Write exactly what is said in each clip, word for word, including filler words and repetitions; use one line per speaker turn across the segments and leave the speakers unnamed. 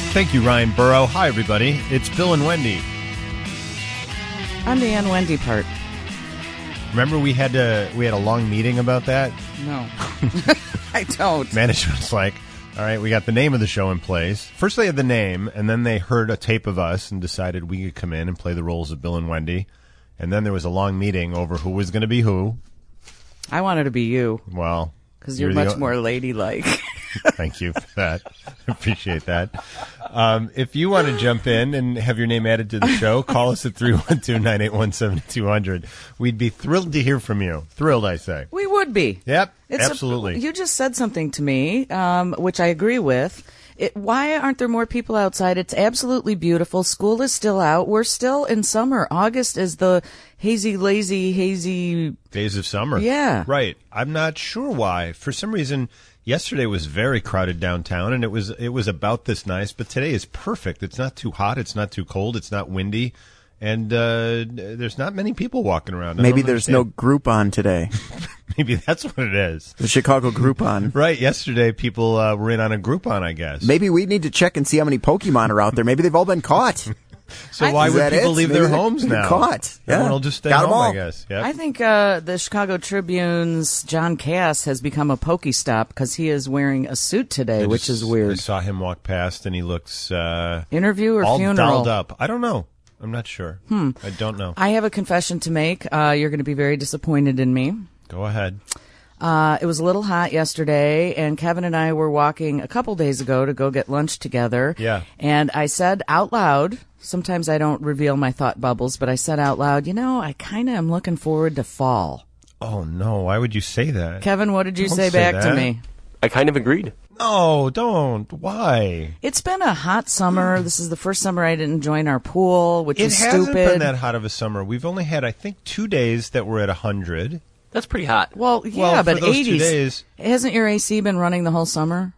Thank you, Ryan Burrow. Hi, everybody. It's Bill and Wendy.
I'm the Ann Wendy part.
Remember we had to, we had a long meeting about that?
No. I don't.
Management's like, all right, we got the name of the show in place. First they had the name, and then they heard a tape of us and decided we could come in and play the roles of Bill and Wendy. And then there was a long meeting over who was going to be who.
I wanted to be you.
Well,
because you're,
you're
much
the,
more ladylike.
Thank you for that. Appreciate that. Um, if you want to jump in and have your name added to the show, call us at three one two, nine eight one, seven two zero zero. We'd be thrilled to hear from you. Thrilled, I say.
We would be.
Yep,
it's
absolutely.
A, you just said something to me, um, which I agree with. It, why aren't there more people outside? It's absolutely beautiful. School is still out. We're still in summer. August is the hazy, lazy, hazy...
days of summer.
Yeah.
Right. I'm not sure why. For some reason, yesterday was very crowded downtown, and it was it was about this nice, but today is perfect. It's not too hot. It's not too cold. It's not windy. And uh, there's not many people walking around. I
Maybe there's no Groupon today.
Maybe that's what it is.
The Chicago Groupon.
Right. Yesterday, people uh, were in on a Groupon, I guess.
Maybe we need to check and see how many Pokemon are out there. Maybe they've all been caught.
So
I,
why would people
it?
leave
Maybe
their homes now?
Caught. Yeah.
Everyone will just stay
Got 'em
home,
all.
I guess. Yep.
I think uh, the Chicago Tribune's John Cass has become a Pokestop because he is wearing a suit today,
I
which
just-
is weird.
I saw him walk past, and he looks uh,
Interview or
all
funeral?
dolled up. I don't know. I'm not sure.
Hmm.
I don't know.
I have a confession to make. Uh, you're going to be very disappointed in me.
Go ahead.
Uh, it was a little hot yesterday, and Kevin and I were walking a couple days ago to go get lunch together.
Yeah.
And I said out loud, sometimes I don't reveal my thought bubbles, but I said out loud, you know, I kind of am looking forward to fall.
Oh, no. Why would you say that?
Kevin, what did you
Don't
say,
say
back to
that.
me?
I kind of agreed.
No, don't. Why?
It's been a hot summer. This is the first summer I didn't join our pool, which
It
is
hasn't
stupid.
been that hot of a summer. We've only had, I think, two days that were at one hundred.
That's pretty hot.
Well, yeah,
Well, for
but
those two
eighties.
days-
Hasn't your A C been running the whole summer?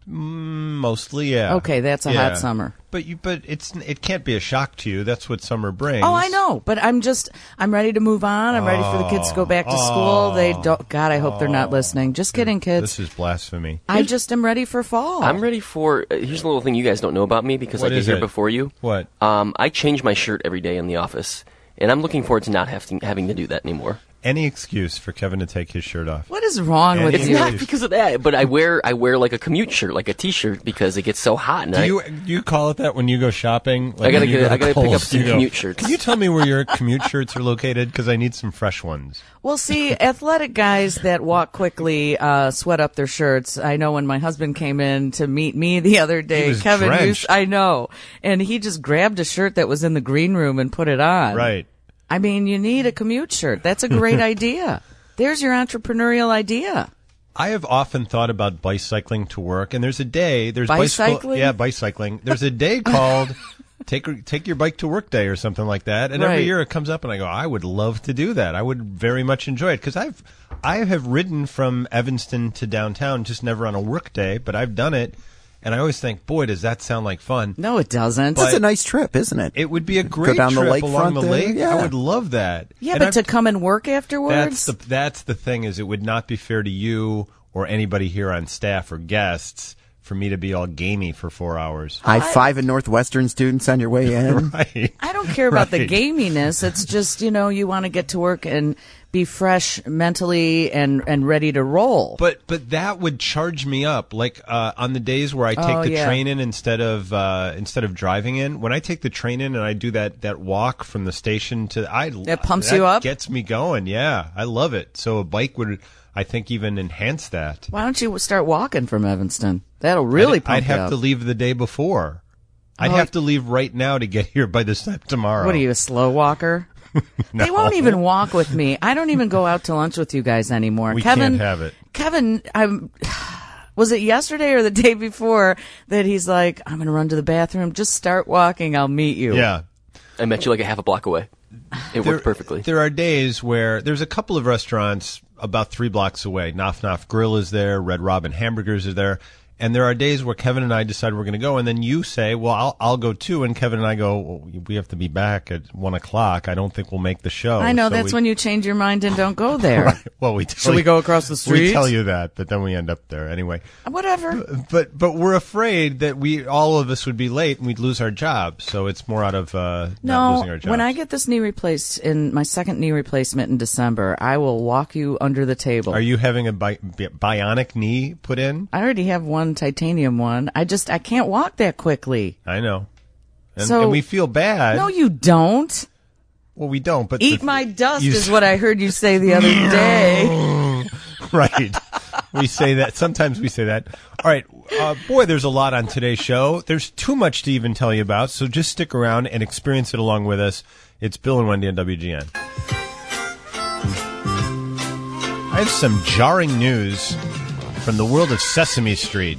Mm, mostly, yeah.
Okay, that's a
Yeah.
hot summer.
But you, but it's it can't be a shock to you. That's what summer brings.
Oh, I know, but I'm just I'm ready to move on. I'm ready for the kids to go back to school. They don't. God, I hope they're not listening. Just kidding, kids.
This is blasphemy.
I just am ready for fall.
I'm ready for. Uh, here's a little thing you guys don't know about me because
What
I get
is
here
it?
before you.
What?
Um, I change my shirt every day in the office, and I'm looking forward to not having having to do that anymore.
Any excuse for Kevin to take his shirt off.
What is wrong with
It's
It's
you?
not because of that, but I wear I wear like a commute shirt, like a T-shirt, because it gets so hot. And
Do
I,
you do you call it that when you go shopping? Like
I gotta
when you
get-
go to
I gotta pick up
Kohl's,
some
you go,
commute shirts.
Can you tell me where your commute shirts are located? Because I need some fresh ones.
Well, see, athletic guys that walk quickly uh, sweat up their shirts. I know when my husband came in to meet me the other day,
He was
Kevin, you,
drenched.
I know, and he just grabbed a shirt that was in the green room and put it on.
Right.
I mean, you need a commute shirt. That's a great idea. There's your entrepreneurial idea.
I have often thought about bicycling to work, and there's a day there's bicycle,
Bicycling?
yeah, bicycling. There's a day called take take your bike to work day or something like that. And every
Right.
year it comes up, and I go, I would love to do that. I would very much enjoy it because I've I have ridden from Evanston to downtown, just never on a work day, but I've done it, and I always think, boy, does that sound like fun.
No, it doesn't.
That's a nice trip, isn't it?
It would be a great
down the
trip along
lakefront
the
there,
lake.
yeah.
I would love that.
yeah,
And
but
I've-
to come and work afterwards?
That's the that's the thing is it would not be fair to you or anybody here on staff or guests for me to be all gamey for four hours.
High five and Northwestern students on your way in.
Right.
I don't care about the
Right.
gaminess. It's just, you know, you want to get to work and be fresh mentally and, and ready to roll.
But but that would charge me up. Like uh, on the days where I take
Oh,
the
yeah.
train in instead of uh, instead of driving in. When I take the train in and I do that, that walk from the station to I
That pumps
that
you up?
gets me going. Yeah, I love it. So a bike would I think even enhance that.
Why don't you start walking from Evanston? That'll really
I'd,
pump
I'd
you
have
up.
to leave the day before. I'd
Oh,
have to leave right now to get here by this time tomorrow.
What are you, a slow walker?
No.
They won't even walk with me. I don't even go out to lunch with you guys anymore.
We
Kevin,
can't have it.
Kevin, I'm. Was it yesterday or the day before that he's like, I'm going to run to the bathroom. Just start walking. I'll meet you.
Yeah.
I met you like a half a block away. It
There-
worked perfectly.
There are days where there's a couple of restaurants about three blocks away. Noff Noff Grill is there. Red Robin Hamburgers are there. And there are days where Kevin and I decide we're going to go, and then you say, well, I'll, I'll go too. And Kevin and I go, well, we have to be back at one o'clock. I don't think we'll make the show.
I know,
So
that's
we,
when you change your mind and don't go there.
Right. Well, we tell
Should
you,
we go across the street?
We tell you that, but then we end up there anyway.
Whatever.
But but we're afraid that we all of us would be late and we'd lose our jobs. So it's more out of uh, not
No,
losing our jobs.
when I get this knee replaced in my second knee replacement in December, I will walk you under the table.
Are you having a bi- bi- bionic knee put in?
I already have one titanium one. I just I can't walk that quickly.
I know. And,
So-
and we feel bad.
No, you don't.
Well, we don't. But
Eat
the-
my dust
you
is what I heard you say the other day.
Right. We say that. Sometimes we say that. All right. Uh, boy, there's a lot on today's show. There's too much to even tell you about, so just stick around and experience it along with us. It's Bill and Wendy on W G N. I have some jarring news from the world of Sesame Street.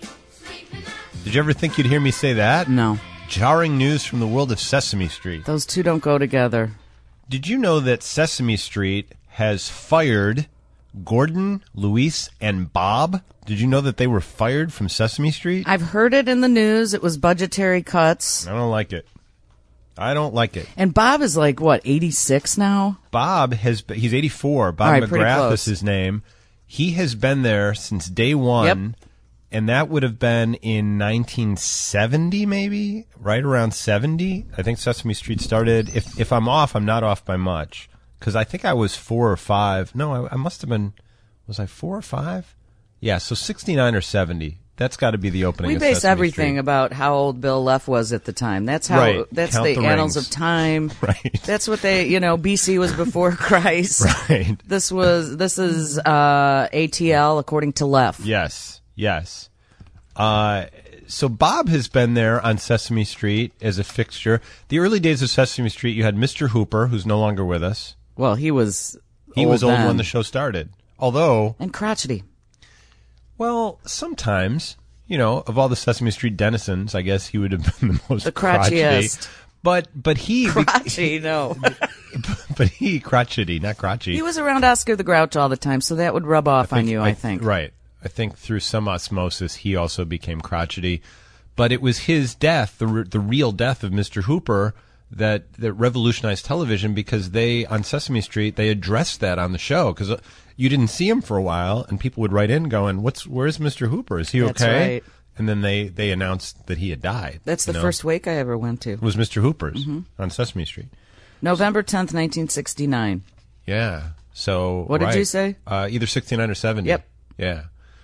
Did you ever think you'd hear me say that?
No,
Jarring news from the world of Sesame Street.
those two don't go together.
Did you know that Sesame Street has fired Gordon, Luis, and Bob? Did you know that they were fired from Sesame Street?
I've heard it in the news. It was budgetary cuts.
I don't like it. I don't like it.
And Bob is like, what, eighty-six now?
Bob has been, he's eighty-four. Bob
All right, pretty
McGrath
close.
is his name. He has been there since day one.
Yep.
And that would have been in nineteen seventy, maybe? Right around seventy? I think Sesame Street started. If if I'm off, I'm not off by much. Because I think I was four or five. No, I, I must have been, was I four or five? Yeah, so sixty-nine or seventy. That's got to be the opening
We
of
base
Sesame
everything
Street.
about how old Bill Leff was at the time. That's how.
Right.
That's
Count
the,
the
annals
rings.
of time.
Right.
That's what they. You know, B C was before Christ.
Right.
This was. This is uh, A T L according to Leff.
Yes, yes. Uh, so Bob has been there on Sesame Street as a fixture. The early days of Sesame Street, you had Mister Hooper, who's no longer with us.
Well, he was.
He was old
then.
when the show started. Although,
And crotchety.
well, sometimes, you know, of all the Sesame Street denizens, I guess he would have been the most
The
crotchety.
crotchiest.
But but he
Crotchety, no.
but he crotchety, not crotchy.
He was around Oscar the Grouch all the time, so that would rub off on you, I think.
Right. I think through some osmosis, he also became crotchety. But it was his death, the re- the real death of Mister Hooper, that, that revolutionized television, because they, on Sesame Street, they addressed that on the show. Because uh, you didn't see him for a while, and people would write in going, "What's Where's Mister Hooper? Is he
That's
okay?"
right.
And then they, they announced that he had died.
That's the
you know?
first wake I ever went to.
It was Mister Hooper's
Mm-hmm.
on Sesame Street.
November tenth, nineteen sixty-nine.
Yeah. So
What did
right.
you say?
Uh, either sixty-nine or seventy.
Yep.
Yeah.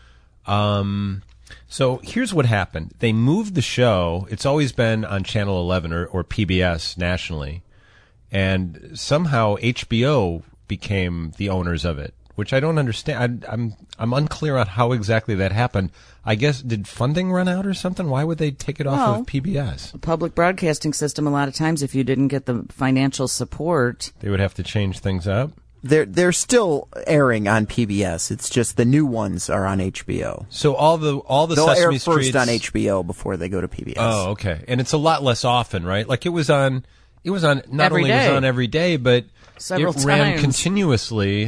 Um. So here's what happened. They moved the show. It's always been on Channel eleven or, or P B S nationally, and somehow H B O became the owners of it, which I don't understand. I, I'm I'm unclear on how exactly that happened. I guess, did funding run out or something? Why would they take it off
Well,
of P B S?
Public broadcasting system, a lot of times, if you didn't get the financial support,
They would have to change things up.
They're they're still airing on P B S. It's just the new ones are on H B O.
So all the all the
They'll
Sesame
air first
Streets
on H B O before they go to P B S.
Oh, okay. And it's a lot less often, right? Like it was on, it was on, not
Every
only was
day.
it on every day, but
Several
it ran
times.
continuously.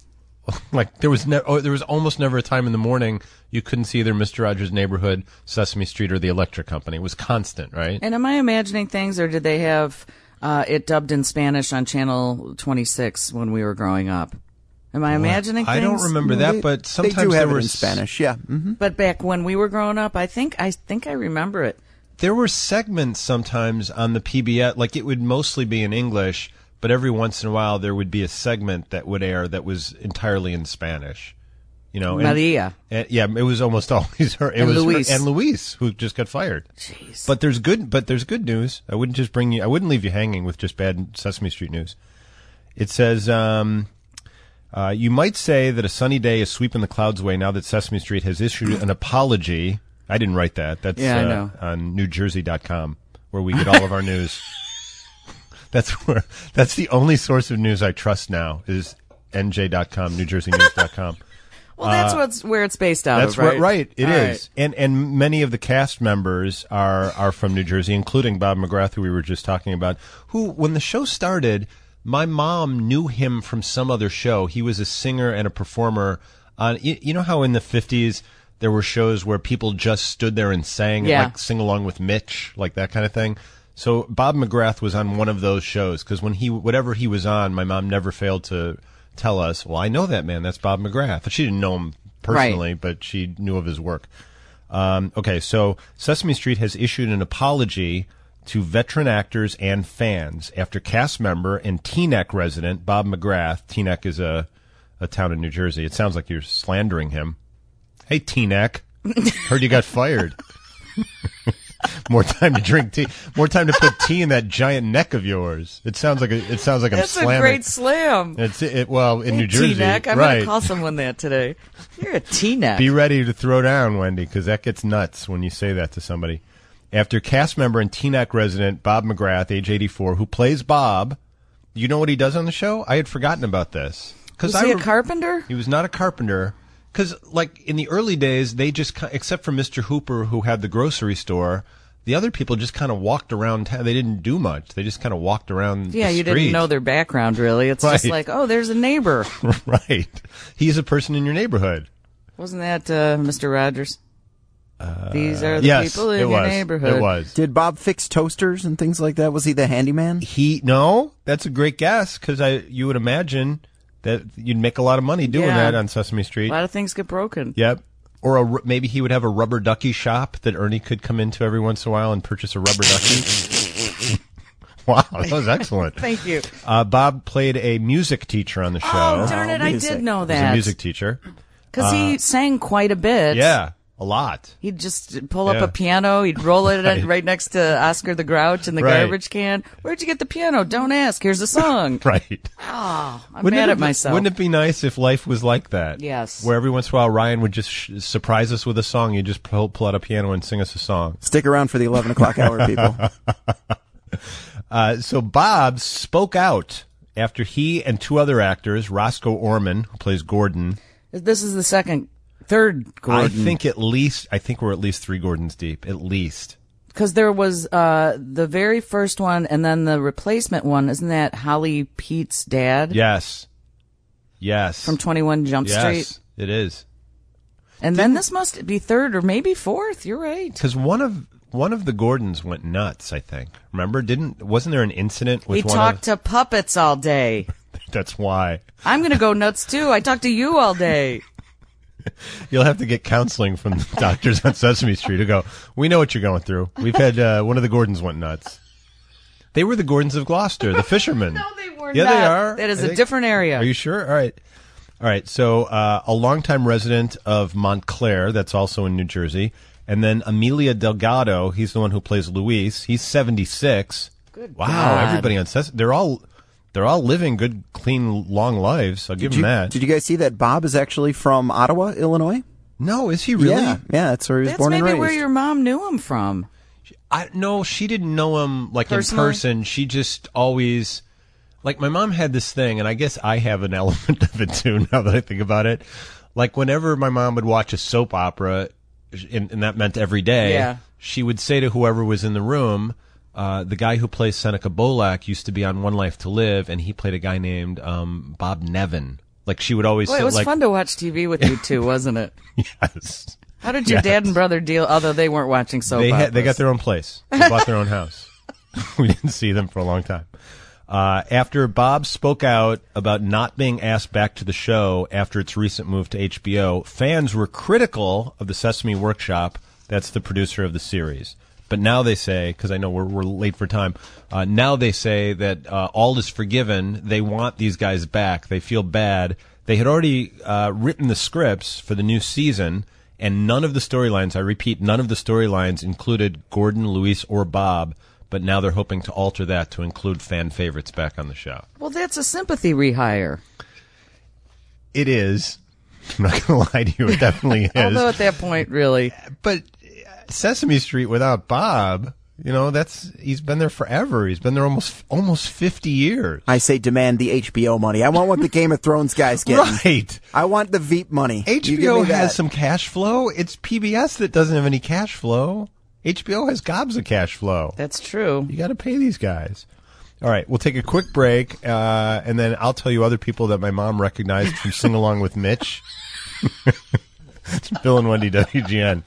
Like there was ne- oh, there was almost never a time in the morning you couldn't see either Mister Rogers' Neighborhood, Sesame Street, or the Electric Company. It was constant, right?
And am I imagining things, or did they have uh, it dubbed in Spanish on Channel twenty-six when we were growing up? Am I imagining
I
things?
don't remember
They-
that, but sometimes
they do
there
have it
were
in
s-
Spanish. Yeah. hmm
But back when we were growing up, I think I think I remember it.
There were segments sometimes on the P B S, like it would mostly be in English, but every once in a while there would be a segment that would air that was entirely in Spanish. You know, and-
Maria.
and- yeah, it was almost always her. It
And
was her-
Luis.
and Luis, who just got fired.
Jeez.
But there's good. But there's good news. I wouldn't just bring you. I wouldn't leave you hanging with just bad Sesame Street news. It says. Um, Uh, you might say that a sunny day is sweeping the clouds away now that Sesame Street has issued an apology. I didn't write that. That's
Yeah, I
uh,
know.
on New Jersey dot com, where we get all of our news. That's where. That's the only source of news I trust now is N J dot com, New Jersey News dot com.
Well, that's what's where it's based out
That's
of, right?
what, right. It
All
is, and and many of the cast members are are from New Jersey, including Bob McGrath, who we were just talking about. Who, when the show started, my mom knew him from some other show. He was a singer and a performer on. You, you know how in the fifties there were shows where people just stood there and sang,
Yeah.
like Sing Along with Mitch, like that kind of thing. So Bob McGrath was on one of those shows because when he, whatever he was on, my mom never failed to tell us, well, I know that man. That's Bob McGrath. She didn't know him personally,
Right.
but she knew of his work. Um, okay, so Sesame Street has issued an apology to veteran actors and fans after cast member and Teaneck resident Bob McGrath. Teaneck is a, a town in New Jersey. It sounds like you're slandering him. Hey, Teaneck. Heard you got fired. More time to drink tea. More time to put tea in that giant neck of yours. It sounds like a, it sounds like
That's
I'm
a
slamming.
great slam.
It's it, well in New Jersey,
T-neck. I'm
right?
going to call someone that today. You're a T-neck.
Be ready to throw down, Wendy, because that gets nuts when you say that to somebody. After cast member and Teaneck resident Bob McGrath, age eighty-four, who plays Bob, you know what he does on the show? I had forgotten about this.
Was
I
he a
re-
carpenter?
He was not a carpenter. Because, like, in the early days, they just, ki- except for Mister Hooper, who had the grocery store, the other people just kind of walked around town. They didn't do much. They just kind of walked around
Yeah,
the
you
street.
didn't know their background, really. It's just
Right.
like, oh, there's a neighbor.
Right. He's a person in your neighborhood.
Wasn't that uh, Mister Rogers? These are the
yes,
people in
it
your
was.
neighborhood.
It was.
Did Bob fix toasters and things like that? Was he the handyman?
He, no, that's a great guess, because I, you would imagine that you'd make a lot of money doing
Yeah.
that on Sesame Street.
A lot of things get broken.
Yep. Or a, ru- maybe he would have a rubber ducky shop that Ernie could come into every once in a while and purchase a rubber ducky. Wow, that was excellent.
Thank you.
Uh, Bob played a music teacher on the show.
Oh, darn it, I
music.
did know
He was
that.
a music teacher.
Because he sang quite a bit.
Yeah, a lot.
He'd just pull up
Yeah.
a piano. He'd roll it
Right.
right next to Oscar the Grouch in the
Right.
garbage can. Where'd you get the piano? Don't ask. Here's a song.
Right.
Oh, I'm
Wouldn't
mad
it
at
be-
myself.
Wouldn't it be nice if life was like that?
Yes.
Where every once in a while Ryan would just sh- surprise us with a song. You'd just pull, pull out a piano and sing us a song.
Stick around for the eleven o'clock hour, people.
Uh, so Bob spoke out after he and two other actors, Roscoe Orman, who plays Gordon.
This is the second, third Gordon.
I think at least, I think we're at least three Gordons deep, at least.
Because there was uh, the very first one and then the replacement one. Isn't that Holly Pete's dad?
Yes. Yes.
From twenty-one Jump
yes,
Street?
it is.
And then this must be third or maybe fourth. You're right.
Because one of one of the Gordons went nuts, I think. Remember? Didn't wasn't there an incident with
He
one
talked to puppets all day.
of That's why.
I'm going to go nuts too. I talked to you all day.
You'll have to get counseling from the doctors on Sesame Street who go, we know what you're going through. We've had uh, one of the Gordons went nuts. They were the Gordons of Gloucester, the fishermen.
No, they were
Yeah,
not.
they are.
That is
I
a
think-
different area.
Are you sure? All right. All right. So uh, a longtime resident of Montclair, that's also in New Jersey. And then Amelia Delgado, he's the one who plays Luis. He's seventy-six.
Good
Wow,
God.
everybody on Sesame, they're all they're all living good, clean, long lives. I'll give
Did
them
you,
that.
did you guys see that Bob is actually from Ottawa, Illinois?
No, is he really?
Yeah, yeah, that's where he was
That's
born and
maybe
raised.
where your mom knew him from.
I no, she didn't know him like
Personally?
in person. She just always like my mom had this thing, and I guess I have an element of it too. Now that I think about it, like whenever my mom would watch a soap opera, and, and that meant every day,
Yeah.
she would say to whoever was in the room, uh, the guy who plays Seneca Bolak used to be on One Life to Live, and he played a guy named um, Bob Nevin. Like she would always
Boy,
say,
it was
like,
fun to watch T V with you two, wasn't it?
yes.
How did your
Yes.
dad and brother deal? Although they weren't watching soap
They
operas.
had, they got their own place. They bought their own house. We didn't see them for a long time. Uh, after Bob spoke out about not being asked back to the show after its recent move to H B O, fans were critical of the Sesame Workshop. That's the producer of the series. But now they say, because I know we're, we're late for time, uh, now they say that uh, all is forgiven. They want these guys back. They feel bad. They had already uh, written the scripts for the new season, and none of the storylines, I repeat, none of the storylines included Gordon, Luis, or Bob, but now they're hoping to alter that to include fan favorites back on the show.
Well, that's a sympathy rehire.
It is. I'm not going to lie to you, it definitely is.
Although at that point, really.
But Sesame Street without Bob, you know, that's he's been there forever. He's been there almost almost fifty years.
I say demand the H B O money. I want what the Game of Thrones guys get.
Right.
I want the Veep money.
H
You
B
give
O
me that.
has some cash flow. It's P B S that doesn't have any cash flow. H B O has gobs of cash flow.
That's true.
You got to pay these guys. All right, we'll take a quick break, uh, and then I'll tell you other people that my mom recognized from Sing Along with Mitch. Bill and Wendy, W G N.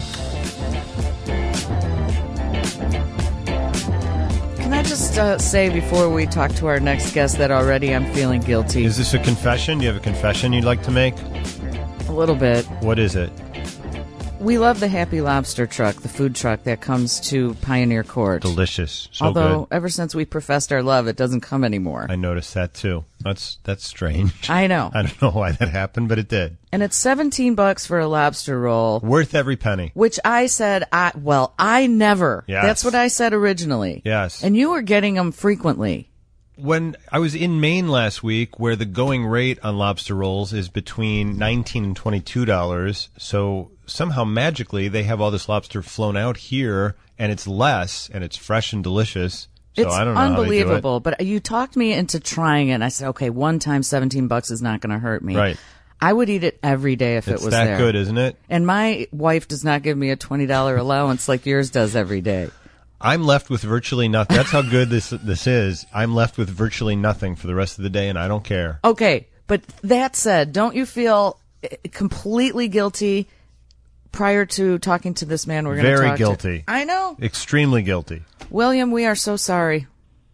Can I just uh, say before we talk to our next guest that already I'm feeling guilty?
Is this a confession? Do you have a confession you'd like to make?
A little bit.
What is it?
We love the Happy Lobster truck, the food truck that comes to Pioneer Court.
Delicious. So
Although,
good.
ever since we professed our love, it doesn't come anymore.
I noticed that, too. That's that's strange.
I know.
I don't know why that happened, but it did.
And it's seventeen bucks for a lobster roll.
Worth every penny.
Which I said, I well, I never.
Yes.
That's what I said originally.
Yes.
And you were getting them frequently.
When I was in Maine last week, where the going rate on lobster rolls is between nineteen and twenty-two dollars, so somehow magically they have all this lobster flown out here, and it's less, and it's fresh and delicious. So
It's
I don't know how they do
unbelievable.
it.
But you talked me into trying it, and I said, okay, one time seventeen bucks is not going to hurt me.
Right.
I would eat it every day if
It's
it was
that
there.
good, isn't it?
And my wife does not give me a twenty dollars allowance like yours does every day.
I'm left with virtually nothing. That's how good this this is. I'm left with virtually nothing for the rest of the day, and I don't care.
Okay, but that said, don't you feel eh, completely guilty prior to talking to this man we're going to talk
Very
to?
guilty.
I know.
Extremely guilty.
William, we are so sorry.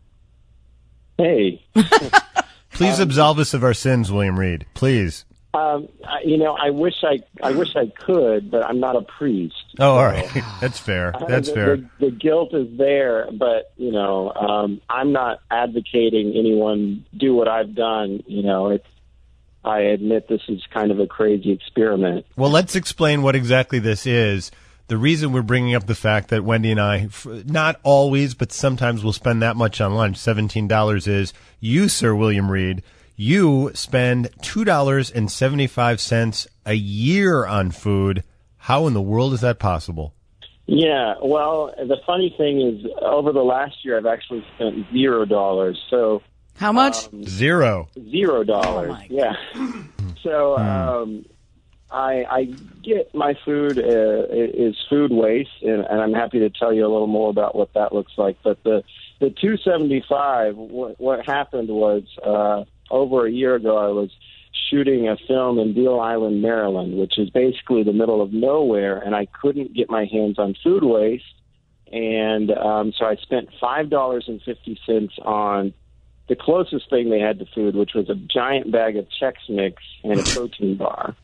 Hey,
Please absolve us of our sins, William Reed. Please.
um, I, you know, I wish I, I wish I could, but I'm not a priest.
Oh, all right. That's fair. That's
the,
fair.
The, the guilt is there, but you know, um, I'm not advocating anyone do what I've done. You know, it's. I admit this is kind of a crazy experiment.
Well, let's explain what exactly this is. The reason we're bringing up the fact that Wendy and I, f- not always, but sometimes we'll spend that much on lunch, seventeen dollars, is you, Sir William Reed, you spend two dollars and seventy-five cents a year on food. How in the world is that possible?
Yeah, well, the funny thing is, over the last year, I've actually spent zero dollars. So.
How much?
Zero.
Zero dollars.
Oh, my
yeah. So um, I, I get my food uh, is food waste, and, and I'm happy to tell you a little more about what that looks like. But the the two seventy-five, what, what happened was uh, over a year ago, I was shooting a film in Deal Island, Maryland, which is basically the middle of nowhere, and I couldn't get my hands on food waste, and um, so I spent five dollars and fifty cents on the closest thing they had to food, which was a giant bag of Chex Mix and a protein bar.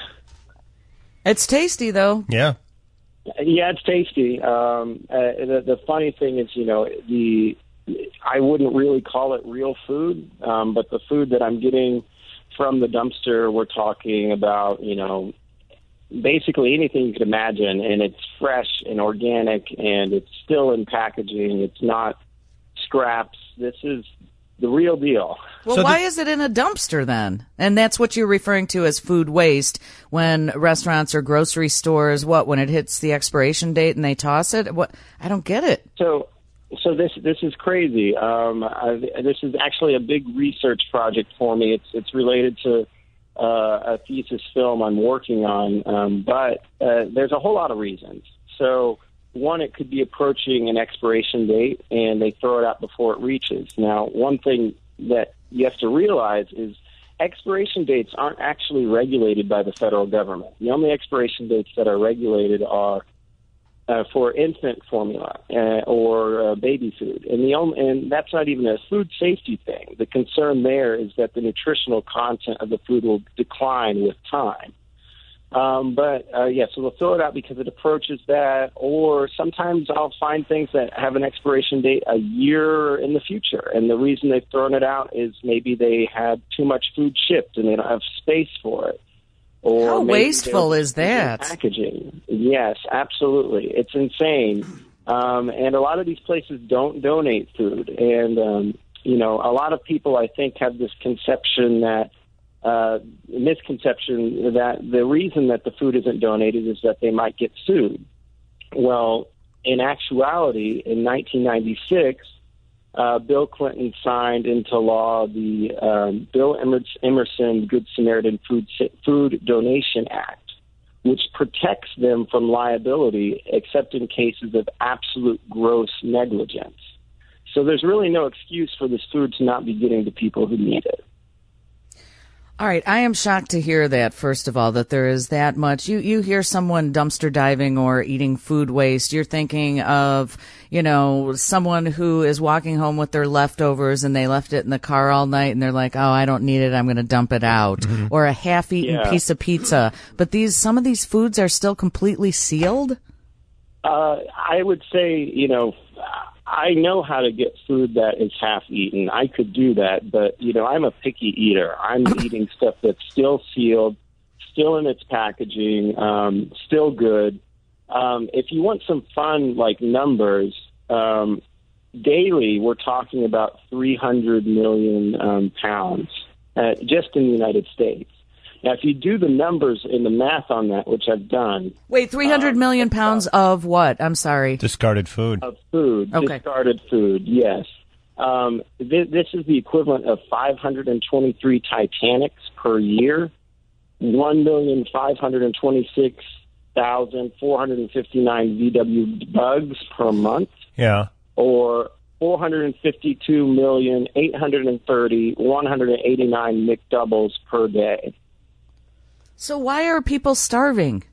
It's tasty, though.
Yeah.
Yeah, it's tasty. Um, uh, the, the funny thing is, you know, the I wouldn't really call it real food, um, but the food that I'm getting from the dumpster, we're talking about, you know, basically anything you could imagine, and it's fresh and organic, and it's still in packaging. It's not scraps. This is the real deal.
Well,
So
why
the-
is it in a dumpster then? And that's what you're referring to as food waste when restaurants or grocery stores, what, when it hits the expiration date and they toss it? What? I don't get it.
So, so this this is crazy. Um, I, this is actually a big research project for me. It's it's related to uh, a thesis film I'm working on, um, but uh, there's a whole lot of reasons. So, one, it could be approaching an expiration date, and they throw it out before it reaches. Now, one thing that you have to realize is expiration dates aren't actually regulated by the federal government. The only expiration dates that are regulated are uh, for infant formula uh, or uh, baby food, and the only, and that's not even a food safety thing. The concern there is that the nutritional content of the food will decline with time. Um, but, uh, yeah, so they'll throw it out because it approaches that, or sometimes I'll find things that have an expiration date a year in the future, and the reason they've thrown it out is maybe they had too much food shipped and they don't have space for it. Or
How
maybe
wasteful
they're
is that?
Packaging. Yes, absolutely. It's insane. Um, and a lot of these places don't donate food, and, um, you know, a lot of people, I think, have this conception that Uh, misconception that the reason that the food isn't donated is that they might get sued. Well, in actuality, in nineteen ninety-six, uh, Bill Clinton signed into law the um, Bill Emerson Good Samaritan Food, Food Donation Act, which protects them from liability except in cases of absolute gross negligence. So there's really no excuse for this food to not be getting to people who need it.
All right, I am shocked to hear that, first of all, that there is that much. You you hear someone dumpster diving or eating food waste, you're thinking of, you know, someone who is walking home with their leftovers and they left it in the car all night and they're like, oh, I don't need it, I'm going to dump it out. Mm-hmm. Or a half-eaten
Yeah.
piece of pizza. But these some of these foods are still completely sealed?
Uh, I would say, you know, I know how to get food that is half eaten. I could do that, but, you know, I'm a picky eater. I'm eating stuff that's still sealed, still in its packaging, um, still good. Um, if you want some fun, like numbers, um, daily we're talking about three hundred million um, pounds uh, just in the United States. Now, if you do the numbers and the math on that, which I've done,
Wait, three hundred
Um,
million pounds of what? I'm sorry.
Discarded food.
of food,
Okay.
discarded food, yes. Um, th- this is the equivalent of five hundred twenty-three Titanics per year, one million five hundred twenty-six thousand four hundred fifty-nine V W bugs per month,
Yeah.
or four hundred fifty-two million eight hundred thirty thousand one hundred eighty-nine McDoubles per day.
So why are people starving?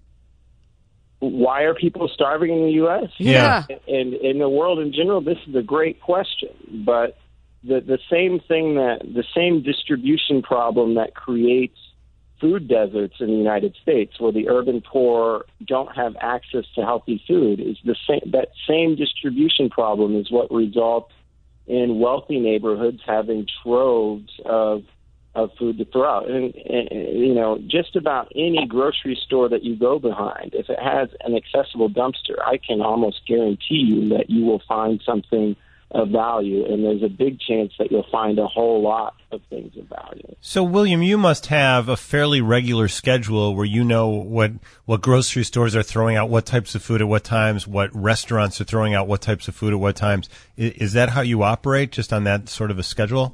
Why are people starving in the U S?
Yeah.
And in the world in general, this is a great question. But the the same thing that the same distribution problem that creates food deserts in the United States, where the urban poor don't have access to healthy food, is the same. That same distribution problem is what results in wealthy neighborhoods having troves of of food to throw out. And, and, you know, just about any grocery store that you go behind, if it has an accessible dumpster, I can almost guarantee you that you will find something of value, and there's a big chance that you'll find a whole lot of things of value.
So, William, you must have a fairly regular schedule where you know what, what grocery stores are throwing out what types of food at what times, what restaurants are throwing out what types of food at what times. Is, is that how you operate, just on that sort of a schedule?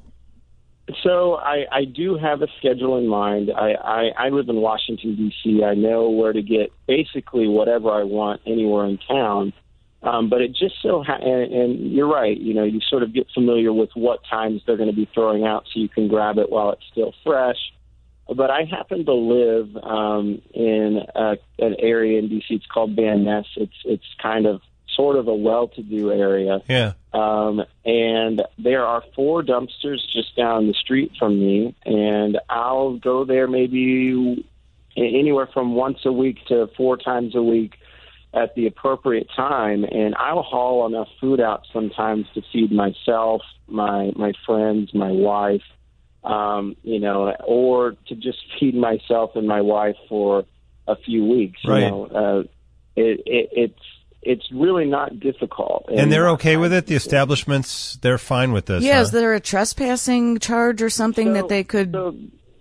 So I, I do have a schedule in mind. I, I, I live in Washington, D C I know where to get basically whatever I want anywhere in town. Um, but it just so ha- and, and you're right, you know, you sort of get familiar with what times they're going to be throwing out so you can grab it while it's still fresh. But I happen to live um, in a, an area in D C It's called Van Ness. It's it's kind of sort of a well-to-do area.
Yeah.
Um, and there are four dumpsters just down the street from me, and I'll go there maybe anywhere from once a week to four times a week at the appropriate time, and I'll haul enough food out sometimes to feed myself, my my friends, my wife, um, you know, or to just feed myself and my wife for a few weeks.
Right.
You know, uh, it, it, it's it's really not difficult.
And they're okay with it? The establishments, they're fine with this,
Yeah,
huh?
is there a trespassing charge or something
So-
that they could...
So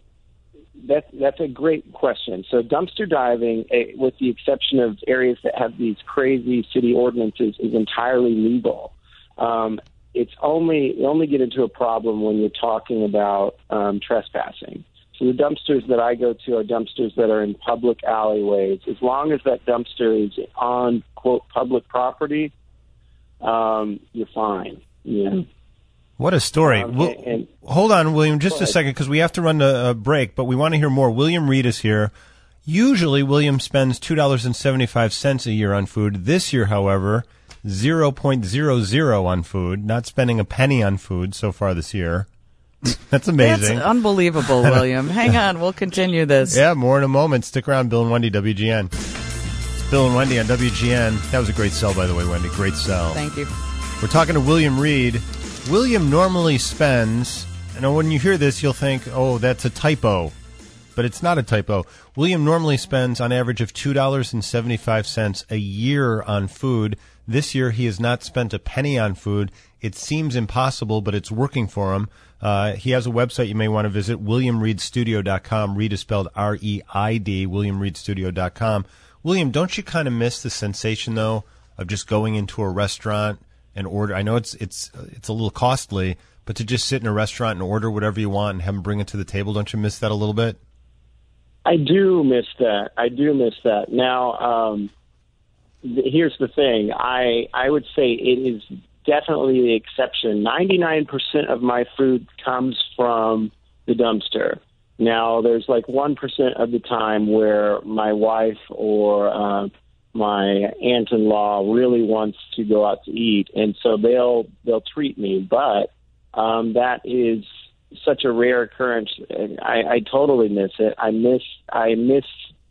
that's that's a great question. So dumpster diving, eh, with the exception of areas that have these crazy city ordinances, is entirely legal. Um, it's only you only get into a problem when you're talking about um, trespassing. So the dumpsters that I go to are dumpsters that are in public alleyways. As long as that dumpster is on, quote, public property, um, you're fine. Yeah.
What a story.
Um,
Well,
and- and-
hold on, William, just
Go
a
ahead.
second, because we have to run a, a break, but we want to hear more. William Reed is here. Usually, William spends two dollars and seventy-five cents a year on food. This year, however, zero point zero zero on food, not spending a penny on food so far this year. That's amazing.
That's unbelievable, William. Hang on, we'll continue this.
Yeah, more in a moment. Stick around, Bill and Wendy, W G N. It's Bill and Wendy on W G N. That was a great sell, by the way, Wendy. Great sell.
Thank you.
We're talking to William Reed. William normally spends, and when you hear this, you'll think, oh, that's a typo. But it's not a typo. William normally spends on average of two dollars and seventy-five cents a year on food. This year, he has not spent a penny on food. It seems impossible, but it's working for him. Uh, he has a website you may want to visit, william reed studio dot com. Reed is spelled R E I D, william reed studio dot com. William, don't you kind of miss the sensation, though, of just going into a restaurant and order? I know it's it's it's a little costly, but to just sit in a restaurant and order whatever you want and have them bring it to the table, don't you miss that a little bit?
I do miss that. I do miss that. Now, um, th- here's the thing. I I would say it is definitely the exception. ninety-nine percent of my food comes from the dumpster. Now, there's like one percent of the time where my wife or uh, my aunt-in-law really wants to go out to eat, and so they'll they'll treat me. But um, that is such a rare occurrence. I, I totally miss it. I miss I miss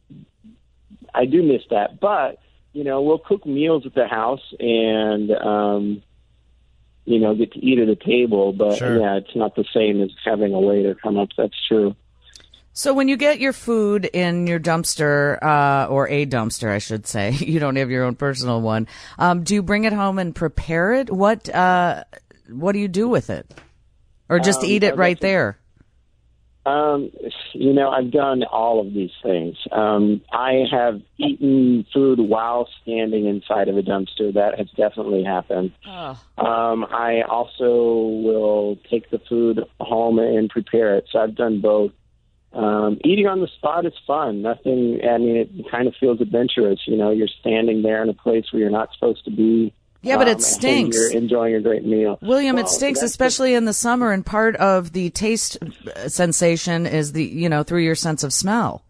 I do miss that. But you know, we'll cook meals at the house and um, you know get to eat at a table. But
Sure.
yeah, it's not the same as having a waiter come up. That's true.
So when you get your food in your dumpster, uh, or a dumpster, I should say, you don't have your own personal one, um, do you bring it home and prepare it? What, uh, what do you do with it? Or just
Um,
eat it
uh,
right
that's a-
there?
Um, you know, I've done all of these things. Um, I have eaten food while standing inside of a dumpster. That has definitely happened.
Oh.
Um, I also will take the food home and prepare it. So I've done both. Um, eating on the spot is fun. Nothing, I mean, it kind of feels adventurous. You know, you're standing there in a place where you're not supposed to be.
Yeah, but it
um, and
stinks.
You're enjoying a great meal.
William,
Well,
it stinks,
that's
especially in the summer, and part of the taste uh, sensation is the, you know, through your sense of smell.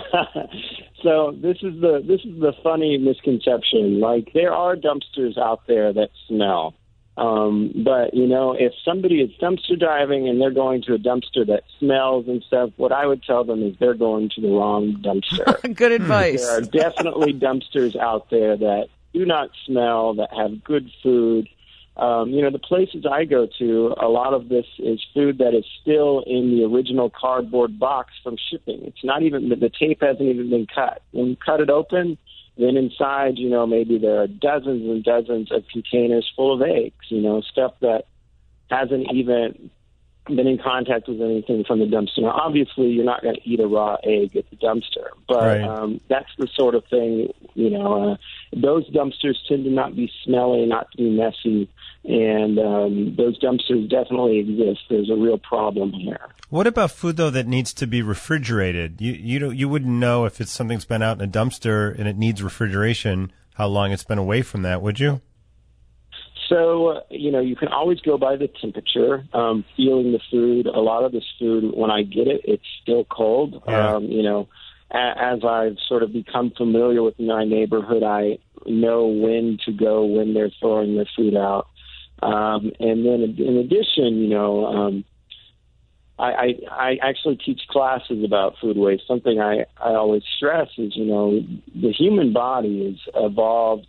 So this is the this is the funny misconception. Like, there are dumpsters out there that smell. Um, but, you know, if somebody is dumpster diving and they're going to a dumpster that smells and stuff, what I would tell them is they're going to the wrong dumpster.
Good advice.
There are definitely dumpsters out there that do not smell, that have good food. Um, you know, the places I go to, a lot of this is food that is still in the original cardboard box from shipping. It's not even, the tape hasn't even been cut. When you cut it open, then inside, you know, maybe there are dozens and dozens of containers full of eggs, you know, stuff that hasn't even been in contact with anything from the dumpster. Now, obviously, you're not going to eat a raw egg at the dumpster, but
Right.
um, that's the sort of thing, you know, uh, those dumpsters tend to not be smelly, not to be messy, and um, those dumpsters definitely exist. There's a real problem here.
What about food though that needs to be refrigerated? You you don't you wouldn't know if it's something's been out in a dumpster and it needs refrigeration, how long it's been away from that, would you?
So, uh, you know, you can always go by the temperature, um, feeling the food. A lot of this food, when I get it, it's still cold.
Yeah.
Um, you know, a- as I've sort of become familiar with my neighborhood, I know when to go when they're throwing their food out. Um, and then in addition, you know, um, I, I, I actually teach classes about food waste. Something I, I always stress is, you know, the human body is evolved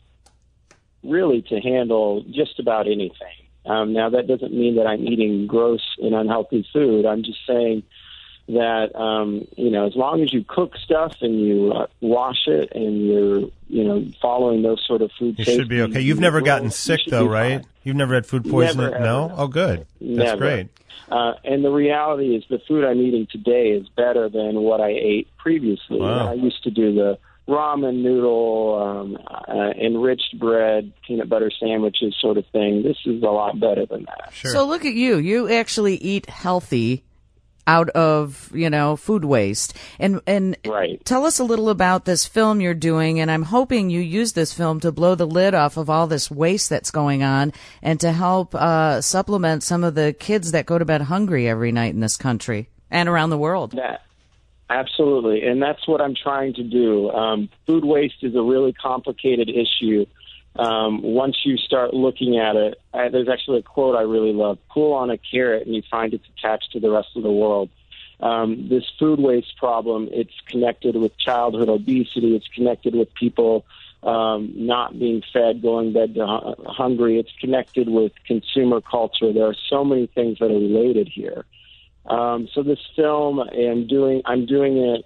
really to handle just about anything. Um, now, that doesn't mean that I'm eating gross and unhealthy food. I'm just saying that, um, you know, as long as you cook stuff and you uh, wash it and you're, you know, following those sort of food
You
safety
should be okay. You've never
rules,
gotten
you
sick
should
though,
be
right?
fine.
You've never had food poisoning?
Never,
No?
ever.
Oh, good. That's
Never.
great.
Uh, and the reality is the food I'm eating today is better than what I ate previously.
Wow.
I used to do the ramen noodle, um, uh, enriched bread, peanut butter sandwiches sort of thing. This is a lot better than that.
Sure.
So look at you. You actually eat healthy out of, you know, food waste. And and
Right.
tell us a little about this film you're doing, and I'm hoping you use this film to blow the lid off of all this waste that's going on and to help uh, supplement some of the kids that go to bed hungry every night in this country and around the world.
That absolutely, and that's what I'm trying to do. Um, food waste is a really complicated issue. Um, once you start looking at it, I, there's actually a quote I really love: "Pull on a carrot, and you find it's attached to the rest of the world." Um, this food waste problem, it's connected with childhood obesity. It's connected with people um, not being fed, going to bed to hu- hungry. It's connected with consumer culture. There are so many things that are related here. Um, so this film, I'm doing, I'm doing it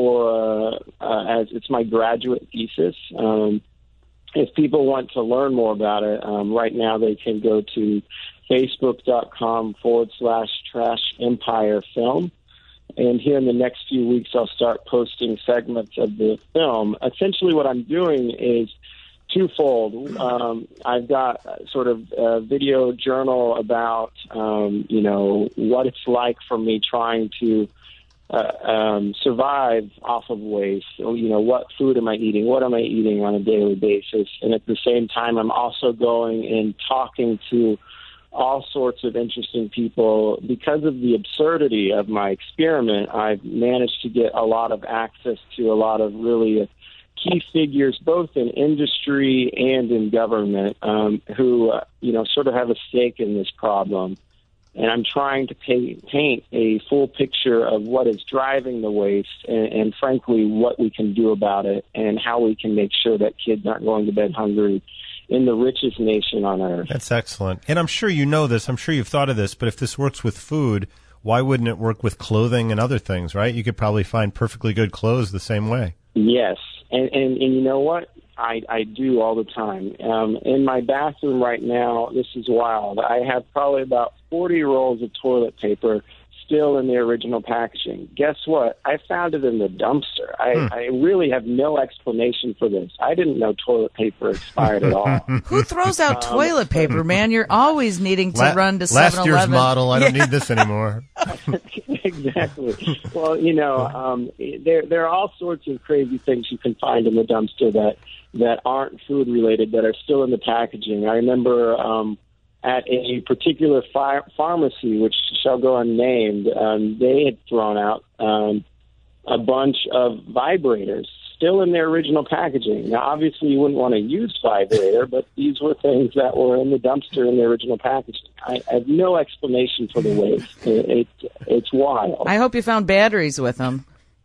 for uh, uh, as it's my graduate thesis. Um, if people want to learn more about it, um, right now they can go to facebook.com forward slash trash empire film. And here in the next few weeks, I'll start posting segments of the film. Essentially what I'm doing is twofold. Um, I've got sort of a video journal about, um, you know, what it's like for me trying to uh, um, survive off of waste. So, you know, what food am I eating? What am I eating on a daily basis? And at the same time, I'm also going and talking to all sorts of interesting people. Because of the absurdity of my experiment, I've managed to get a lot of access to a lot of really key figures, both in industry and in government, um, who, uh, you know, sort of have a stake in this problem. And I'm trying to pay, paint a full picture of what is driving the waste and, and, frankly, what we can do about it and how we can make sure that kids aren't going to bed hungry in the richest nation on earth.
That's excellent. And I'm sure you know this. I'm sure you've thought of this. But if this works with food, why wouldn't it work with clothing and other things, right? You could probably find perfectly good clothes the same way.
Yes. And, and, and you know what? I, I do all the time. Um, in my bathroom right now, this is wild. I have probably about forty rolls of toilet paper still in the original packaging. Guess what? I found it in the dumpster. I, hmm. I really have no explanation for this. I didn't know toilet paper expired at all.
Who throws out um, toilet paper, man? You're always needing to La- run to seven eleven.
Last year's model. I don't yeah. need this anymore.
Exactly. Well, you know, um, there there are all sorts of crazy things you can find in the dumpster that that aren't food related that are still in the packaging. I remember um, at a particular fi- pharmacy, which shall go unnamed, um, they had thrown out um, a bunch of vibrators still in their original packaging. Now, obviously, you wouldn't want to use vibrator, but these were things that were in the dumpster in the original packaging. I, I have no explanation for the waste. It, it, it's wild.
I hope you found batteries with them.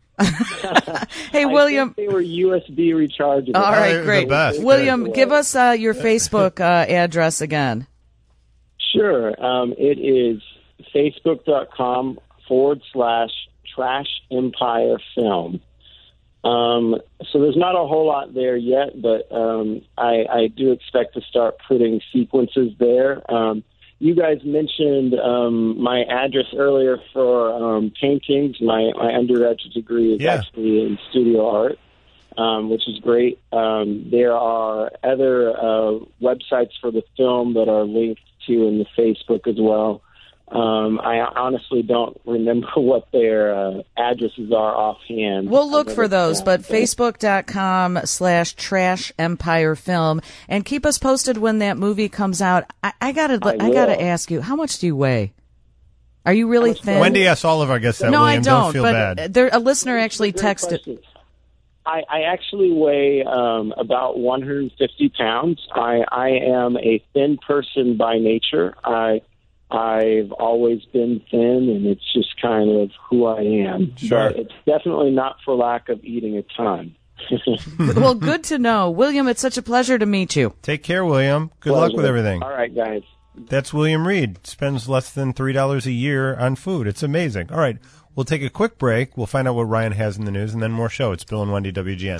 Hey,
I
William.
Think they were U S B rechargeable.
All right, great. William, give us uh, your Facebook uh, address again.
Sure. Um, it is facebook.com forward slash Trash Empire Film. Um, so there's not a whole lot there yet, but um, I, I do expect to start putting sequences there. Um, You guys mentioned um, my address earlier for um, paintings. My, my undergraduate degree is
yeah.
actually in studio art, um, which is great. Um, there are other uh, websites for the film that are linked to in the Facebook as well. Um, I honestly don't remember what their uh, addresses are offhand.
We'll look for those, but facebook.com slash Trash Empire Film, and keep us posted when that movie comes out. I, I gotta, I, I gotta ask you, how much do you weigh? Are you really thin?
Wendy asks all of our guests that.
No,
William.
I don't.
don't feel
but
bad.
There, a listener actually texted.
I, I actually weigh um, about one hundred fifty pounds. I, I am a thin person by nature. I. I've always been thin, and it's just kind of who I am.
Sure.
But it's definitely not for lack of eating a ton.
Well, good to know. William, it's such a pleasure to meet you.
Take care, William. Good
Pleasure.
luck with everything.
All right, guys.
That's William Reed. Spends less than three dollars a year on food. It's amazing. All right, we'll take a quick break. We'll find out what Ryan has in the news, and then more show. It's Bill and Wendy, W G N.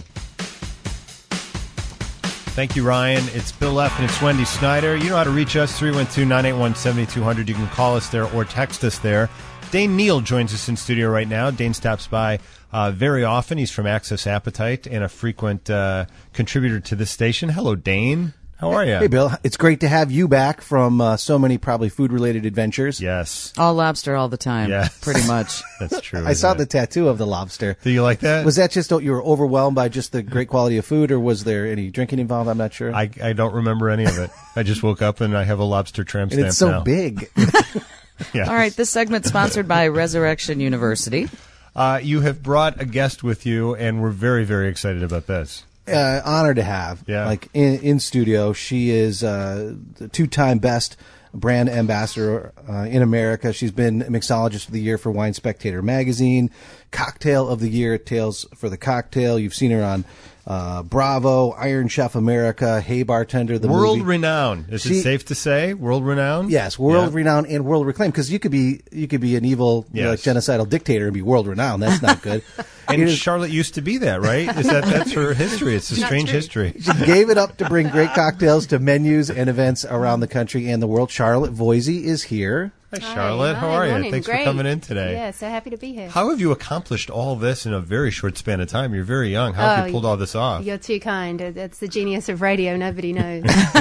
Thank you, Ryan. It's Bill F. and it's Wendy Snyder. You know how to reach us, three one two, nine eight one, seven two zero zero. You can call us there or text us there. Dane Neal joins us in studio right now. Dane stops by uh, very often. He's from Access Appetite and a frequent uh, contributor to this station. Hello, Dane. How are you?
Hey, Bill. It's great to have you back from uh, so many probably food-related adventures.
Yes.
All lobster all the time.
Yes.
Pretty much.
That's true.
I saw
it?
the tattoo of the lobster.
Do you like that?
Was that just you were overwhelmed by just the great quality of food, or was there any drinking involved? I'm not sure.
I, I don't remember any of it. I just woke up and I have a lobster tramp
and
stamp
it's so
now.
big.
Yes.
All right, this segment's sponsored by Resurrection University.
Uh, you have brought a guest with you, and we're very, very excited about this.
Uh, honored to have,
yeah.
like in, in studio. She is uh, the two-time best brand ambassador uh, in America. She's been mixologist of the year for Wine Spectator magazine, cocktail of the year at Tales for the Cocktail. You've seen her on uh, Bravo, Iron Chef America, Hey Bartender, the
world
movie.
renowned. Is
she,
it safe to say world renowned?
Yes, world
yeah.
renowned and world reclaimed. Because you could be you could be an evil,
yes.
you know, like genocidal dictator and be world renowned. That's not good.
And
is,
Charlotte used to be that, right? Is that that's her history? It's a strange history.
She gave it up to bring great cocktails to menus and events around the country and the world. Charlotte Voisey is here.
Hi, Charlotte.
Hi,
How
hi,
are you?
morning.
Thanks
Great.
for coming in today.
Yeah, so happy to be here.
How have you accomplished all this in a very short span of time? You're very young. How have
Oh,
you pulled all this off?
You're too kind. It's the genius of radio. Nobody knows.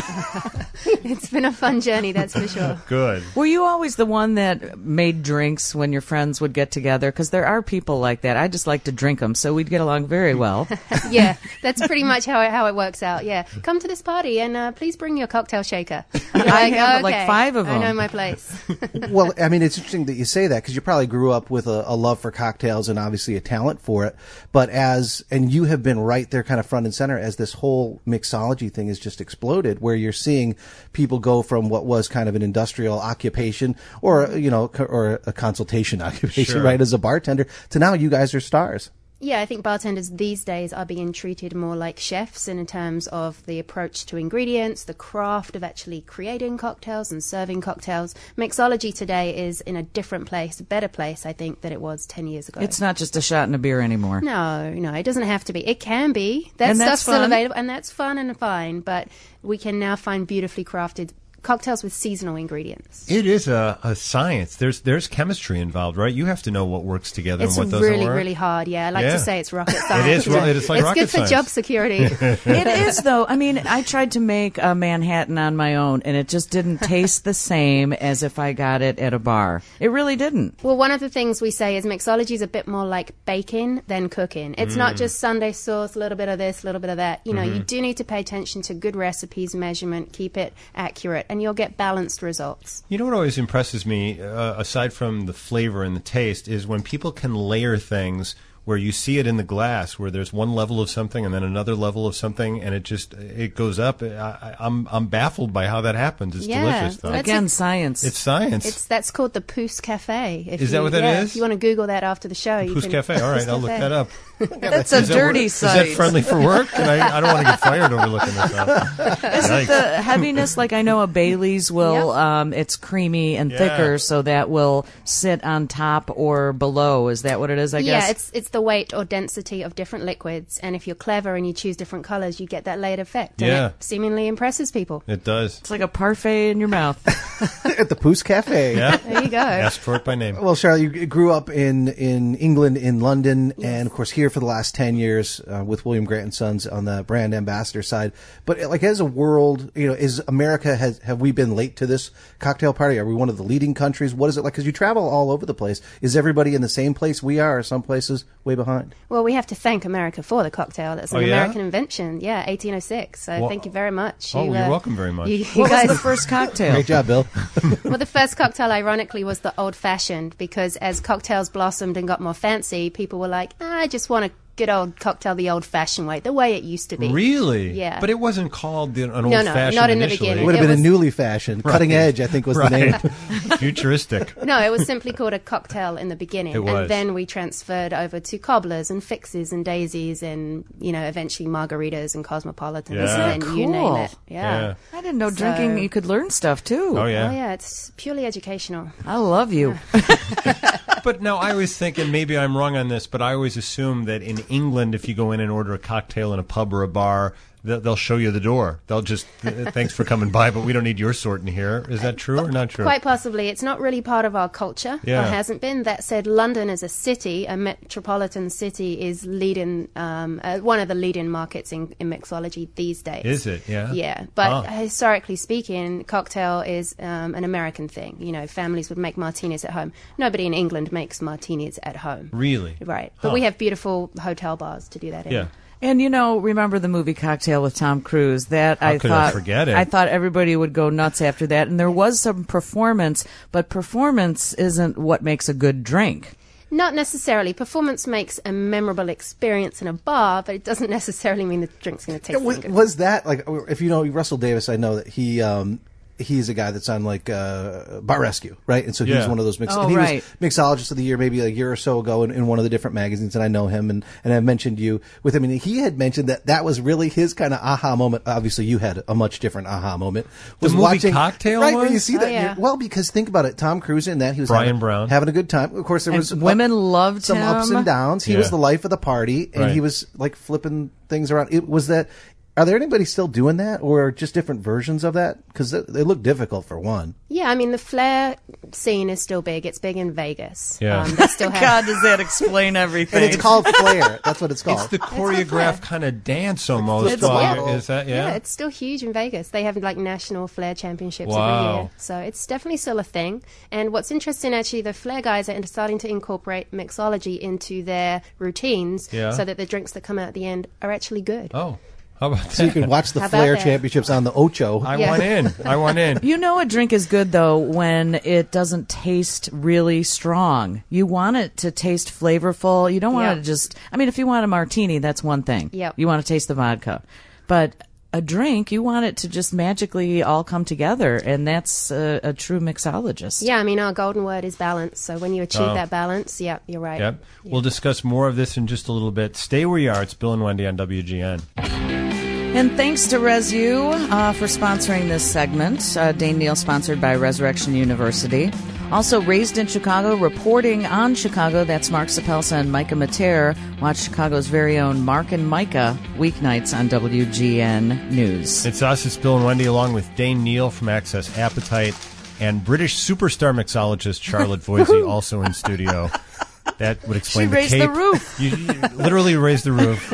It's been a fun journey, that's for sure.
Good.
Were you always the one that made drinks when your friends would get together? Because there are people like that. I just like to drink them, so we'd get along very well.
Yeah, that's pretty much how it, how it works out. Yeah, come to this party and uh, please bring your cocktail shaker. You're
I
like,
have, like,
"Okay,
five of
I know
them."
my place.
Well, I mean, it's interesting that you say that because you probably grew up with a, a love for cocktails and obviously a talent for it. But as, and you have been right there kind of front and center as this whole mixology thing has just exploded, where you're seeing people go from what was kind of an industrial occupation or, you know, co- or a consultation occupation,
Sure.
right, as a bartender, to now you guys are stars.
Yeah, I think bartenders these days are being treated more like chefs in terms of the approach to ingredients, the craft of actually creating cocktails and serving cocktails. Mixology today is in a different place, a better place, I think, than it was ten years ago.
It's not just a shot and a beer anymore.
No, no, it doesn't have to be. It can be. That
And that's
stuff's still
fun.
available, and that's fun and fine, but we can now find beautifully crafted cocktails with seasonal ingredients.
It is a, a science. There's there's chemistry involved, right? You have to know what works together
It's
and what doesn't
really,
work.
really hard, yeah. I like
Yeah.
to say it's rocket science.
is ro- it is like
it's
rocket
good for
science.
job security.
It is, though. I mean, I tried to make a Manhattan on my own, and it just didn't taste the same as if I got it at a bar. It really didn't.
Well, one of the things we say is mixology is a bit more like baking than cooking. It's
Mm.
not just Sunday sauce, a little bit of this, a little bit of that. You know, you do need to pay attention to good recipes, measurement, keep it accurate, and you'll get balanced results.
You know what always impresses me, uh, aside from the flavor and the taste, is when people can layer things where you see it in the glass, where there's one level of something and then another level of something, and it just it goes up. I, I, I'm I'm baffled by how that happens. It's
Yeah,
delicious, though.
that's
Again,
a-
science.
It's science.
It's that's called the Pousse Cafe. If
Is that
you,
what that
yeah,
is?
If you want to Google that after the show, you
Pousse
can.
Cafe. All right,
Pousse
I'll look
Cafe.
that up.
That's a
Is that
dirty
wor-
site.
Is that friendly for work? And I, I don't want to get fired over looking this up.
Is it the heaviness? Like I know a Bailey's will,
Yep.
um, it's creamy and
Yeah.
thicker, so that will sit on top or below. Is that what it is? I
Yeah,
guess.
it's it's the weight or density of different liquids, and if you're clever and you choose different colors, you get that layered effect. And
Yeah.
it seemingly impresses people.
It does.
It's like a parfait in your mouth.
At the Pousse Cafe.
Yeah.
There you go.
Ask for it by name.
Well, Charlotte, you grew up in, in England, in London, and of course here for the last ten years uh, with William Grant and Sons on the brand ambassador side. But like as a world, you know, is America, has, have we been late to this cocktail party? Are we one of the leading countries? What is it like? Because you travel all over the place. Is everybody in the same place we are, or some places way behind?
Well, we have to thank America for the cocktail. That's an
Oh, yeah?
American invention. Yeah, eighteen oh six. So
Well-
thank you very much.
Oh,
You,
you're
uh,
welcome very much.
You, you
What
guys,
was the first cocktail?
Great job, Bill.
well, the first cocktail, ironically, was the old-fashioned, because as cocktails blossomed and got more fancy, people were like, ah, I just want a good old cocktail the old-fashioned way, the way it used to be.
Really?
Yeah.
But it wasn't called the, an
no,
old-fashioned
not in the
initially.
It
beginning.
would have
It
been a
was-
newly fashioned, cutting edge, I think was the name.
Right. Futuristic.
No, it was simply called a cocktail in the beginning.
It was.
And then we transferred over to cobblers and fixes and daisies and, you know, eventually margaritas and cosmopolitans
Yeah.
and
Isn't that
you name
cool?
it. Yeah.
Yeah.
I didn't know
So-
drinking, you could learn stuff too.
Oh, yeah.
Oh, yeah, it's purely educational.
I love you.
But no, I always think, and maybe I'm wrong on this, but I always assume that in England, if you go in and order a cocktail in a pub or a bar, they'll, they'll show you the door. They'll just, uh, thanks for coming by, but we don't need your sort in here. Is that true or not true?
Quite possibly. It's not really part of our culture,
Yeah.
or hasn't been. That said, London as a city, a metropolitan city, is leading, um, uh, one of the leading markets in, in mixology these days.
Is it? Yeah.
Yeah, but
Ah.
historically speaking, cocktail is um, an American thing. You know, families would make martinis at home. Nobody in England makes martinis at home.
Really?
Right. But
Huh.
we have beautiful hotel bars to do that in.
Yeah.
And you know, remember the movie Cocktail with Tom Cruise? That
How
I
could I
thought
forget it?
I thought everybody would go nuts after that. And there was some performance, but performance isn't what makes a good drink.
Not necessarily. Performance makes a memorable experience in a bar, but it doesn't necessarily mean the drink's going to taste
was,
good.
was that like if you know Russell Davis? I know that he um, he's a guy that's on like uh, Bar Rescue, right? And so he's
Yeah.
one of those mix.
Oh,
and he
right.
was mixologist of the year maybe a year or so ago in, in one of the different magazines, and I know him, and and I've mentioned you with him, and he had mentioned that that was really his kind of aha moment. Obviously, you had a much different aha moment. Was
movie
watching,
Cocktail
right? Where
was?
you see
Oh,
that?
yeah.
you're- Well, because think about it, Tom Cruise in that he was
Brian
having,
Brown.
having a good time. Of course, there
And
was
women loved
some
him.
ups and downs. He was
Yeah.
the life of the party, and
Right.
he was like flipping things around. It was that. Are there anybody still doing that, or just different versions of that? Because they, they look difficult for one.
Yeah, I mean, the flair scene is still big. It's big in Vegas.
Yeah.
Um, they still have...
God, does that explain everything?
And it's called flair. That's what it's called.
It's the
flair.
choreographed kind of dance almost.
It's
while
yeah.
you're- Is that, yeah?
Yeah, it's still huge in Vegas. They have like national flair championships
Wow.
every year. So it's definitely still a thing. And what's interesting, actually, the flair guys are starting to incorporate mixology into their routines
Yeah.
so that the drinks that come out at the end are actually good.
Oh, how about that?
So you can watch the
How about
flair
that?
championships on the Ocho.
I
Yeah.
want in. I want in.
You know a drink is good, though, when it doesn't taste really strong. You want it to taste flavorful. You don't want
Yeah.
it to just... I mean, if you want a martini, that's one thing.
Yep.
You want to taste the vodka. But a drink, you want it to just magically all come together, and that's a, a true mixologist.
Yeah, I mean, our golden word is balance. So when you achieve
Oh.
that balance, yeah, you're right.
Yep. We'll discuss more of this in just a little bit. Stay where you are. It's Bill and Wendy on W G N.
And thanks to ResU uh, for sponsoring this segment. Uh, Dane Neal, sponsored by Resurrection University. Also, Raised in Chicago, reporting on Chicago. That's Mark Sapelsa and Micah Mater. Watch Chicago's very own Mark and Micah weeknights on W G N News.
It's us. It's Bill and Wendy, along with Dane Neal from Access Appetite and British superstar mixologist Charlotte Voisey, also in studio. That would explain
She
the
raised
cape.
the roof.
You, you literally raised the roof.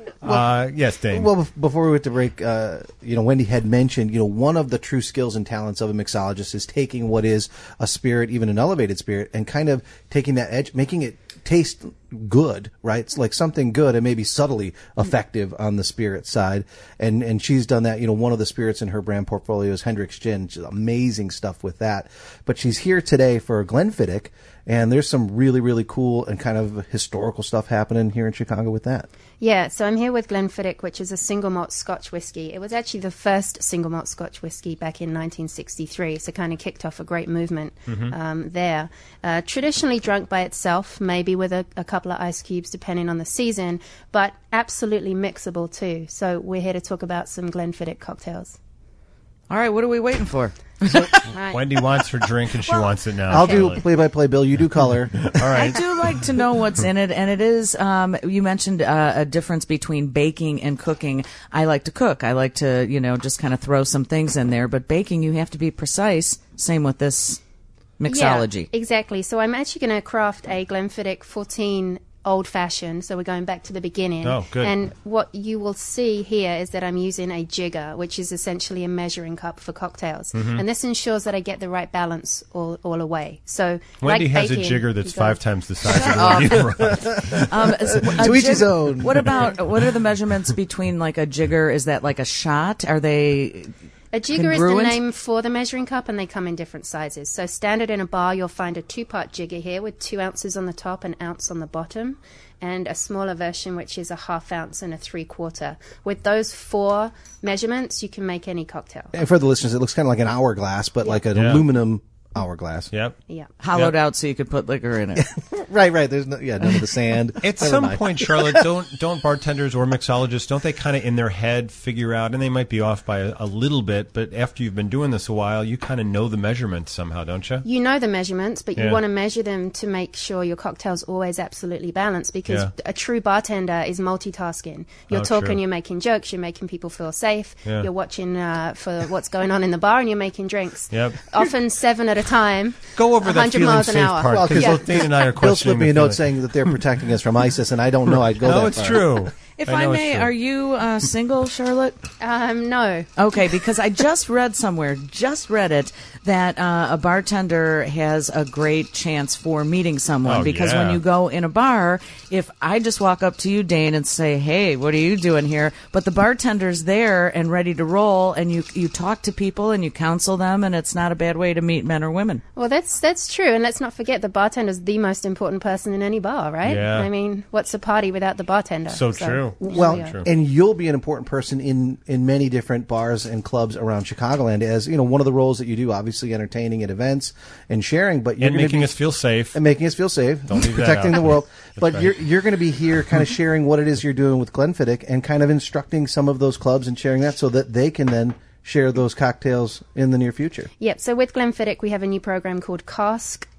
Uh, yes, Dane.
Well, bef- before we went to break, uh, you know, Wendy had mentioned, you know, one of the true skills and talents of a mixologist is taking what is a spirit, even an elevated spirit, and kind of taking that edge, making it taste good, right? It's like something good and maybe subtly effective on the spirit side. And and she's done that. You know, one of the spirits in her brand portfolio is Hendrick's Gin. She's amazing stuff with that. But she's here today for Glenfiddich, and there's some really, really cool and kind of historical stuff happening here in Chicago with that.
Yeah, so I'm here with Glenfiddich, which is a single malt Scotch whiskey. It was actually the first single malt Scotch whiskey back in nineteen sixty-three, so kind of kicked off a great movement um, there. Uh, traditionally drunk by itself, maybe with a, a couple of ice cubes, depending on the season, but absolutely mixable too. So we're here to talk about some Glenfiddich cocktails.
All right, what are we waiting for?
Right.
Wendy wants her drink, and she wants it now.
I'll do
Charlotte.
play-by-play, Bill. You do color.
All
I
right.
do like to know what's in it, and it is, um, you mentioned uh, a difference between baking and cooking. I like to cook. I like to, you know, just kind of throw some things in there, but baking, you have to be precise. Same with this mixology.
Yeah, exactly. So I'm actually going to craft a Glenfiddich fourteen old-fashioned, so we're going back to the beginning.
Oh, good.
And what you will see here is that I'm using a jigger, which is essentially a measuring cup for cocktails.
Mm-hmm.
And this ensures that I get the right balance all, all away. So
Wendy
like
has
baking,
a jigger that's
you go-
five times the size of the one you run.
Um, so a
To each
jig-
his own.
What about, what are the measurements between like a jigger? Is that like a shot? Are they...
A jigger is the
Congruent?
name for the measuring cup, and they come in different sizes. So standard in a bar, you'll find a two-part jigger here with two ounces on the top and ounce on the bottom, and a smaller version which is a half ounce and a three-quarter. With those four measurements, you can make any cocktail.
And for the listeners, it looks kind of like an hourglass, but like an
Yeah.
aluminum hourglass.
Yep.
Yeah.
Hollowed
Yep.
out so you could put liquor in it.
Right, right. There's no, yeah, none of the sand.
At
Never
some
mind.
point, Charlotte, don't don't bartenders or mixologists, don't they kind of in their head figure out, and they might be off by a, a little bit, but after you've been doing this a while, you kind of know the measurements somehow, don't you?
You know the measurements, but you
Yeah.
want to measure them to make sure your cocktail's always absolutely balanced, because
Yeah.
a true bartender is multitasking. You're
Oh,
talking,
true.
you're making jokes, you're making people feel safe,
Yeah.
you're watching uh, for what's going on in the bar, and you're making drinks.
Yep.
Often seven at a time.
Go over that
one hundred
feeling
miles an
safe
hour.
part,
Well,
because
'cause
both Dane and I are
Bill
questioning
slipped me
the
a note
feeling.
saying that they're protecting us from ISIS, and I don't know I'd go
No,
that
it's
far.
true.
If
I
I,
know it's
may,
true.
are you uh, single, Charlotte?
Um, no.
Okay, because I just read somewhere, just read it, that uh, a bartender has a great chance for meeting someone.
Oh,
because
yeah.
when you go in a bar, if I just walk up to you, Dane, and say, "Hey, what are you doing here?" But the bartender's there and ready to roll, and you you talk to people and you counsel them, and it's not a bad way to meet men or women.
Well, that's that's true, and let's not forget the bartender's the most important person in any bar, right?
Yeah.
I mean, what's a party without the bartender?
So true.
Well,
yeah.
True.
and you'll be an important person in, in many different bars and clubs around Chicagoland, as you know, one of the roles that you do, obviously entertaining at events and sharing, but you're
And
gonna
making
be,
us feel safe.
and making us feel safe,
Don't leave that
protecting
out.
the world.
That's
But
right.
you're you're going to be here, kind of sharing what it is you're doing with Glenfiddich, and kind of instructing some of those clubs and sharing that, so that they can then share those cocktails in the near future.
Yep. So with Glenfiddich, we have a new program called Cask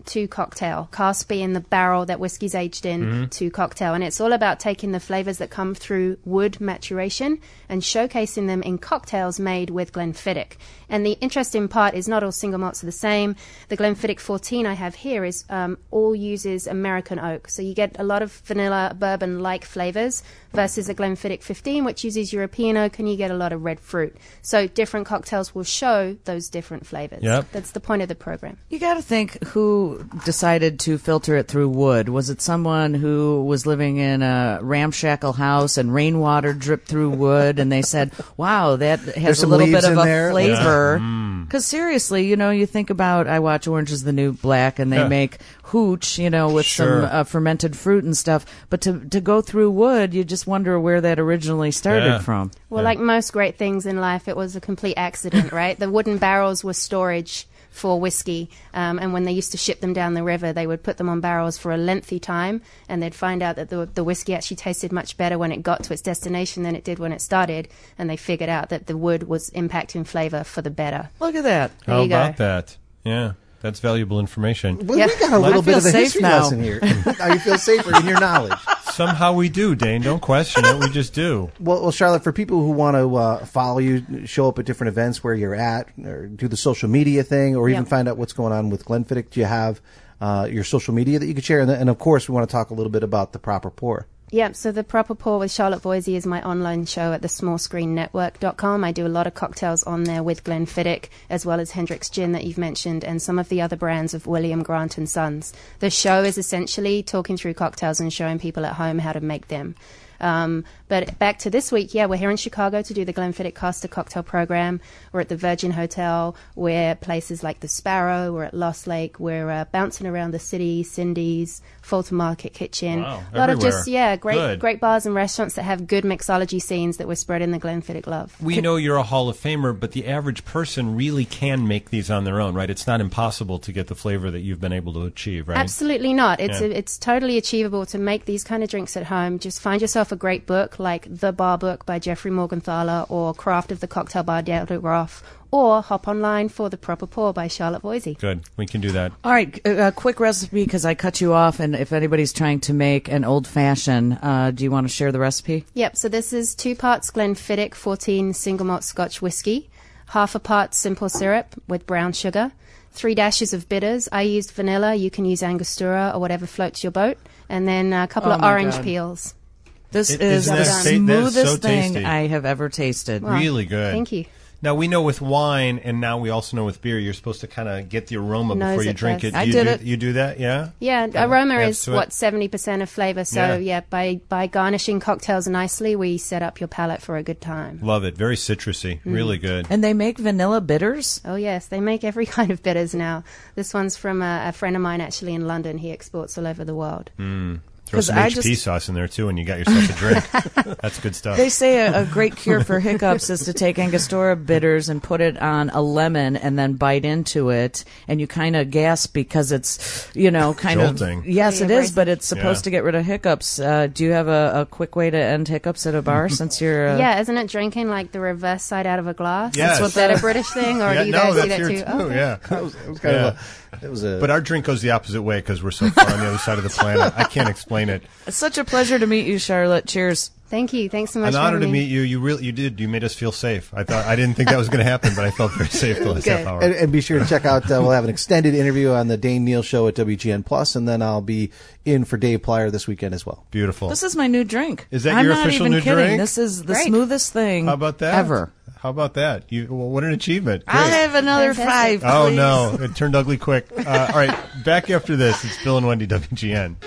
to cocktail, cask being the barrel that whiskey's aged in
Mm-hmm.
to cocktail. And it's all about taking the flavors that come through wood maturation and showcasing them in cocktails made with Glenfiddich. And the interesting part is not all single malts are the same. The Glenfiddich fourteen I have here is um, all uses American oak. So you get a lot of vanilla bourbon-like flavors versus a Glenfiddich fifteen, which uses European oak, and you get a lot of red fruit. So different cocktails will show those different flavors.
Yep.
That's the point of the program.
You got to think who decided to filter it through wood. Was it someone who was living in a ramshackle house and rainwater dripped through wood, and they said, "Wow, that has
There's
a
some
little bit
leaves
of
in
a
there."
flavor." Because seriously, you know, you think about I watch Orange Is the New Black, and they
Yeah.
make hooch, you know, with
Sure.
some uh, fermented fruit and stuff. But to to go through wood, you just wonder where that originally started
Yeah.
from.
Well, like most great things in life, it was a complete accident, right? The wooden barrels were storage for whiskey, um, and when they used to ship them down the river, they would put them on barrels for a lengthy time, and they'd find out that the, the whiskey actually tasted much better when it got to its destination than it did when it started, and they figured out that the wood was impacting flavor for the better.
Look at that.
There
How
you go.
about that? Yeah, that's valuable information.
Well,
Yeah.
we got a little
I
bit
feel
of a
safe
history
now.
lesson here. Now you feel safer in your knowledge.
Somehow we do, Dane. Don't question it. We just do.
Well, well, Charlotte, for people who want to uh, follow you, show up at different events where you're at, or do the social media thing, or even
Yeah.
find out what's going on with Glenfiddich, do you have uh, your social media that you could share? And, and of course, we want to talk a little bit about the proper pour.
Yeah, so the Proper Pour with Charlotte Voisey is my online show at the small screen network dot com. I do a lot of cocktails on there with Glenfiddich, as well as Hendrick's Gin that you've mentioned, and some of the other brands of William Grant and Sons. The show is essentially talking through cocktails and showing people at home how to make them. Um, but back to this week, yeah, we're here in Chicago to do the Glenfiddich Caster Cocktail Program. We're at the Virgin Hotel. We're places like the Sparrow. We're at Lost Lake. We're uh, bouncing around the city, Cindy's, Fulton Market Kitchen.
Wow,
a lot
everywhere.
of just, yeah, great
Good.
great bars and restaurants that have good mixology scenes that we're spreading the Glenfiddich love.
We know you're a Hall of Famer, but the average person really can make these on their own, right? It's not impossible to get the flavor that you've been able to achieve, right?
Absolutely not. It's
Yeah.
it's totally achievable to make these kind of drinks at home. Just find yourself a great book like The Bar Book by Jeffrey Morgenthaler or Craft of the Cocktail by Deirdre Groff, or hop online for The Proper Pour by Charlotte Voisey.
Good. We can do that.
All right, a, a quick recipe because I cut you off, and if anybody's trying to make an old fashioned, uh, do you want to share the recipe?
Yep, so this is two parts Glenfiddich fourteen single malt Scotch whiskey, half a part simple syrup with brown sugar, three dashes of bitters. I used vanilla. You can use Angostura or whatever floats your boat, and then a couple
Oh
of
my
orange
God.
peels.
This
It-
is
isn't
the
that ta-
that is
smoothest
so
thing
tasty.
I have ever tasted.
Wow.
Really good.
Thank you.
Now, we know with wine, and now we also know with beer, you're supposed to kind of get the aroma
Nose
before you
it
drink
first.
it.
I
you
did
do,
it.
You do that, yeah?
Yeah,
Yeah,
aroma
adds
is
to it.
what seventy percent of flavor. So
Yeah.
yeah. by by garnishing cocktails nicely, we set up your palate for a good time.
Love it. Very citrusy.
Mm-hmm.
Really good.
And they make vanilla bitters?
Oh yes, they make every kind of bitters now. This one's from a, a friend of mine actually in London. He exports all over the world.
Throw
'Cause
some
I
H P
just-
sauce in there, too, and you got yourself a drink. That's good stuff.
They say a, a great cure for hiccups is to take Angostura bitters and put it on a lemon and then bite into it, and you kind of gasp because it's, you know, kind
Jolting.
of. Yes, it
Pretty
is, but it's supposed
Yeah.
to get rid of hiccups. Uh, do you have a, a quick way to end hiccups at a bar since you're. Uh,
Yeah, isn't it drinking like the reverse side out of a glass?
Yes.
Is that a British thing, or
yeah,
do you
no,
guys do
that's
that
here,
too?
too.
Oh, okay.
Yeah.
It was, it was kind
Yeah.
of a, it was a.
But our drink goes the opposite way because we're so far on the other side of the planet. I can't explain it.
It's such a pleasure to meet you, Charlotte. Cheers.
Thank you. Thanks so much
An
for
honor to
having me.
meet you. You really, you did. You made us feel safe. I thought I didn't think that was going to happen, but I felt very safe the last
Good.
half hour.
And, and be sure to check out. Uh, we'll have an extended interview on the Dane Neal Show at W G N Plus, and then I'll be in for Dave Plyer this weekend as well.
Beautiful.
This is my new drink.
Is that
I'm
your
not
official
even
new
kidding.
drink?
This is the
Great.
smoothest thing
How about that?
ever.
How about that? You, well, what an achievement.
I'll
Great.
have another
Fantastic.
five.
Oh
please.
no! It turned ugly quick. Uh, all right, back after this. It's Bill and Wendy, W G N.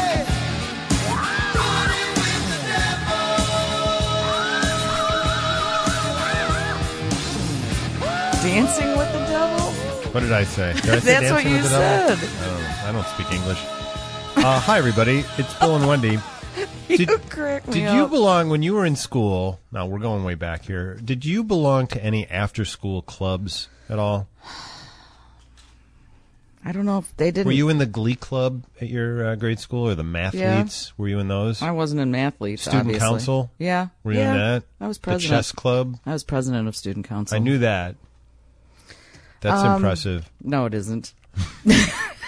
Dancing with the devil?
What did I say? Did I say
That's what
Dancing
you
with the Devil?
said.
I don't, I don't speak English. Uh, hi, everybody. It's Bill and Wendy. Did,
You crack me
did you
up.
belong when you were in school? Now we're going way back here. Did you belong to any after-school clubs at all?
I don't know if they didn't.
Were you in the Glee Club at your uh, grade school or the Mathletes? Were you in those?
I wasn't in Mathletes.
Student
obviously.
council?
Yeah.
Were you
yeah.
in that?
I was
The
president.
chess club?
I was president of student council.
I knew that. That's
Um,
impressive.
No, it isn't.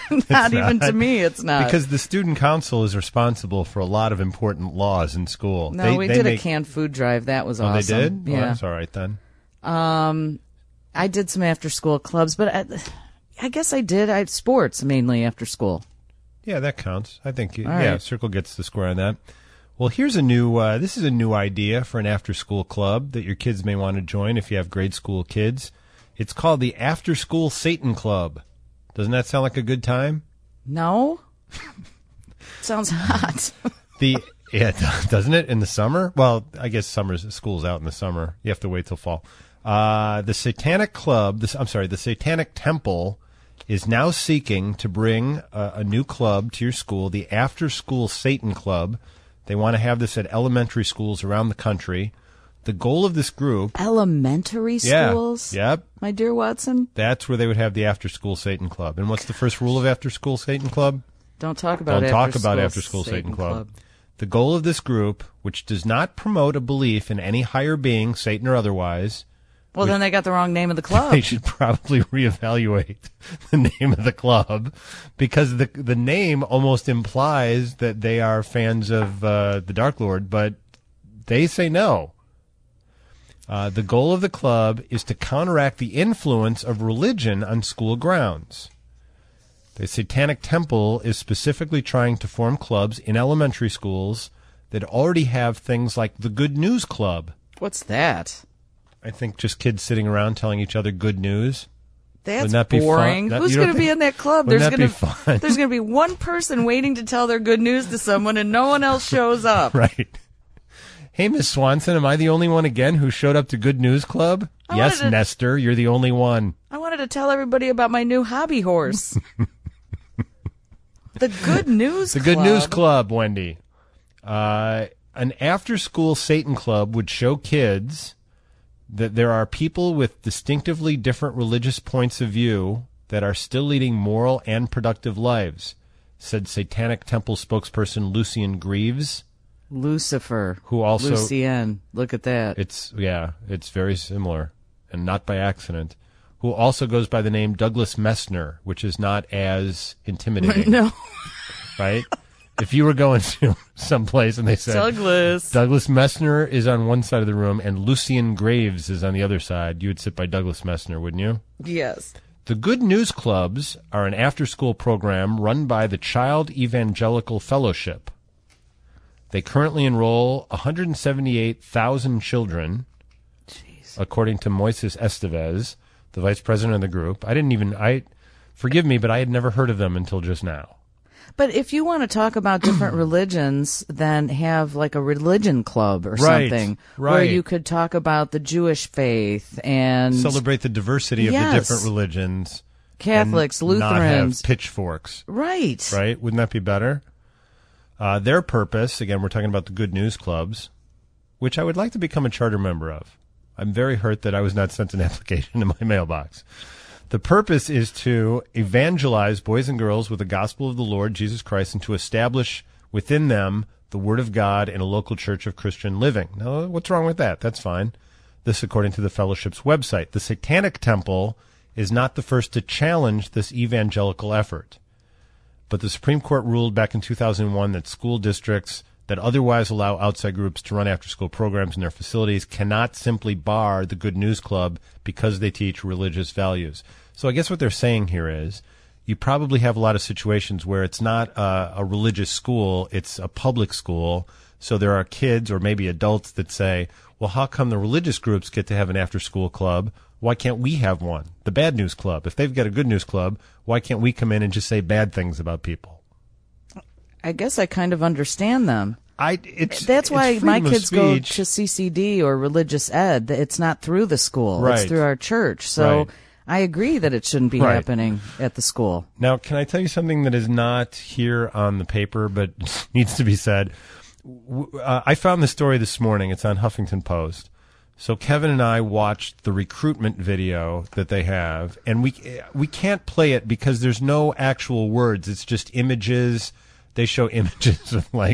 Not even to me, it's not.
Because the student council is responsible for a lot of important laws in school.
No,
they,
we
they
did
make...
a canned food drive. That was
oh,
awesome.
they did?
Yeah.
Well, that's all right then.
Um, I did some after-school clubs, but I, I guess I did I sports mainly after school.
Yeah, that counts. I think,
All
yeah,
right.
Circle gets the square on that. Well, here's a new, uh, this is a new idea for an after-school club that your kids may want to join if you have grade school kids. It's called the After School Satan Club. Doesn't that sound like a good time?
No? Sounds hot.
The yeah, doesn't it in the summer? Well, I guess summer's school's out in the summer. You have to wait till fall. Uh, the Satanic Club, this I'm sorry, the Satanic Temple is now seeking to bring a, a new club to your school, the After School Satan Club. They want to have this at elementary schools around the country. The goal of this group,
Elementary
yeah,
schools?
yep,
My dear Watson?
that's where they would have the After School Satan Club. And what's the first rule of After School Satan Club?
Don't talk about
Don't
after
talk about
school
After School Satan,
Satan
Club.
Club.
The goal of this group, which does not promote a belief in any higher being, Satan or otherwise,
Well, then they got the wrong name of the club.
they should probably reevaluate the name of the club, because the the name almost implies that they are fans of uh, the Dark Lord, but they say no. Uh, the goal of the club is to counteract the influence of religion on school grounds. The Satanic Temple is specifically trying to form clubs in elementary schools that already have things like the Good News Club.
What's that?
I think just kids sitting around telling each other good news.
That's
Wouldn't that be
boring.
fun? That-
Who's
you don't
going to be
think-
in that club?
wouldn't
There's
that
going
be
to
fun?
There's going to be one person waiting to tell their good news to someone, and no one else shows up.
Right. Hey, Miss Swanson, am I the only one again who showed up to Good News Club?
I
Yes,
wanted to-
Nestor, you're the only one.
I wanted to tell everybody about my new hobby horse. The Good News
The
Club.
Good News Club, Wendy. Uh, an after-school Satan Club would show kids that there are people with distinctively different religious points of view that are still leading moral and productive lives, said Satanic Temple spokesperson Lucien Greaves.
Lucifer.
Who also-
Lucien. Look at that.
It's, yeah, it's very similar, and not by accident. Who also goes by the name Douglas Messner, which is not as intimidating.
No.
Right? If you were going to someplace and they said,
Douglas.
Douglas Messner is on one side of the room and Lucien Graves is on the other side, you would sit by Douglas Messner, wouldn't you?
Yes.
The Good News Clubs are an after-school program run by the Child Evangelical Fellowship. They currently enroll one hundred seventy-eight thousand children,
Jeez.
according to Moises Estevez, the vice president of the group. I didn't even, I, forgive me, but I had never heard of them until just now.
But if you want to talk about different religions, then have like a religion club or
Right,
something where
right.
you could talk about the Jewish faith and
Celebrate the diversity of
Yes.
the different religions.
Catholics,
and
Lutherans.
Not have pitchforks,
Right.
right? Wouldn't that be better? Uh, their purpose, again, we're talking about the Good News Clubs, which I would like to become a charter member of. I'm very hurt that I was not sent an application in my mailbox. The purpose is to evangelize boys and girls with the gospel of the Lord Jesus Christ and to establish within them the Word of God in a local church of Christian living. Now, what's wrong with that? That's fine. This according to the fellowship's website. The Satanic Temple is not the first to challenge this evangelical effort. But the Supreme Court ruled back in two thousand one that school districts that otherwise allow outside groups to run after-school programs in their facilities cannot simply bar the Good News Club because they teach religious values. So I guess what they're saying here is you probably have a lot of situations where it's not a, a religious school, it's a public school. So there are kids or maybe adults that say, well, how come the religious groups get to have an after-school club? Why can't we have one? The Bad News Club. If they've got a Good News Club, why can't we come in and just say bad things about people?
I guess I kind of understand them.
I, it's,
That's why
it's
my
freedom of
kids go
speech.
to C C D or religious ed. It's not through the school. It's
Right.
through our church. So
Right.
I agree that it shouldn't be
Right.
happening at the school.
Now, can I tell you something that is not here on the paper but needs to be said? W- Uh, I found this story this morning. It's on Huffington Post. So Kevin and I watched the recruitment video that they have, and we we can't play it because there's no actual words. It's just images. They show images of like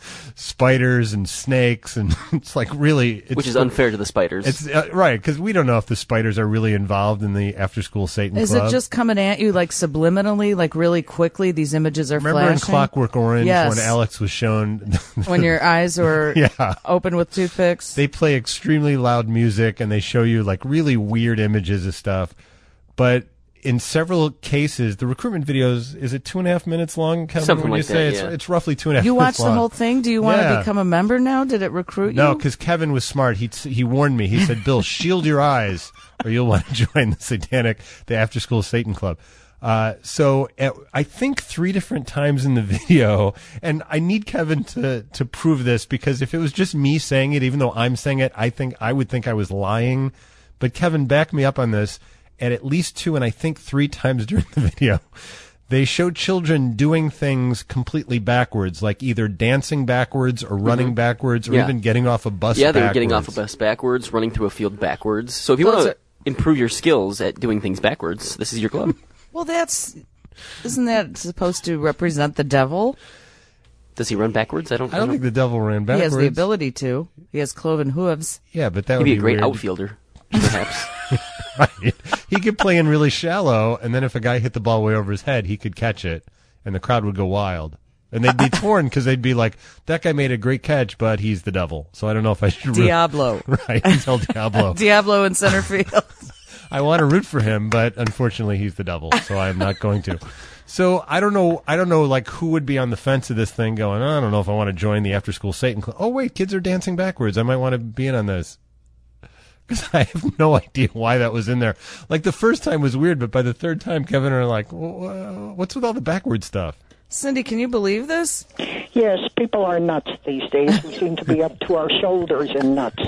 spiders and snakes, and it's like really, it's,
Which is unfair to the spiders.
It's uh, right, because we don't know if the spiders are really involved in the after-school Satan
Is
Club.
it just coming at you like subliminally, like really quickly? These images are
Remember
flashing.
in Clockwork Orange
Yes.
when Alex was shown
When your eyes were
Yeah.
open with toothpicks.
they play extremely loud music and they show you like really weird images of stuff. But in several cases, the recruitment videos, is it two and a half minutes long, Kevin?
Something
when you
like
say
that,
it's,
yeah.
it's roughly two and a half
You
minutes
watched the
long.
whole thing? Do you want
Yeah.
to become a member now? Did it recruit
No,
you?
because Kevin was smart. He he warned me. He said, "Bill, shield your eyes, or you'll want to join the satanic, the after school Satan Club." Uh, so at, I think three different times in the video, and I need Kevin to to prove this, because if it was just me saying it, even though I'm saying it, I think I would think I was lying. But Kevin, back me up on this. And at least two, and I think three times during the video, they show children doing things completely backwards, like either dancing backwards or running
Mm-hmm.
backwards, or
Yeah.
even getting off a bus
yeah, they
backwards.
were getting off a bus backwards, running through a field backwards. So if you
Those
want
are-
to improve your skills at doing things backwards, this is your club.
Well, that's... Isn't that supposed to represent the devil?
Does he run backwards? I don't.
I don't think the devil ran backwards.
He has the ability to. He has cloven hooves.
Yeah, but that
He'd
would
be a great
weird.
outfielder, perhaps.
Right. He could play in really shallow, and then if a guy hit the ball way over his head, he could catch it, and the crowd would go wild. And they'd be torn because they'd be like, that guy made a great catch, but he's the devil. So I don't know if I should root.
Diablo.
Right, he's El Diablo.
Diablo in center field.
I want to root for him, but unfortunately he's the devil, so I'm not going to. So I don't know, I don't know like who would be on the fence of this thing going, oh, I don't know if I want to join the after school Satan Club. Oh wait, kids are dancing backwards. I might want to be in on this. Because I have no idea why that was in there. Like the first time was weird, but by the third time, Kevin and I are like, well, what's with all the backward stuff?
Cindy, can you believe this?
Yes, people are nuts these days. We seem to be up to our shoulders in nuts.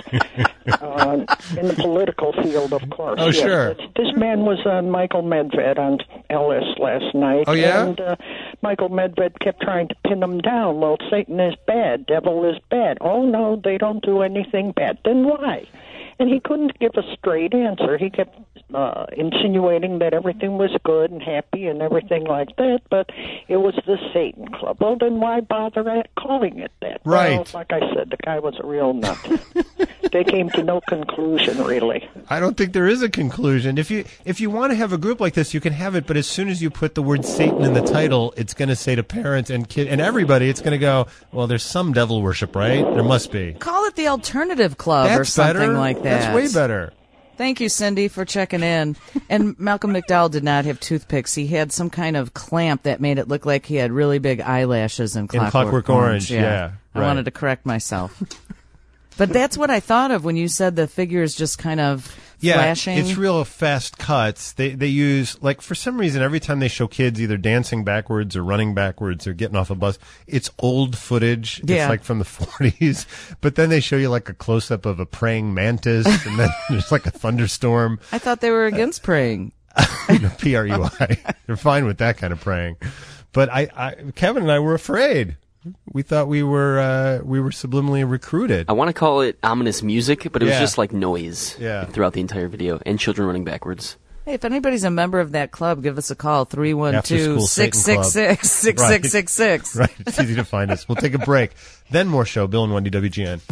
Uh, in the political field, of course.
Oh,
yes.
sure.
It's- This man was on Michael Medved on L S last night.
Oh, yeah?
And uh, Michael Medved kept trying to pin him down. Well, Satan is bad. Devil is bad. Oh, no, they don't do anything bad. Then why? And he couldn't give a straight answer. He kept uh, insinuating that everything was good and happy and everything like that, but it was the Satan Club. Well, then why bother at calling it that?
Right.
Well, like I said, the guy was a real nut. They came to no conclusion, really.
I don't think there is a conclusion. If you if you want to have a group like this, you can have it, but as soon as you put the word Satan in the title, it's going to say to parents and kid and everybody, it's going to go, well, there's some devil worship, right? There must be.
Call it the Alternative Club
That's
or something
better.
like that.
That's way better.
Thank you, Cindy, for checking in. And Malcolm McDowell did not have toothpicks. He had some kind of clamp that made it look like he had really big eyelashes in Clockwork,
Clockwork Orange, yeah,
I
right.
wanted to correct myself. But that's what I thought of when you said the figures just kind of
Yeah,
flashing.
it's real fast cuts. They they use, like, for some reason, every time they show kids either dancing backwards or running backwards or getting off a bus, it's old footage.
Yeah.
It's like from the forties. But then they show you like a close-up of a praying mantis, and then there's like a thunderstorm.
I thought they were against praying.
P R U I. They're fine with that kind of praying. But I, I, Kevin and I were afraid. We thought we were uh, we were subliminally recruited.
I want to call it ominous music, but it was
Yeah.
just like noise
Yeah.
throughout the entire video, and children running backwards.
Hey, if anybody's a member of that club, give us a call, three one
After
two,
School
six
Satan
six six, six six six six.
Right. It's easy to find us. We'll take a break. Then more show. Bill and Wendy, W G N.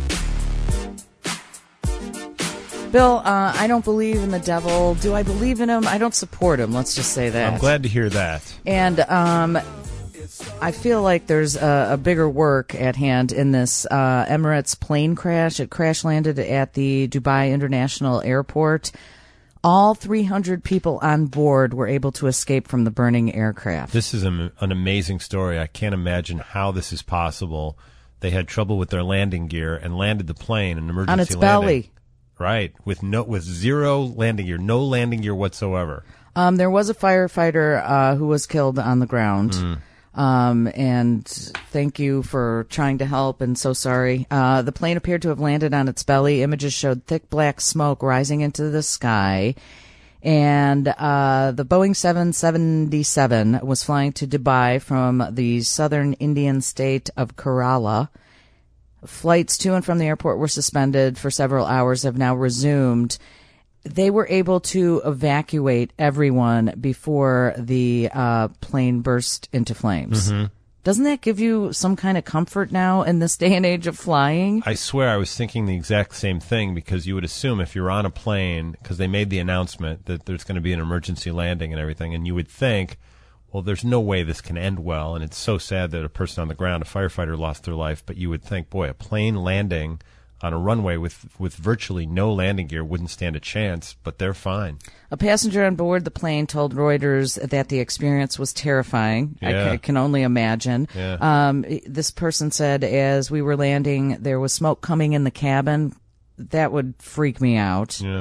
Bill, uh, I don't believe in the devil. Do I believe in him? I don't support him. Let's just say that.
I'm glad to hear that.
And um, I feel like there's a, a bigger work at hand in this uh, Emirates plane crash. It crash landed at the Dubai International Airport. All three hundred people on board were able to escape from the burning aircraft.
This is a, an amazing story. I can't imagine how this is possible. They had trouble with their landing gear and landed the plane, an emergency
On its
landing.
belly.
Right, with no with zero landing gear, no landing gear whatsoever.
Um, there was a firefighter uh, who was killed on the ground.
Mm.
Um, and thank you for trying to help, and so sorry. Uh, the plane appeared to have landed on its belly. Images showed thick black smoke rising into the sky. And uh, the Boeing seven seventy-seven was flying to Dubai from the southern Indian state of Kerala. Flights to and from the airport were suspended for several hours, have now resumed. They were able to evacuate everyone before the uh, plane burst into flames.
Mm-hmm.
Doesn't that give you some kind of comfort now in this day and age of flying?
I swear I was thinking the exact same thing, because you would assume if you're on a plane, because they made the announcement that there's going to be an emergency landing and everything, and you would think, well, there's no way this can end well, and it's so sad that a person on the ground, a firefighter, lost their life, but you would think, boy, a plane landing on a runway with, with virtually no landing gear wouldn't stand a chance, but they're fine.
A passenger on board the plane told Reuters that the experience was terrifying.
Yeah.
I, c- I can only imagine.
Yeah.
Um, this person said as we were landing, there was smoke coming in the cabin. That would freak me out.
Yeah.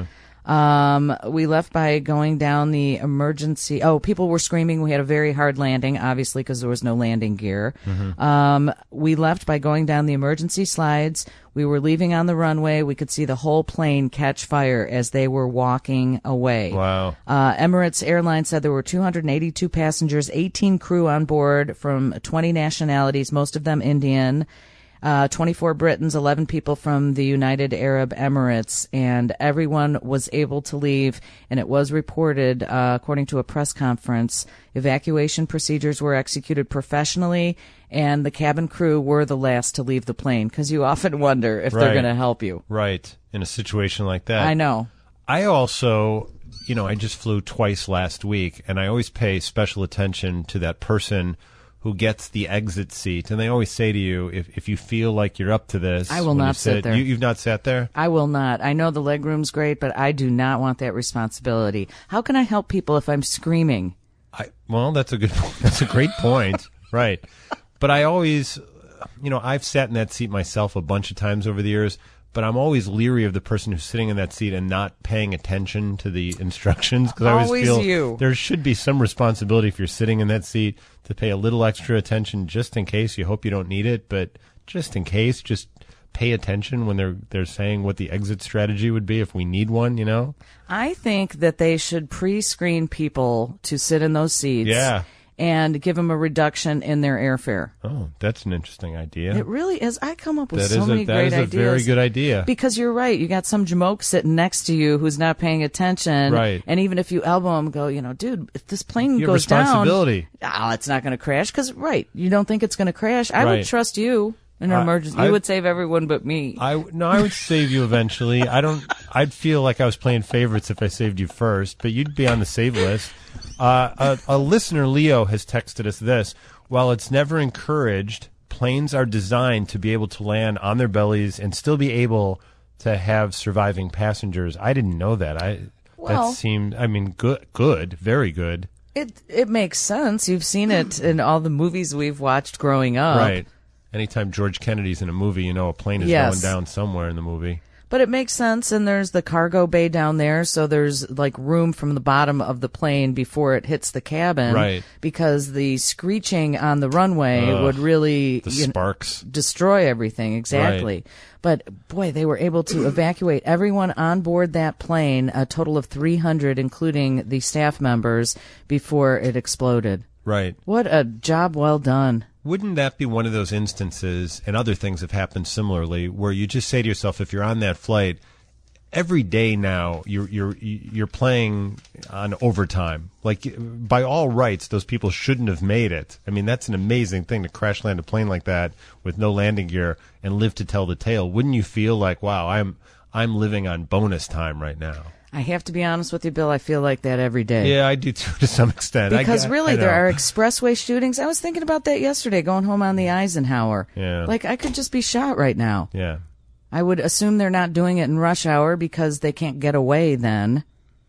Um, we left by going down the emergency. Oh, people were screaming. We had a very hard landing, obviously, because there was no landing gear.
Mm-hmm.
Um, we left by going down the emergency slides. We were leaving on the runway. We could see the whole plane catch fire as they were walking away.
Wow.
Uh, Emirates Airlines said there were two hundred eighty-two passengers, eighteen crew on board from twenty nationalities, most of them Indian. Uh, twenty-four Britons, eleven people from the United Arab Emirates, and everyone was able to leave. And it was reported, uh, according to a press conference, evacuation procedures were executed professionally, and the cabin crew were the last to leave the plane, because you often wonder if
Right.
they're going to help you.
Right. In a situation like that.
I know.
I also, you know, I just flew twice last week, and I always pay special attention to that person who gets the exit seat. And they always say to you, if if you feel like you're up to this,
I will
when you
not sit there.
You, you've not sat there?
I will not. I know the leg room's great, but I do not want that responsibility. How can I help people if I'm screaming?
I, well, that's a good, that's a great point. Right. But I always, you know, I've sat in that seat myself a bunch of times over the years, but I'm always leery of the person who's sitting in that seat and not paying attention to the instructions, because I always,
Always
feel
you.
there should be some responsibility if you're sitting in that seat to pay a little extra attention just in case. You hope you don't need it, but just in case, just pay attention when they're they're saying what the exit strategy would be if we need one, you know?
I think that they should pre-screen people to sit in those seats.
Yeah.
And give them a reduction in their airfare.
Oh, that's an interesting idea.
It really is. I come up with
That
so
is a,
many
that
great
is a
ideas.
very good idea.
Because you're right. You got some jamoke sitting next to you who's not paying attention.
Right.
And even if you elbow him, go, you know, dude, if this plane
You have
goes down,
responsibility.
oh, it's not going to crash. Because, right, you don't think it's going to crash. I
Right.
would trust you in an
I-
emergency.
I-
You would save everyone but me.
I no, I would save you eventually. I don't. I'd feel like I was playing favorites if I saved you first, but you'd be on the save list. Uh, a, a listener, Leo, has texted us this: while it's never encouraged, planes are designed to be able to land on their bellies and still be able to have surviving passengers. I didn't know that. I
Well-
that seemed. I mean, good, good, very good.
It it makes sense. You've seen it in all the movies we've watched growing up.
Right. Anytime George Kennedy's in a movie, you know a plane is
Yes.
going down somewhere in the movie.
But it makes sense, and there's the cargo bay down there, so there's like room from the bottom of the plane before it hits the cabin.
Right.
Because the screeching on the runway
Ugh,
would really
The
you know,
sparks.
destroy everything. Exactly.
Right.
But boy, they were able to evacuate everyone on board that plane, a total of three hundred, including the staff members, before it exploded.
Right.
What a job well done.
Wouldn't that be one of those instances, and other things have happened similarly, where you just say to yourself, if you're on that flight, every day now you're you're you're playing on overtime. Like, by all rights, those people shouldn't have made it. I mean, that's an amazing thing to crash land a plane like that with no landing gear and live to tell the tale. Wouldn't you feel like, wow, I'm I'm living on bonus time right now?
I have to be honest with you, Bill. I feel like that every day.
Yeah, I do too, to some extent. I
Because
get-
really,
I
there
know.
are expressway shootings. I was thinking about that yesterday, going home on the Eisenhower.
Yeah.
Like, I could just be shot right now.
Yeah.
I would assume they're not doing it in rush hour because they can't get away then.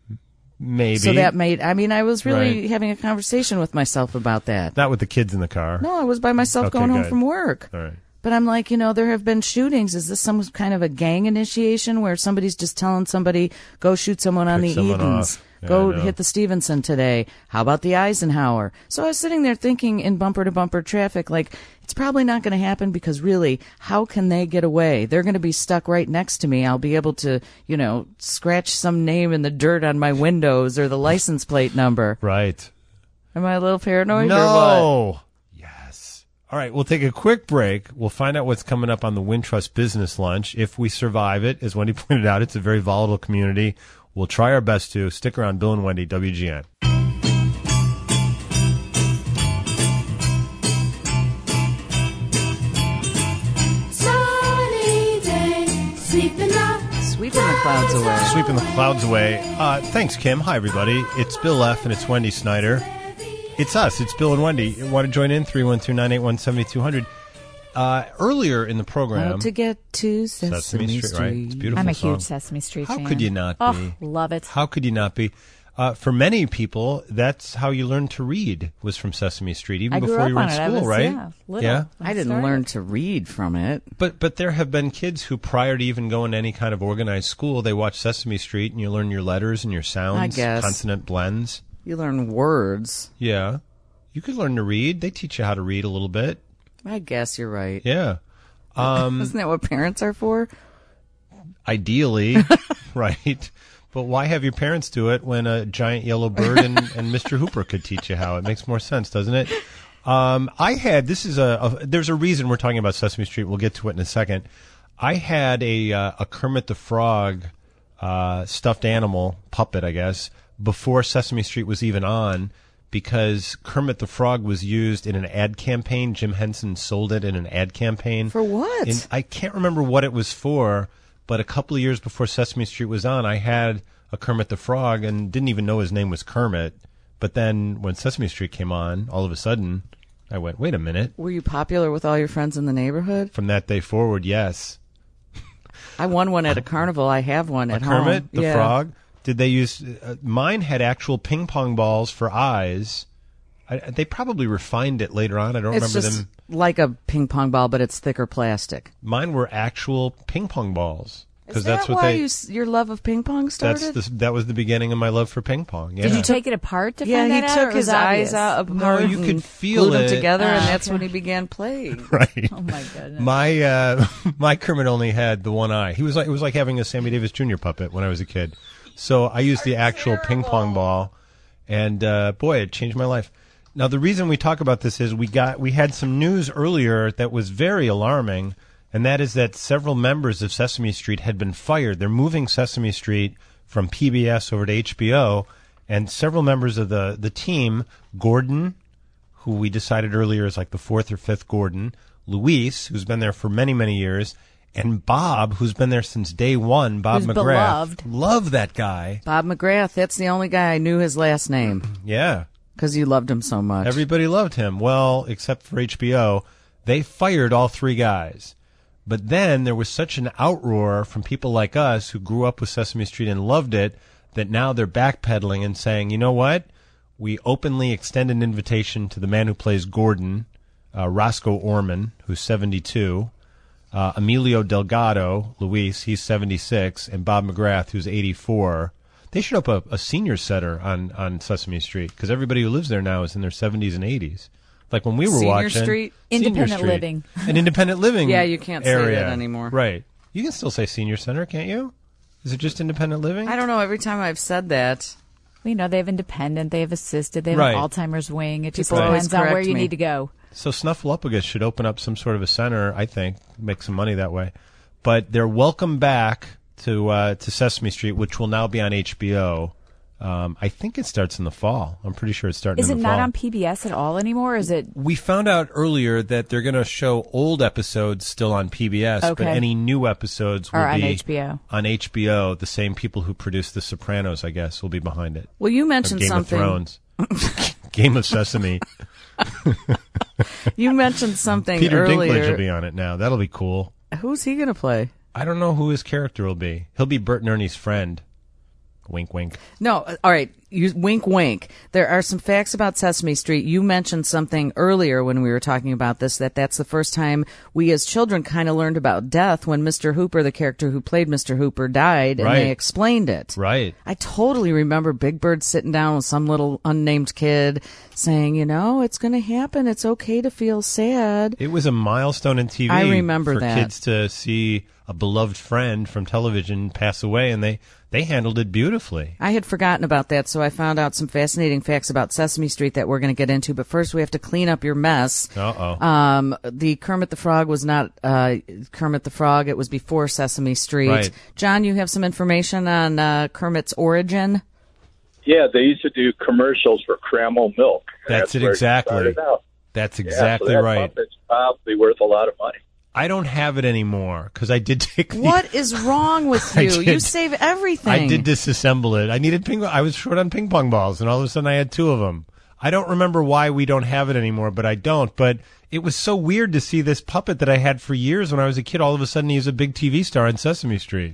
Maybe.
So that made, I mean, I was really
Right.
having a conversation with myself about that.
Not with the kids in the car.
No, I was by myself
Okay,
going home
good.
from work.
All right.
But I'm like, you know, there have been shootings. Is this some kind of a gang initiation where somebody's just telling somebody, go shoot someone on
Pick
the
someone
Edens,
off. Yeah,
go
I know.
hit the Stevenson today? How about the Eisenhower? So I was sitting there thinking in bumper to bumper traffic, like, it's probably not going to happen because really, how can they get away? They're going to be stuck right next to me. I'll be able to, you know, scratch some name in the dirt on my windows or the license plate number.
Right.
Am I a little paranoid or what?
No. Yes. All right, we'll take a quick break. We'll find out what's coming up on the Wintrust Business Lunch. If we survive it, as Wendy pointed out, it's a very volatile community. We'll try our best to. Stick around. Bill and Wendy, W G N.
clouds away.
Sweeping the clouds away. Uh, thanks, Kim. Hi, everybody. It's Bill F. and it's Wendy Snyder. It's us. It's Bill and Wendy. You want to join in? three one two, nine eight one, seven two zero zero. Uh, earlier in the program...
How to get to Sesame,
Sesame Street,
Street.
right? It's a beautiful
I'm a
song.
huge Sesame Street
How
fan.
could you not be?
Oh, love it.
How could you not be? Uh, for many people, that's how you learned to read, was from Sesame Street, even
I grew
before
up
you were in
on it.
school,
I was,
right?
Yeah, little.
Yeah?
I didn't
started.
learn to read from it.
But but there have been kids who, prior to even going to any kind of organized school, they watch Sesame Street, and you learn your letters and your sounds,
I guess.
consonant blends.
You learn words.
Yeah. You could learn to read. They teach you how to read a little bit.
I guess you're right.
Yeah. Um,
Isn't that what parents are for?
Ideally, right. But why have your parents do it when a giant yellow bird and, and Mister Hooper could teach you how? It makes more sense, doesn't it? Um, I had, this is a, a, there's a reason we're talking about Sesame Street. We'll get to it in a second. I had a, uh, a Kermit the Frog uh, stuffed animal, puppet, I guess, before Sesame Street was even on, because Kermit the Frog was used in an ad campaign. Jim Henson sold it in an ad campaign.
For what?
And I can't remember what it was for, but a couple of years before Sesame Street was on, I had a Kermit the Frog and didn't even know his name was Kermit. But then when Sesame Street came on, all of a sudden, I went, wait a minute.
Were you popular with all your friends in the neighborhood?
From that day forward, yes.
I won one at a carnival. I have one
A
at home.
Kermit the
Yeah.
Frog? Did they use... Uh, mine had actual ping pong balls for eyes. I, they probably refined it later on. I don't
It's
remember
just
them.
like a ping pong ball, but it's thicker plastic.
Mine were actual ping pong balls.
Is
Because
that
that's what
why
they...
you, s- your love of ping pong started?
That's the, that was the beginning of my love for ping pong. Yeah.
Did you take it apart to
yeah,
find
he
that out? or
took
it was
his eyes
obvious?
out apart
No, you
and
could feel
glued
it.
them together, and
Ah,
that's
okay.
when he began playing.
Right.
Oh my goodness.
My uh, my Kermit only had the one eye. He was like it was like having a Sammy Davis Junior puppet when I was a kid. So I used the actual ping pong ball, and uh, boy, it changed my life. Now the reason we talk about this is we got we had some news earlier that was very alarming, and that is that several members of Sesame Street had been fired. They're moving Sesame Street from P B S over to H B O, and several members of the the team, Gordon, who we decided earlier is like the fourth or fifth Gordon, Luis, who's been there for many, many years, and Bob, who's been there since day one, Bob
Who's
McGrath.
beloved.
Love that guy.
Bob McGrath, that's the only guy I knew his last name
Yeah.
because you loved him so much.
Everybody loved him. Well, except for H B O. They fired all three guys. But then there was such an outroar from people like us who grew up with Sesame Street and loved it that now they're backpedaling and saying, you know what? We openly extend an invitation to the man who plays Gordon, uh, Roscoe Orman, who's seventy-two, uh, Emilio Delgado, Luis, he's seventy-six, and Bob McGrath, who's eighty-four. They should open a, a senior center on, on Sesame Street because everybody who lives there now is in their seventies and eighties. Like when we were
Senior
watching
Street?
Senior
Independent
Street.
living.
An independent living.
Yeah, you can't say
area.
that anymore.
Right. You can still say senior center, can't you? Is it just independent living?
I don't know. Every time I've said that,
You know, they have independent, they have assisted, they have
Right.
an Alzheimer's wing. It just
People always
depends on where
correct
you
me.
need to go.
So Snuffleupagus should open up some sort of a center, I think, make some money that way. But they're welcome back to uh, to Sesame Street, which will now be on H B O. Um, I think it starts in the fall. I'm pretty sure it's starting
Is
in
it
the
not
fall.
on P B S at all anymore? Or is it?
We found out earlier that they're going to show old episodes still on P B S, but
Okay.
any new episodes will
Or on
be
H B O.
On H B O, the same people who produced The Sopranos, I guess, will be behind it.
well, you
Or
mentioned
Game
something.
of Thrones. Game of Sesame.
You mentioned something
Peter
earlier.
Dinklage will be on it now. That'll be cool.
Who's he going to play?
I don't know who his character will be. He'll be Bert and Ernie's friend. Wink, wink.
No, uh, all right. You, wink, wink. There are some facts about Sesame Street. You mentioned something earlier when we were talking about this, that that's the first time we as children kind of learned about death when Mister Hooper, the character who played Mister Hooper, died, and
Right.
they explained it.
Right.
I totally remember Big Bird sitting down with some little unnamed kid saying, you know, it's going to happen. It's okay to feel sad.
It was a milestone in T V.
I remember
for
that.
kids to see a beloved friend from television pass away, and they, they handled it beautifully.
I had forgotten about that, so I found out some fascinating facts about Sesame Street that we're going to get into. But first, we have to clean up your mess.
Uh-oh.
Um, the Kermit the Frog was not uh, Kermit the Frog. It was before Sesame Street.
Right.
John, you have some information on uh, Kermit's origin?
Yeah, they used to do commercials for Cramel milk.
That's it
where
exactly.
started out.
That's
Yeah,
exactly
so that
right.
puppet's probably worth a lot of money.
I don't have it anymore because I did take the,
What is wrong with
I
you?
did.
You save everything.
I did disassemble it. I needed ping. I was short on ping pong balls, and all of a sudden I had two of them. I don't remember why we don't have it anymore, but I don't. But it was so weird to see this puppet that I had for years when I was a kid. All of a sudden, he's a big T V star on Sesame Street.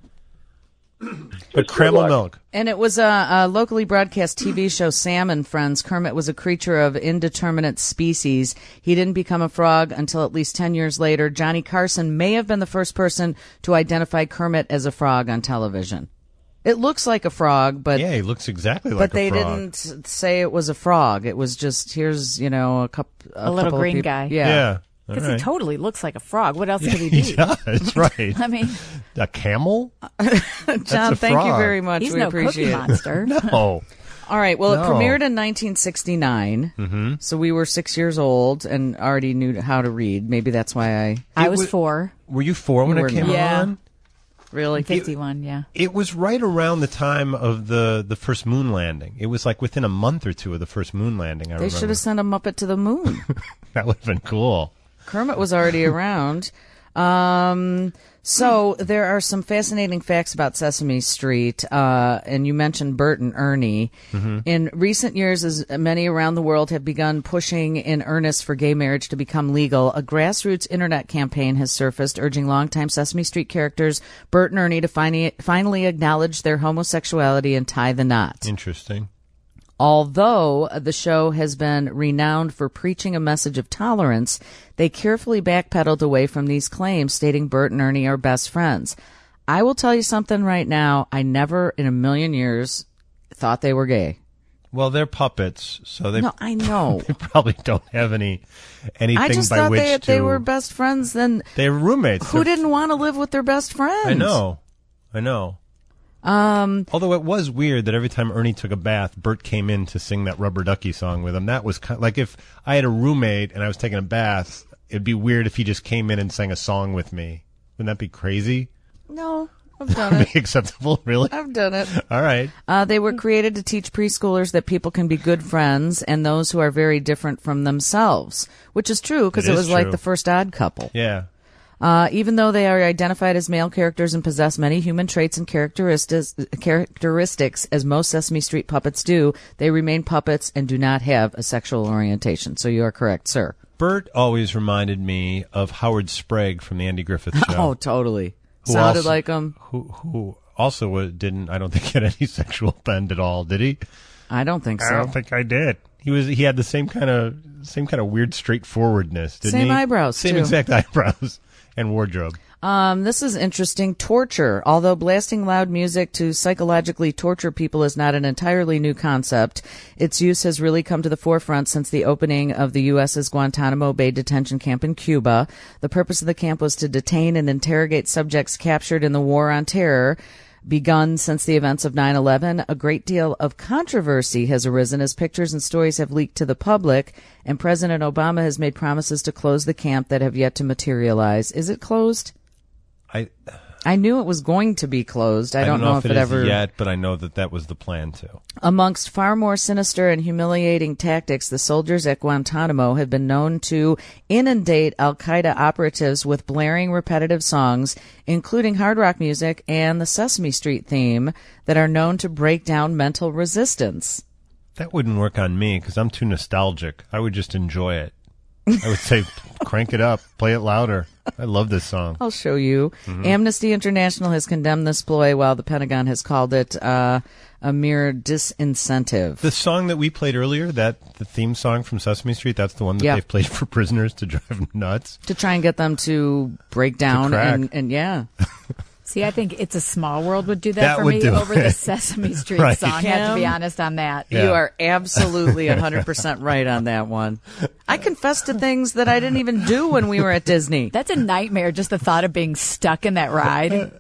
But Caramel Milk.
And it was a, a locally broadcast T V show, Sam and Friends. Kermit was a creature of indeterminate species. He didn't become a frog until at least ten years later. Johnny Carson may have been the first person to identify Kermit as a frog on television. It looks like a frog, but
Yeah, he looks exactly like
but
a
they
frog.
didn't say it was a frog. It was just, here's, you know, a, cup, a,
A little
couple of
green
people-
guy.
Yeah.
Yeah. All
Because
right.
he totally looks like a frog. What else could he
He
be?
does, right.
I mean,
A camel?
John,
a
thank you
frog.
very much.
he's
we
no
appreciate
cookie
it.
monster.
No.
All right. Well,
No.
it premiered in nineteen sixty-nine. Mm-hmm. So we were six years old and already knew how to read. Maybe that's why I
I
It
was
was-
four.
Were you four when
You
it
were
came
not.
Yeah.
on?
really.
fifty-one, yeah.
It was right around the time of the, the first moon landing. It was like within a month or two of the first moon landing, I
They
remember.
should have sent a Muppet to the moon.
That would have been cool.
Kermit was already around. Um, so there are some fascinating facts about Sesame Street, uh, and you mentioned Bert and Ernie. In recent years, as many around the world have begun pushing in earnest for gay marriage to become legal, a grassroots internet campaign has surfaced urging longtime Sesame Street characters Bert and Ernie to finally, finally acknowledge their homosexuality and tie the knot.
Interesting.
Although the show has been renowned for preaching a message of tolerance, they carefully backpedaled away from these claims, stating Bert and Ernie are best friends. I will tell you something right now. I never in a million years thought they were gay.
Well, they're puppets, so they,
No, I know.
they probably don't have any anything
I just
by
thought
which
they,
to.
they were best friends. Then
They were roommates.
who
They're-
didn't want to live with their best friends?
I know. I know. Um, Although it was weird that every time Ernie took a bath, Bert came in to sing that Rubber Ducky song with him. That was kind of, like if I had a roommate and I was taking a bath, it'd be weird if he just came in and sang a song with me. Wouldn't that be crazy?
No, I've done
Be
it.
acceptable, really?
I've done it.
All right.
Uh, they were created to teach preschoolers that people can be good friends and those who are very different from themselves, which is true because
It
it,
is
was like
true.
the first Odd Couple.
Yeah.
Uh, even though they are identified as male characters and possess many human traits and characteristics, characteristics as most Sesame Street puppets do, they remain puppets and do not have a sexual orientation. So you are correct, sir.
Bert always reminded me of Howard Sprague from the Andy Griffith Show.
Oh, totally.
Who
Sounded
also-
like him.
Who, who also uh, didn't, I don't think, had any sexual bend at all, did he?
I don't think so.
I don't think I did. He was. He had the same kind of same kind of weird straightforwardness, didn't
Same
he?
eyebrows,
Same
too.
exact eyebrows and wardrobe.
Um, this is interesting. Torture. Although blasting loud music to psychologically torture people is not an entirely new concept, its use has really come to the forefront since the opening of the U S's Guantanamo Bay detention camp in Cuba. The purpose of the camp was to detain and interrogate subjects captured in the War on Terror. Begun since the events of nine eleven, a great deal of controversy has arisen as pictures and stories have leaked to the public, and President Obama has made promises to close the camp that have yet to materialize. Is it closed?
I
I knew it was going to be closed. I,
I
don't, know, if it,
is
ever.
yet, but I know that that was the plan too.
Amongst far more sinister and humiliating tactics, the soldiers at Guantanamo have been known to inundate Al Qaeda operatives with blaring, repetitive songs, including hard rock music and the Sesame Street theme, that are known to break down mental resistance.
That wouldn't work on me because I'm too nostalgic. I would just enjoy it. I would say, crank it up, play it louder. I love this song.
I'll show you. Mm-hmm. Amnesty International has condemned this ploy, while the Pentagon has called it uh, a mere disincentive.
The song that we played earlier, that the theme song from Sesame Street, that's the one that
Yeah.
they've played for prisoners to drive them nuts.
To try and get them to break down
crack.
and, and yeah.
See, I think It's a Small World would do that,
That
for
would
me
do
over
it.
the Sesame Street
Right.
song. I have to be
Kim?
honest on that.
Yeah.
You are absolutely one hundred percent right on that one. I confess to things that I didn't even do when we were at Disney.
That's a nightmare, just the thought of being stuck in that ride.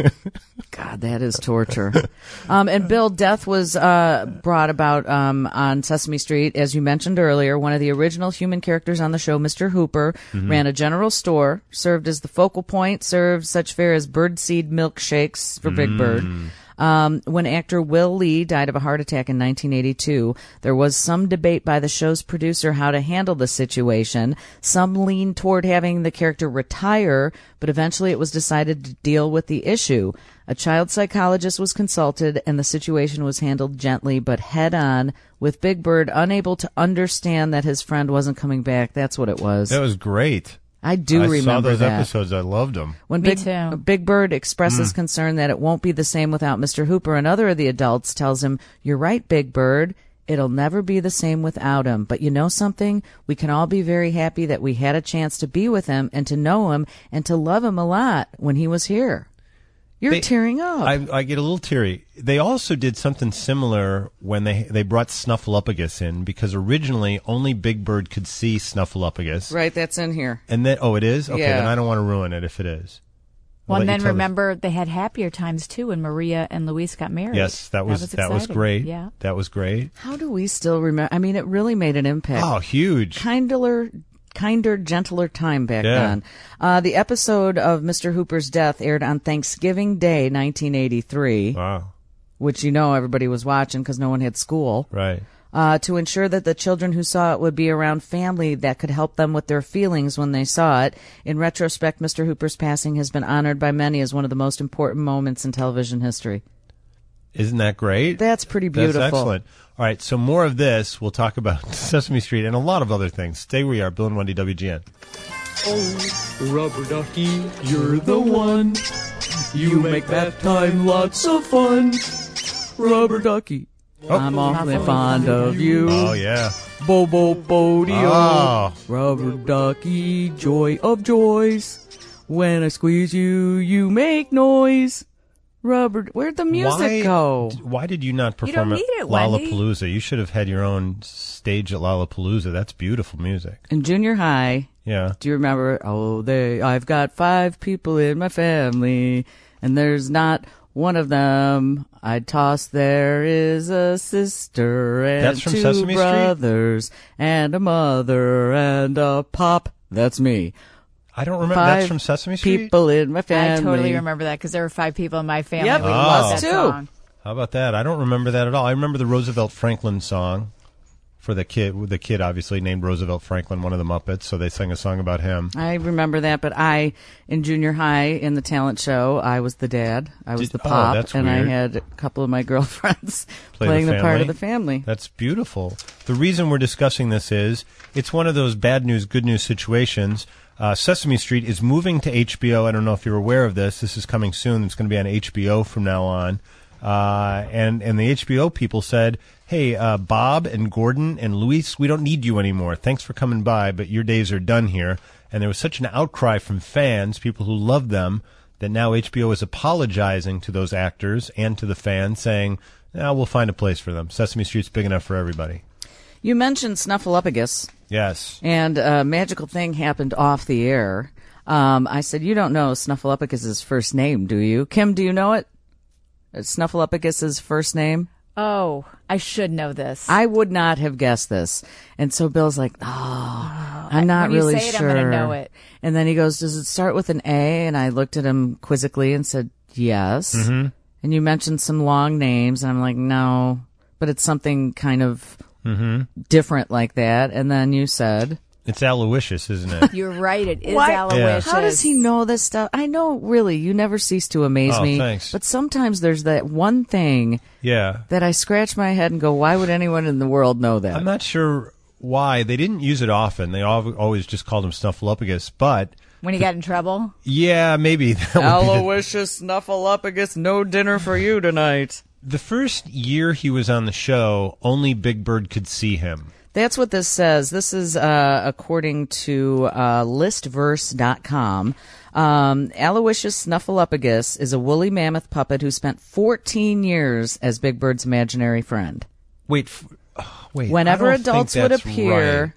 God, that is torture. Um, and Bill, death was uh, brought about um, on Sesame Street, as you mentioned earlier. One of the original human characters on the show, Mister Hooper,
Mm-hmm.
ran a general store, served as the focal point, served such fare as birdseed milkshakes for Big Bird. Um, when actor Will Lee died of a heart attack in nineteen eighty-two, there was some debate by the show's producer how to handle the situation. Some leaned toward having the character retire, but eventually it was decided to deal with the issue. A child psychologist was consulted, and the situation was handled gently but head-on, with Big Bird unable to understand that his friend wasn't coming back. That's what it was.
That was great.
I do
I
remember
saw those
that.
episodes. I loved them.
When
Me
Big,
too.
Big Bird expresses
Mm.
concern that it won't be the same without Mister Hooper, another of the adults tells him, "You're right, Big Bird. It'll never be the same without him. But you know something? We can all be very happy that we had a chance to be with him and to know him and to love him a lot when he was here." You're
They-
tearing up.
I, I get a little teary. They also did something similar when they they brought Snuffleupagus in, because originally only Big Bird could see Snuffleupagus.
Right, that's in here.
And then, oh, it is? Okay,
Yeah.
then I don't want to ruin it if it is. I'll
Well, and
let you
then
tell the-
remember they had happier times too when Maria and Luis got married.
Yes, that was that was,
exciting.
great.
Yeah.
That was great.
How do we still remember? I mean, it really made an impact.
Oh, huge.
Kinder, kinder, gentler time back
Yeah.
then. Uh, the episode of Mister Hooper's death aired on Thanksgiving Day, nineteen eighty-three,
Wow.
which you know everybody was watching because no one had school.
Right.
Uh, to ensure that the children who saw it would be around family that could help them with their feelings when they saw it. In retrospect, Mister Hooper's passing has been honored by many as one of the most important moments in television history.
Isn't that great?
That's pretty beautiful.
That's excellent. All right, so more of this. We'll talk about Sesame Street and a lot of other things. Stay where you are. Bill and Wendy, W G N.
Oh, Rubber Ducky, you're the one. You make bath time lots of fun. Rubber Ducky.
Oh.
I'm awfully fond of you.
Oh, yeah.
Bobo Bodio.
Oh.
Rubber Ducky, joy of joys. When I squeeze you, you make noise. Rubber, where'd the music
why,
go?
Why did you not
You
perform
don't
at
need it, Wendy.
Lollapalooza? You should have had your own stage at Lollapalooza. That's beautiful music.
In junior high,
Yeah.
do you remember? Oh, they, I've got five people in my family, and there's not one of them I'd toss. There is a sister and
That's from
two
Sesame Street?
brothers and a mother and a pop. That's me.
I don't remember.
Five
That's from Sesame Street?
people in my family.
I totally remember that because there were five people in my family.
Yep,
We
Oh.
loved
us
that
too.
song.
How about that? I don't remember that at all. I remember the Roosevelt Franklin song for the kid. The kid obviously named Roosevelt Franklin, one of the Muppets, so they sang a song about him.
I remember that, but I, in junior high, in the talent show, I was the dad. I was
Did-
the
oh,
pop,
that's
and
weird.
I had a couple of my girlfriends
Play
playing
the
the, part
family?
of the family.
That's beautiful. The reason we're discussing this is it's one of those bad news, good news situations. Uh, Sesame Street is moving to H B O. I don't know if you're aware of this. This is coming soon. It's going to be on H B O from now on. Uh, and, and the H B O people said, hey, uh, Bob and Gordon and Luis, we don't need you anymore. Thanks for coming by, but your days are done here. And there was such an outcry from fans, people who loved them, that now H B O is apologizing to those actors and to the fans, saying, "Now we'll find a place for them. Sesame Street's big enough for everybody."
You mentioned Snuffleupagus,
Yes.
and a magical thing happened off the air. Um, I said, you don't know Snuffleupagus' first name, do you? Kim, do you know it? Snuffleupagus' first name?
Oh, I should know this.
I would not have guessed this. And so Bill's like, oh, I'm not
when you
really
say it, I'm
sure.
gonna know it.
And then he goes, does it start with an A? And I looked at him quizzically and said, yes.
Mm-hmm.
And you mentioned some long names. And I'm like, no, but it's something kind of
Mm-hmm.
different like that. And then you said,
It's Aloysius, isn't it?
You're right. It is
Why-
Aloysius.
how does he know this stuff? I know, really, you never cease to amaze
Oh,
me.
thanks.
But sometimes there's that one thing
Yeah.
that I scratch my head and go, why would anyone in the world know that?
I'm not sure why. They didn't use it often. They al- always just called him Snuffleupagus. But,
When he got in trouble?
yeah, maybe that would be the,
Aloysius Snuffleupagus, no dinner for you tonight.
the first year he was on the show, only Big Bird could see him.
That's what this says. This is uh, according to uh, list verse dot com. Um, Aloysius Snuffleupagus is a woolly mammoth puppet who spent fourteen years as Big Bird's imaginary friend.
Wait, f- oh, wait.
Whenever
I don't
adults
think
would
that's
appear...
right.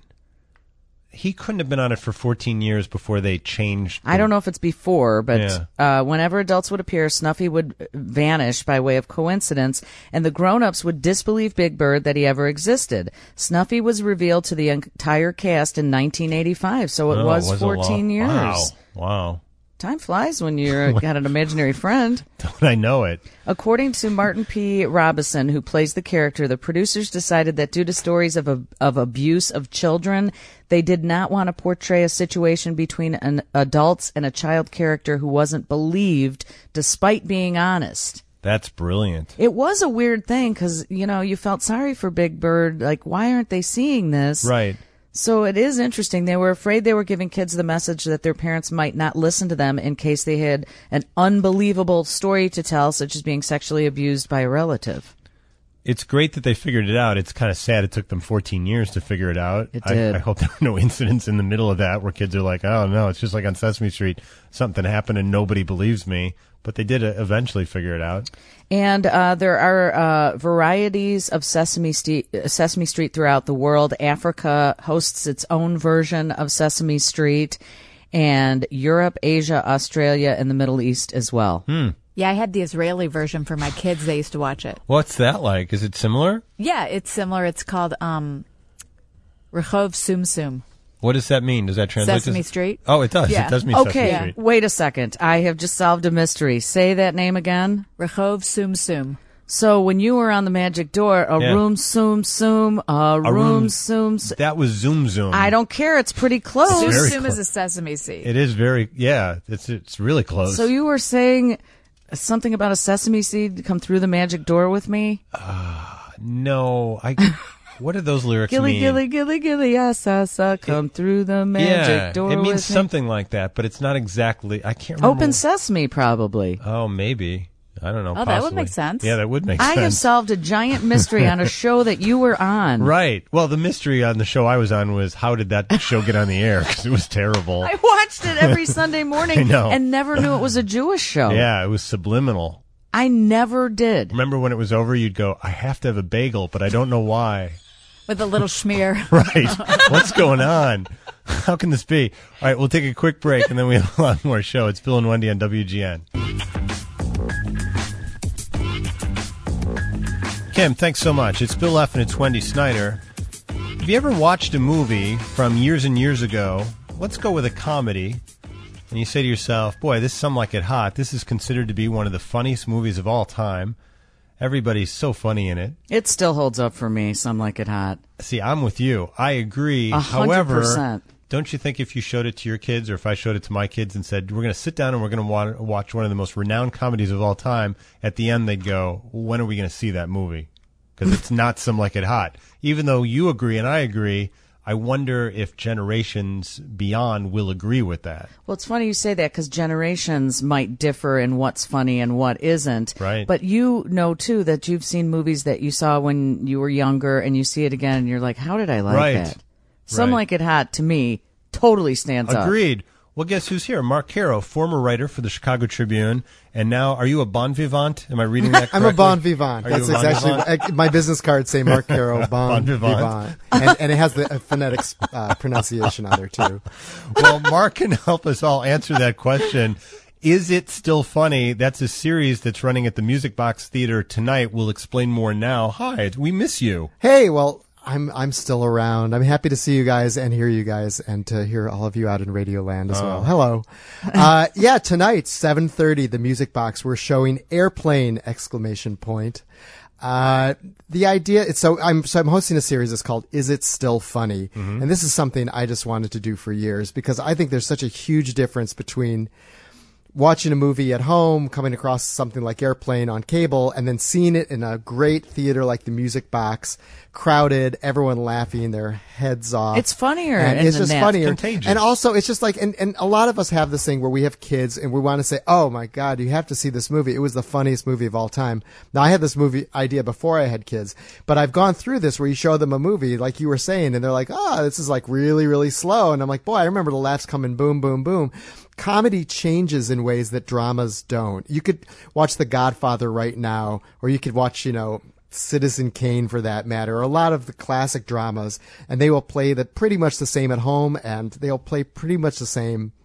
He couldn't have been on it for fourteen years before they changed.
I don't know if it's before, but
Yeah.
uh, whenever adults would appear, Snuffy would vanish by way of coincidence, and the grown-ups would disbelieve Big Bird that he ever existed. Snuffy was revealed to the entire cast in nineteen eighty-five, so it
Oh,
was
a
fourteen
long-
years.
Wow. Wow.
Time flies when you're got an imaginary friend.
Don't I know it?
According to Martin P. Robison, who plays the character, the producers decided that due to stories of a, of abuse of children, they did not want to portray a situation between an adults and a child character who wasn't believed, despite being honest.
That's brilliant.
It was a weird thing because, you know, you felt sorry for Big Bird. Like, why aren't they seeing this?
Right.
So it is interesting. They were afraid they were giving kids the message that their parents might not listen to them in case they had an unbelievable story to tell, such as being sexually abused by a relative.
It's great that they figured it out. It's kind of sad it took them fourteen years to figure it out.
It did.
I, I hope there were no incidents in the middle of that where kids are like, oh, no, it's just like on Sesame Street. Something happened and nobody believes me. But they did uh, eventually figure it out.
And uh, there are uh, varieties of Sesame Street, Sesame Street throughout the world. Africa hosts its own version of Sesame Street, and Europe, Asia, Australia, and the Middle East as well.
Hmm.
Yeah, I had the Israeli version for my kids. They used to watch it.
What's that like? Is it similar?
Yeah, it's similar. It's called um, Rehov Sum Sum.
What does that mean? Does that translate
Sesame
to...
Street?
Oh, it does.
Yeah.
It does mean
Okay,
Sesame Street.
wait a second. I have just solved a mystery. Say that name again.
Rehov Sum Sum.
So when you were on the magic door, a
Yeah.
room sum sum, a,
A
room,
room-
sum sum.
That was Zoom Zoom.
I don't care. It's pretty close.
Sum
very
Sum
close.
is a sesame seed.
It is very, yeah, it's it's really close.
So you were saying something about a sesame seed come through the magic door with me?
No, I. What do those lyrics
Gilly,
mean?
gilly, gilly, gilly, yes, yes, uh, come through the magic
yeah,
door
it means
with
something like that, but it's not exactly. I can't
me.
remember.
Open sesame, probably.
Oh, maybe. I don't know.
Oh, that would
possibly.
make sense.
Yeah, that would make
I
sense.
have solved a giant mystery on a show that you were on.
Right. Well, the mystery on the show I was on was how did that show get on the air? Because it was terrible.
I watched it every Sunday morning
I know.
and never knew it was a Jewish show.
Yeah, it was subliminal.
I never did.
Remember when it was over, you'd go, I have to have a bagel, but I don't know why.
With a little schmear.
Right. What's going on? How can this be? All right, we'll take a quick break, and then we have a lot more show. It's Bill and Wendy on W G N. Kim, thanks so much. It's Bill F. and it's Wendy Snyder. Have you ever watched a movie from years and years ago? Let's go with a comedy. And you say to yourself, boy, this Some Like It Hot. This is considered to be one of the funniest movies of all time. Everybody's so funny in it.
It still holds up for me. Some Like It Hot.
See, I'm with you. I agree.
A hundred
However,
percent.
don't you think if you showed it to your kids or if I showed it to my kids and said, we're going to sit down and we're going to watch one of the most renowned comedies of all time, at the end they'd go, when are we going to see that movie? Because it's not Some Like It Hot. Even though you agree and I agree, I wonder if generations beyond will agree with that.
Well, it's funny you say that because generations might differ in what's funny and what isn't.
Right.
But you know, too, that you've seen movies that you saw when you were younger and you see it again and you're like, how did I like
Right.
that? Some
Right.
Like It Hot, to me, totally stands up.
Agreed. Well, guess who's here? Mark Caro, former writer for the Chicago Tribune, and now, are you a bon vivant? Am I reading that correctly?
I'm a bon vivant.
Are you
That's
a bon
exactly
vivant?
my business cards say Mark Caro bon,
Bon vivant.
vivant, and, and it has the uh, phonetics uh, pronunciation on there too.
Well, Mark can help us all answer that question. Is it still funny? That's a series that's running at the Music Box Theater tonight. We'll explain more now. Hi, we miss you.
Hey, well, I'm I'm still around. I'm happy to see you guys and hear you guys and to hear all of you out in Radio Land as
Oh.
well. Hello. Uh, yeah, tonight, seven thirty, the Music Box, we're showing Airplane! Exclamation point. Uh, the idea, it's so I'm, so I'm hosting a series that's called Is It Still Funny?
Mm-hmm.
And this is something I just wanted to do for years because I think there's such a huge difference between watching a movie at home, coming across something like Airplane on cable, and then seeing it in a great theater like the Music Box, crowded, everyone laughing their heads off.
It's funnier
And
and
it's just
that's
funnier.
contagious.
And also, it's just like, and, and a lot of us have this thing where we have kids and we want to say, oh my God, you have to see this movie. It was the funniest movie of all time. Now, I had this movie idea before I had kids, but I've gone through this where you show them a movie, like you were saying, and they're like, oh, this is like really, really slow. And I'm like, boy, I remember the laughs coming boom, boom, boom. Comedy changes in ways that dramas don't. You could watch The Godfather right now, or you could watch, you know, Citizen Kane for that matter, or a lot of the classic dramas, and they will play the pretty much the same at home, and they'll play pretty much the same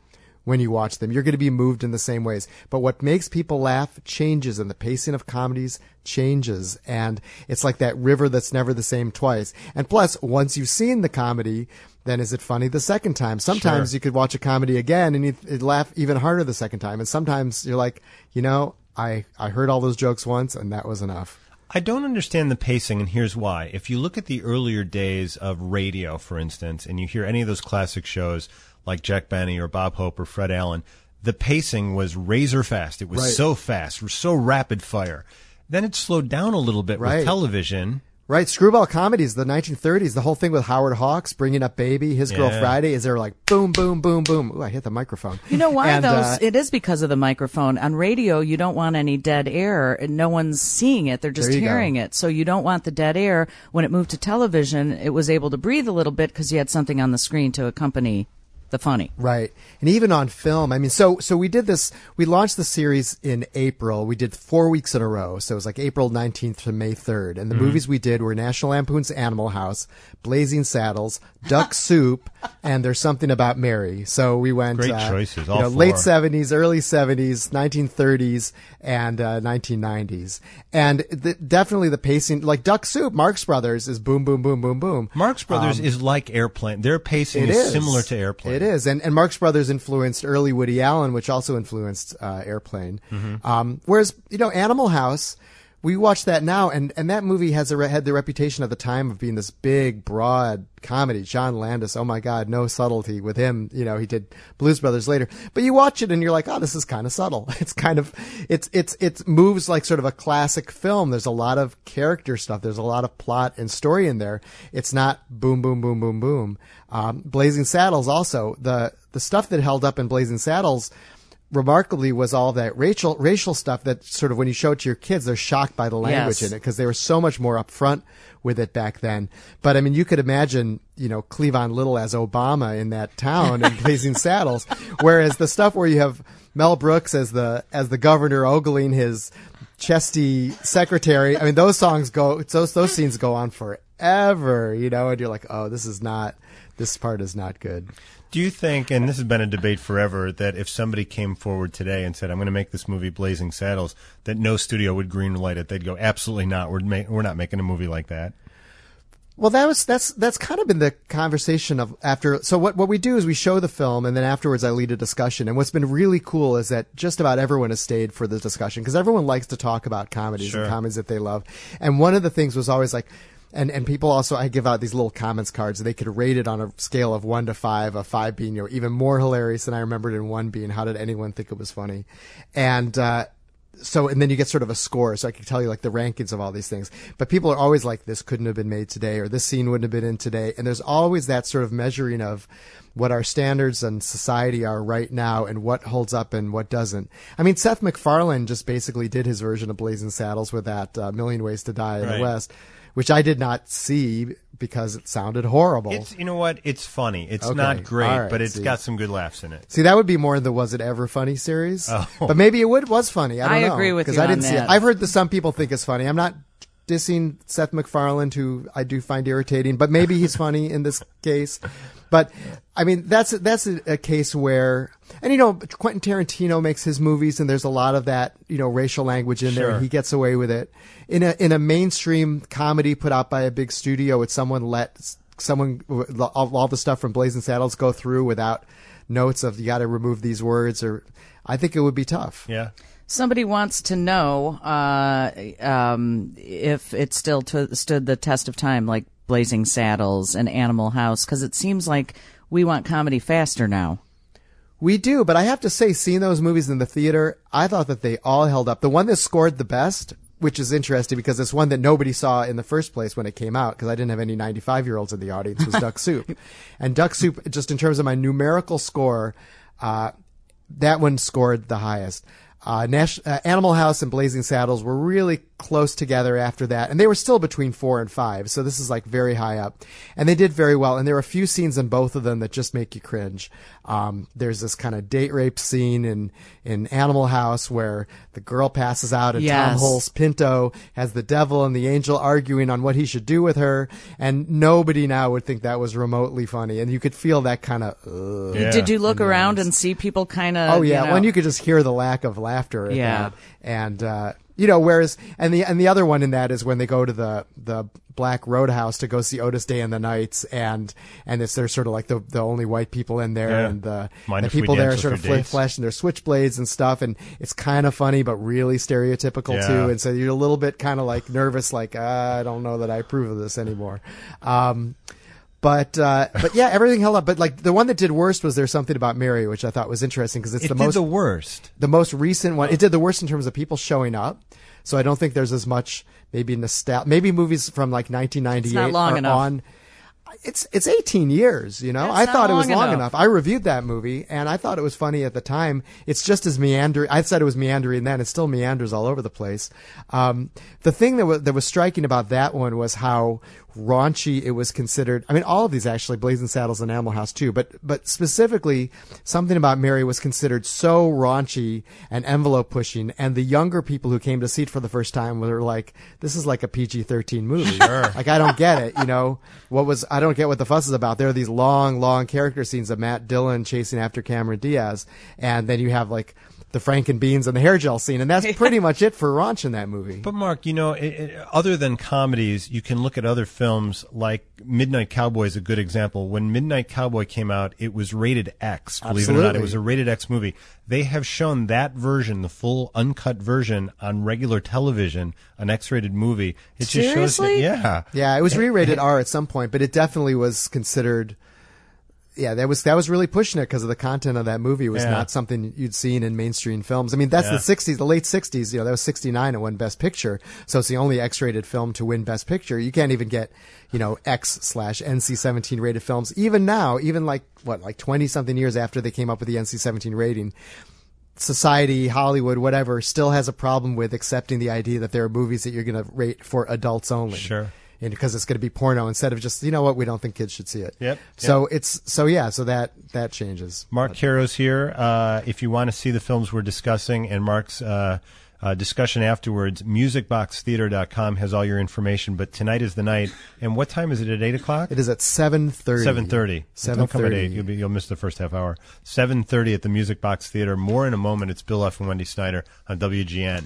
when you watch them. You're going to be moved in the same ways. But what makes people laugh changes, and the pacing of comedies changes. And it's like that river that's never the same twice. And plus, once you've seen the comedy, then is it funny the second time? Sometimes
Sure.
you could watch a comedy again and you'd, you'd laugh even harder the second time. And sometimes you're like, you know, I, I heard all those jokes once and that was enough.
I don't understand the pacing, and here's why. If you look at the earlier days of radio, for instance, and you hear any of those classic shows like Jack Benny or Bob Hope or Fred Allen, the pacing was razor fast. It was
Right.
so fast, so rapid fire. Then it slowed down a little bit
Right.
with television.
Right, screwball comedies, the nineteen thirties, the whole thing with Howard Hawks, Bringing Up Baby, His Girl
Yeah.
Friday, is there like boom, boom, boom, boom. Ooh, I hit the microphone.
You know why,
And,
though?
uh,
It is because of the microphone. On radio, you don't want any dead air. and No one's seeing it. They're just
There you go.
hearing it. So you don't want the dead air. When it moved to television, it was able to breathe a little bit because you had something on the screen to accompany the funny.
Right. And even on film, I mean, so, so we did this, we launched the series in April. We did four weeks in a row. So it was like April nineteenth to May third. And the
Mm-hmm.
movies we did were National Lampoon's Animal House, Blazing Saddles, Duck Soup, and There's Something About Mary. So we went,
Great
uh,
choices,
you
all
know,
four.
late seventies, early seventies, nineteen thirties, and uh, nineteen nineties. And the, definitely the pacing, like Duck Soup, Marx Brothers is boom, boom, boom, boom, boom.
Marx Brothers
Um,
is like Airplane. Their pacing
It
is,
is
similar to Airplane.
It is, and and Marx Brothers influenced early Woody Allen, which also influenced uh, Airplane.
Mm-hmm.
Um, whereas you know, Animal House, we watch that now, and and that movie has a re- had the reputation at the time of being this big, broad comedy. John Landis, oh my God, no subtlety with him. You know, he did Blues Brothers later, but you watch it and you're like, oh, this is kind of subtle. It's kind of, it's it's it moves like sort of a classic film. There's a lot of character stuff. There's a lot of plot and story in there. It's not boom, boom, boom, boom, boom. Um, Blazing Saddles also, the the stuff that held up in Blazing Saddles remarkably was all that racial racial stuff that sort of when you show it to your kids, they're shocked by the language
Yes.
in it because they were so much more upfront with it back then. But I mean, you could imagine, you know, Cleavon Little as Obama in that town in Blazing Saddles, whereas the stuff where you have Mel Brooks as the as the governor ogling his chesty secretary, I mean, those songs go, those those scenes go on forever, you know, and you're like, oh, this is not, this part is not good.
Do you think, and this has been a debate forever, that if somebody came forward today and said, I'm going to make this movie Blazing Saddles, that no studio would greenlight it? They'd go, absolutely not. We're, ma- we're not making a movie like that.
Well, that was that's that's kind of been the conversation of after. So what what we do is we show the film, and then afterwards I lead a discussion. And what's been really cool is that just about everyone has stayed for the discussion because everyone likes to talk about comedies
Sure.
and comedies that they love. And one of the things was always like. And and people also, I give out these little comments cards. They could rate it on a scale of one to five, a five being, you know, even more hilarious than I remembered, and one being, how did anyone think it was funny? And uh, so, and then you get sort of a score. So I can tell you like the rankings of all these things. But people are always like, this couldn't have been made today, or this scene wouldn't have been in today. And there's always that sort of measuring of what our standards and society are right now and what holds up and what doesn't. I mean, Seth MacFarlane just basically did his version of Blazing Saddles with that uh, Million Ways to Die in
Right.
the West, which I did not see because it sounded horrible.
It's, you know what? It's funny. It's
Okay.
not great,
All right.
but it's
See.
got some good laughs in it.
See, that would be more in the Was It Ever Funny series.
Oh.
But maybe it would was funny. I don't
I
know.
agree with
Because
you
I didn't
on
see
that.
it. I've heard that some people think it's funny. I'm not dissing Seth MacFarlane, who I do find irritating, but maybe he's funny in this case. But I mean, that's that's a, a case where, and you know, Quentin Tarantino makes his movies, and there's a lot of that, you know, racial language in there.
Sure.
And he gets away with it. In a in a mainstream comedy put out by a big studio, would someone let someone all, all the stuff from Blazing Saddles go through without notes of you got to remove these words? Or I think it would be tough.
Yeah.
Somebody wants to know uh, um, if it still t- stood the test of time, like Blazing Saddles and Animal House, because it seems like we want comedy faster now.
We do, but I have to say, seeing those movies in the theater, I thought that they all held up. The one that scored the best, which is interesting because it's one that nobody saw in the first place when it came out, because I didn't have any ninety-five-year-olds in the audience, was Duck Soup. And Duck Soup, just in terms of my numerical score, uh, that one scored the highest. Uh, Nash, uh, Animal House and Blazing Saddles were really close together after that, and they were still between four and five, so this is like very high up. And they did very well, and there are a few scenes in both of them that just make you cringe. Um, there's this kind of date rape scene in, in Animal House where the girl passes out and
Yes.
Tom Hulce Pinto has the devil and the angel arguing on what he should do with her, and nobody now would think that was remotely funny, and you could feel that kind of uh,
Yeah. Did you look around and see people kind of?
Oh yeah,
you know,
well, and you could just hear the lack of laughter. At
Yeah.
that. and uh, you know, whereas and the and the other one in that is when they go to the the Black Roadhouse to go see Otis Day and the Knights, and and it's they're sort of like the the only white people in there,
Yeah.
and the,
Mind
the
if we
people there are
dance
sort
with
of
your
flip
dates?
flesh and they're switchblades and stuff, and it's kind of funny but really stereotypical
Yeah.
too, and so you're a little bit kind of like nervous, like uh, I don't know that I approve of this anymore. Um, But uh, but yeah, everything held up. But like the one that did worst was There's Something About Mary, which I thought was interesting because it's
It
the
did
most
the worst.
the most recent one. It did the worst in terms of people showing up. So I don't think there's as much maybe nostalgia. Maybe movies from like nineteen ninety-eight
It's not long
are
enough.
on. It's it's eighteen years, you know.
That's
I
not
thought it was
long
long
enough.
enough. I reviewed that movie and I thought it was funny at the time. It's just as meandering. I said it was meandering then. It still meanders all over the place. Um, the thing that was that was striking about that one was how raunchy it was considered. I mean, all of these actually, Blazing Saddles and Animal House too, but but specifically, Something About Mary was considered so raunchy and envelope pushing, and the younger people who came to see it for the first time were like, "This is like a P G thirteen movie."
Sure.
Like I don't get it. You know what was? I don't get what the fuss is about. There are these long, long character scenes of Matt Dillon chasing after Cameron Diaz, and then you have like the Franken Beans and the hair gel scene, and that's pretty much it for raunch in that movie.
But Mark, you know, it, it, other than comedies, you can look at other films like Midnight Cowboy is a good example. When Midnight Cowboy came out, it was rated X. Believe it or not,
Absolutely.
it was a rated X movie. They have shown that version, the full uncut version, on regular television, an X-rated movie. It just shows that,
Seriously?
yeah,
Yeah, it was re-rated R at some point, but it definitely was considered. Yeah, that was that was really pushing it because of the content of that movie was
Yeah.
not something you'd seen in mainstream films. I mean, that's
Yeah.
the sixties, the late sixties. You know, that was sixty-nine. It won Best Picture, so it's the only X-rated film to win Best Picture. You can't even get, you know, X slash N C seventeen rated films even now. Even like what, like twenty something years after they came up with the N C seventeen rating. Society, Hollywood, whatever, still has a problem with accepting the idea that there are movies that you're going to rate for adults only.
Sure.
And because it's going to be porno instead of just, you know what, we don't think kids should see it.
Yep.
So it's so yeah, so that that changes.
Mark Caro's here. Uh, if you want to see the films we're discussing and Mark's uh, uh, discussion afterwards, music box theater dot com has all your information. But tonight is the night. And what time is it? At eight o'clock?
It is at seven thirty.
Seven thirty. Don't come at eight.
thirty.
You'll be you'll miss the first half hour. Seven thirty at the Music Box Theater. More in a moment. It's Bill F. and Wendy Snyder on W G N.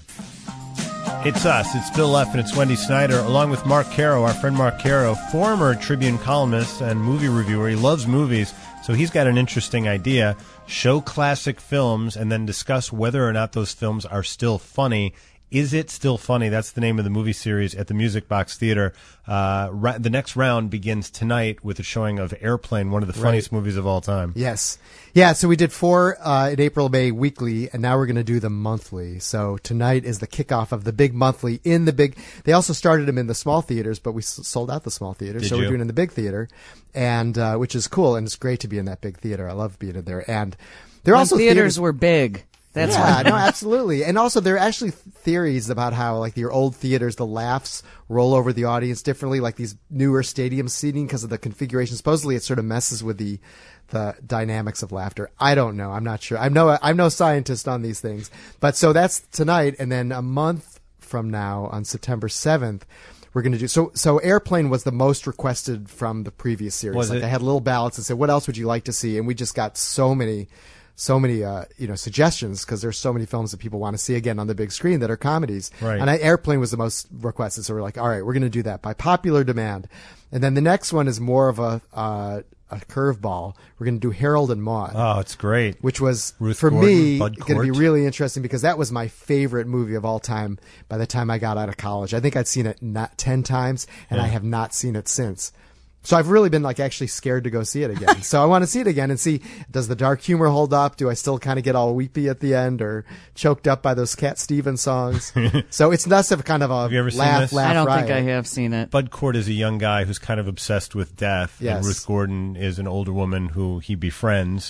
It's us. It's Bill F. and it's Wendy Snyder, along with Mark Caro, our friend Mark Caro, former Tribune columnist and movie reviewer. He loves movies, so he's got an interesting idea. Show classic films and then discuss whether or not those films are still funny. Is It Still Funny? That's the name of the movie series at the Music Box Theater. Uh, ra- the next round begins tonight with a showing of Airplane, one of the funniest
Right.
movies of all time.
Yes. Yeah, so we did four uh, in April, May weekly, and now we're going to do them monthly. So tonight is the kickoff of the big monthly in the big. They also started them in the small theaters, but we s- sold out the small theaters,
Did
so
you?
we're doing it in the big theater, and uh, which is cool, and it's great to be in that big theater. I love being in there, and there are
When
also
theaters were big. That's
yeah,
why.
no, absolutely. And also, there are actually theories about how, like, your old theaters, the laughs roll over the audience differently, like these newer stadium seating because of the configuration. Supposedly, it sort of messes with the the dynamics of laughter. I don't know. I'm not sure. I'm no I'm no scientist on these things. But so that's tonight, and then a month from now, on September seventh. We're going to do so. So Airplane was the most requested from the previous series.
Was
like
it?
I had little ballots and said, "What else would you like to see?" And we just got so many. So many, uh, you know, suggestions because there's so many films that people want to see again on the big screen that are comedies.
Right.
And I, Airplane was the most requested, so we're like, all right, we're going to do that by popular demand. And then the next one is more of a uh, a curveball. We're going to do Harold and Maude.
Oh, it's great.
Which was,
Ruth
for
Gordon,
me,
Bud
going to be
Cort.
really interesting because that was my favorite movie of all time by the time I got out of college. I think I'd seen it not ten times, and
Yeah.
I have not seen it since. So I've really been like actually scared to go see it again. So I want to see it again and see, does the dark humor hold up? Do I still kind of get all weepy at the end or choked up by those Cat Stevens songs? So it's less of kind of a
Have you ever seen
laugh,
this?
laugh
I don't
riot.
think I have seen it.
Bud Cort is a young guy who's kind of obsessed with death,
Yes.
and Ruth Gordon is an older woman who he befriends.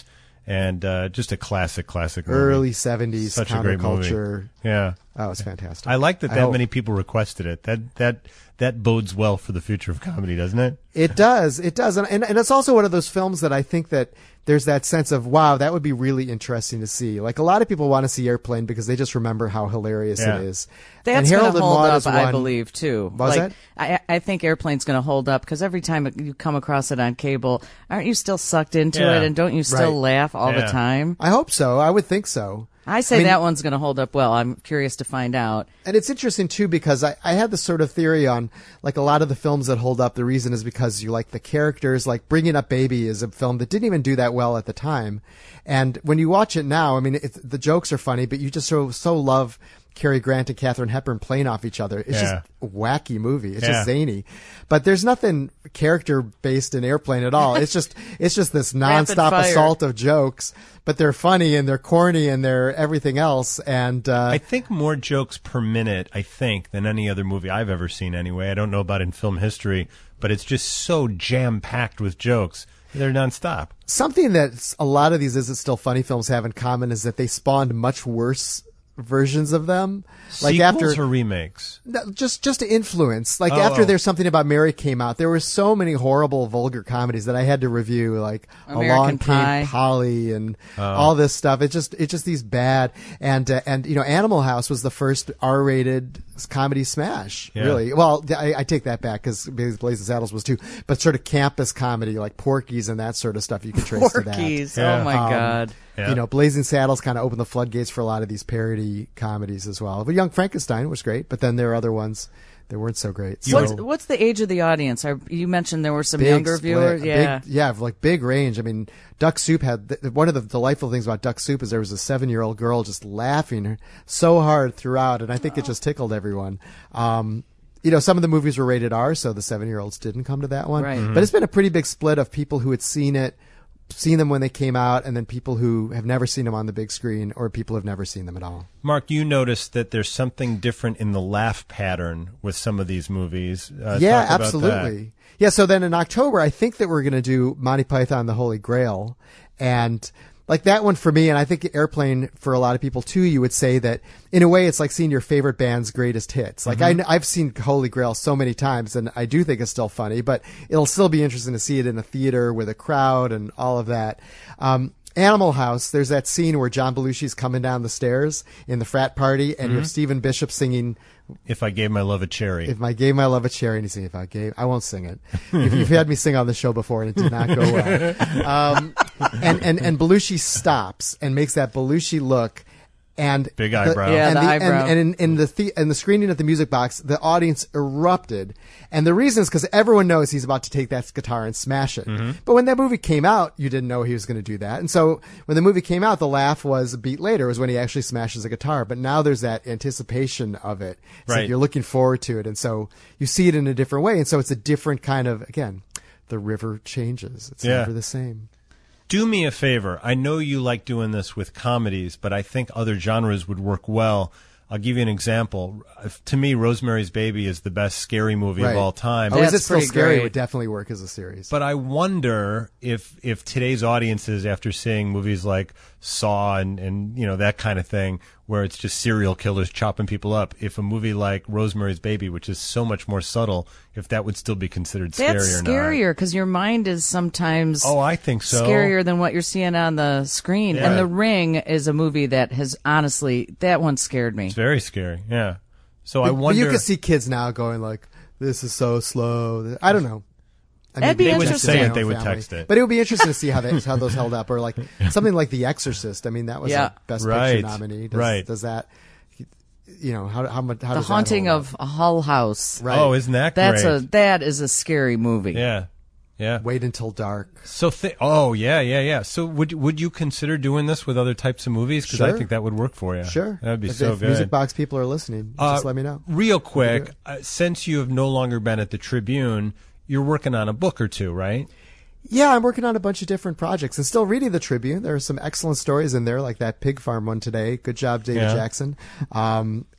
and uh, just a classic, classic movie.
Early seventies
Such a great movie.
counterculture.
Yeah.
That was fantastic.
I like that
I
that
hope.
many people requested it. That that that bodes well for the future of comedy, doesn't it?
It does. It does. And, and, and it's also one of those films that I think that there's that sense of, wow, that would be really interesting to see. Like, a lot of people want to see Airplane because they just remember how hilarious
Yeah.
it is.
That's
and
going
Harold
to
and
hold
Maude
up,
is
I
one-
believe, too.
Was
like,
it?
I, I think Airplane's going to hold up because every time you come across it on cable, aren't you still sucked into
Yeah.
it, and don't you still
Right.
laugh all the
Yeah.
time?
I hope so. I would think so.
I say
I mean-
that one's going to hold up well. I'm curious to find out.
And it's interesting too because I, I had this sort of theory on like a lot of the films that hold up. The reason is because you like the characters. Like Bringing Up Baby is a film that didn't even do that well at the time, and when you watch it now, I mean, it's, the jokes are funny, but you just so so love Cary Grant and Katharine Hepburn playing off each other. It's
Yeah.
just a wacky movie. It's
Yeah.
just zany, but there's nothing character based in Airplane at all. It's just it's just this
Rapid
nonstop
fire.
assault of jokes, but they're funny and they're corny and they're everything else. And uh,
I think more jokes per minute, I think, than any other movie I've ever seen anyway. I don't know about in film history, but it's just so jam-packed with jokes. They're nonstop.
Something that a lot of these Is It Still Funny films have in common is that they spawned much worse versions of them. Like
Sequels
after
or remakes?
No, just just to influence. Like
Oh,
after
oh.
There's Something About Mary came out, there were so many horrible, vulgar comedies that I had to review, like
American
Along
Pie.
Came Polly and
Oh.
all this stuff. It's just it's just these bad and uh, and you know Animal House was the first R-rated comedy smash.
Yeah.
Really, well, I, I take that back because Blazing Saddles was too, but sort of campus comedy like Porky's and that sort of stuff you can trace to that.
Porky's.
Yeah.
Oh, my
Um,
God.
Yeah.
You know, Blazing Saddles kind of opened the floodgates for a lot of these parody comedies as well. But Young Frankenstein was great, but then there are other ones that weren't so great. So
What's, what's the age of the audience? Are, you mentioned there were some
big
younger
split,
viewers.
a
Yeah.
big, yeah, like big range. I mean, Duck Soup had th- one of the delightful things about Duck Soup is there was a seven-year-old girl just laughing so hard throughout, and I think it just tickled everyone. Um, you know, some of the movies were rated R, so the seven-year-olds didn't come to that one.
Right.
Mm-hmm.
But it's been a pretty big split of people who had seen it. Seen them when they came out, and then people who have never seen them on the big screen, or people who have never seen them at all.
Mark, you noticed that there's something different in the laugh pattern with some of these movies. Uh,
yeah,
talk about
absolutely.
that.
Yeah, so then in October, I think that we're going to do Monty Python and the Holy Grail, and like that one for me, and I think Airplane for a lot of people too. You would say that in a way, it's like seeing your favorite band's greatest hits. Like
Mm-hmm.
I, I've seen Holy Grail so many times, and I do think it's still funny, but it'll still be interesting to see it in a theater with a crowd and all of that. Um, Animal House, there's that scene where John Belushi's coming down the stairs in the frat party, and you have Stephen Bishop singing
If I Gave My Love a Cherry.
"If I Gave My Love a Cherry," and he's saying, "If I gave," I won't sing it. If you've had me sing on the show before, and it did not go well. Um, and and and Belushi stops and makes that Belushi look. And
Big
the-
eyebrow.
Yeah,
and
the
the,
eyebrow.
And, and in, in the, the in the screening at the Music Box, the audience erupted, and the reason is because everyone knows he's about to take that guitar and smash it. But when that movie came out, you didn't know he was going to do that, and so when the movie came out, the laugh was a beat later was when he actually smashes a guitar. But now there's that anticipation of it. It's
Right.
like you're looking forward to it, and so you see it in a different way, and so it's a different kind of again, the river changes. It's
Yeah.
never the same.
Do me a favor. I know you like doing this with comedies, but I think other genres would work well. I'll give you an example. To me, Rosemary's Baby is the best scary movie
Right.
of all time.
Oh, is
That's
it still
pretty
scary?
great.
Would definitely work as a series.
But I wonder if if today's audiences, after seeing movies like Saw and, and you know that kind of thing, where it's just serial killers chopping people up, if a movie like Rosemary's Baby, which is so much more subtle, if that would still be considered scary
That's
or not.
scarier because your mind is sometimes
Oh, I think so.
scarier than what you're seeing on the screen.
Yeah.
And The Ring is a movie that has honestly, that one scared me.
It's very scary. Yeah. So I
But-
wonder.
But you could see kids now going like, "This is so slow." I don't know. I
That'd be
they
They would
interesting.
say
my
it.
own
They would
family.
text it.
But it would be interesting to see how they, how those held up, or like something like The Exorcist. I mean, that was
Yeah.
a Best
Right.
Picture nominee. Does,
Right.
Does that, you know, how how much? How
The
does that
Haunting
hold
of Hull House.
Right.
Oh, isn't that
That's
great?
a that is a scary movie.
Yeah. Yeah.
up? Wait Until Dark.
So, th- oh yeah, yeah, yeah. So, would would you consider doing this with other types of movies? Because I
Sure.
think that would work for you.
Sure,
that'd be
if,
so
if
good.
Music Box people are listening,
Uh,
just let me know.
Real
do
quick,
it.
uh, since you have no longer been at the Tribune, you're working on a book or two, right?
Yeah, I'm working on a bunch of different projects and still reading the Tribune. There are some excellent stories in there, like that pig farm one today. Good job, David
Yeah.
Jackson. Um,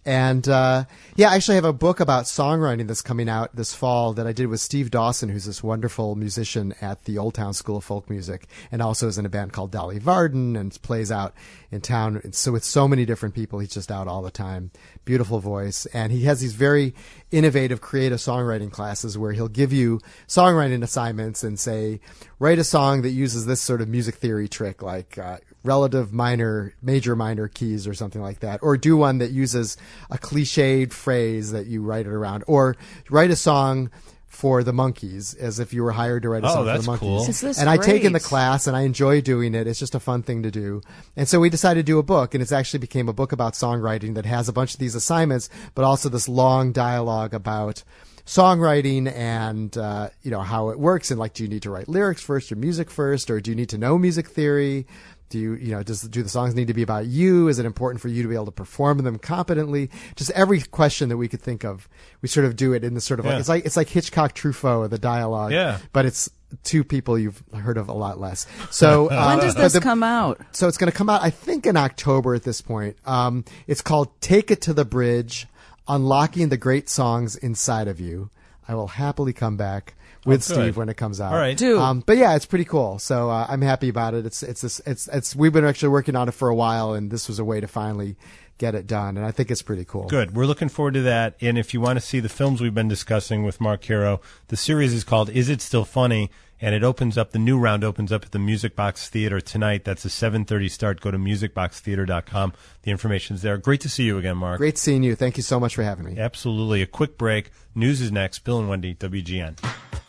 And uh, yeah, I actually have a book about songwriting that's coming out this fall that I did with Steve Dawson, who's this wonderful musician at the Old Town School of Folk Music, and also is in a band called Dolly Varden and plays out in town. And so with so many different people, he's just out all the time. Beautiful voice, and he has these very innovative, creative songwriting classes where he'll give you songwriting assignments and say, write a song that uses this sort of music theory trick, like uh, relative minor, major minor keys or something like that, or do one that uses a cliched phrase that you write it around, or write a song for the Monkees as if you were hired to write a
Oh,
song
that's
for the
cool.
Monkees.
Is this
and I take in the
great?
class and I enjoy doing it. It's just a fun thing to do. And so we decided to do a book, and it's actually became a book about songwriting that has a bunch of these assignments, but also this long dialogue about songwriting and uh, you know how it works, and like, do you need to write lyrics first or music first, or do you need to know music theory? Do you, you know, does, do the songs need to be about you? Is it important for you to be able to perform them competently? Just every question that we could think of, we sort of do it in the sort of
Yeah.
like, it's like, it's like Hitchcock Truffaut, the dialogue.
Yeah.
But it's two people you've heard of a lot less. So, uh,
When does
but
this
the-
come out?
So it's going to come out, I think, in October at this point. Um, it's called Take It to the Bridge, Unlocking the Great Songs Inside of You. I will happily come back with
Oh, good.
Steve when it comes out.
All right.
Do.
Um, but yeah, it's pretty cool. So uh, I'm happy about it. It's it's it's it's it's we've been actually working on it for a while, and this was a way to finally get it done, and I think it's pretty cool.
Good. We're looking forward to that. And if you want to see the films we've been discussing with Mark Hero, the series is called Is It Still Funny? And it opens up, the new round opens up at the Music Box Theater tonight. That's a seven thirty start. Go to music box theater dot com. The information's there. Great to see you again, Mark.
Great seeing you. Thank you so much for having me.
Absolutely. A quick break. News is next. Bill and Wendy, W G N.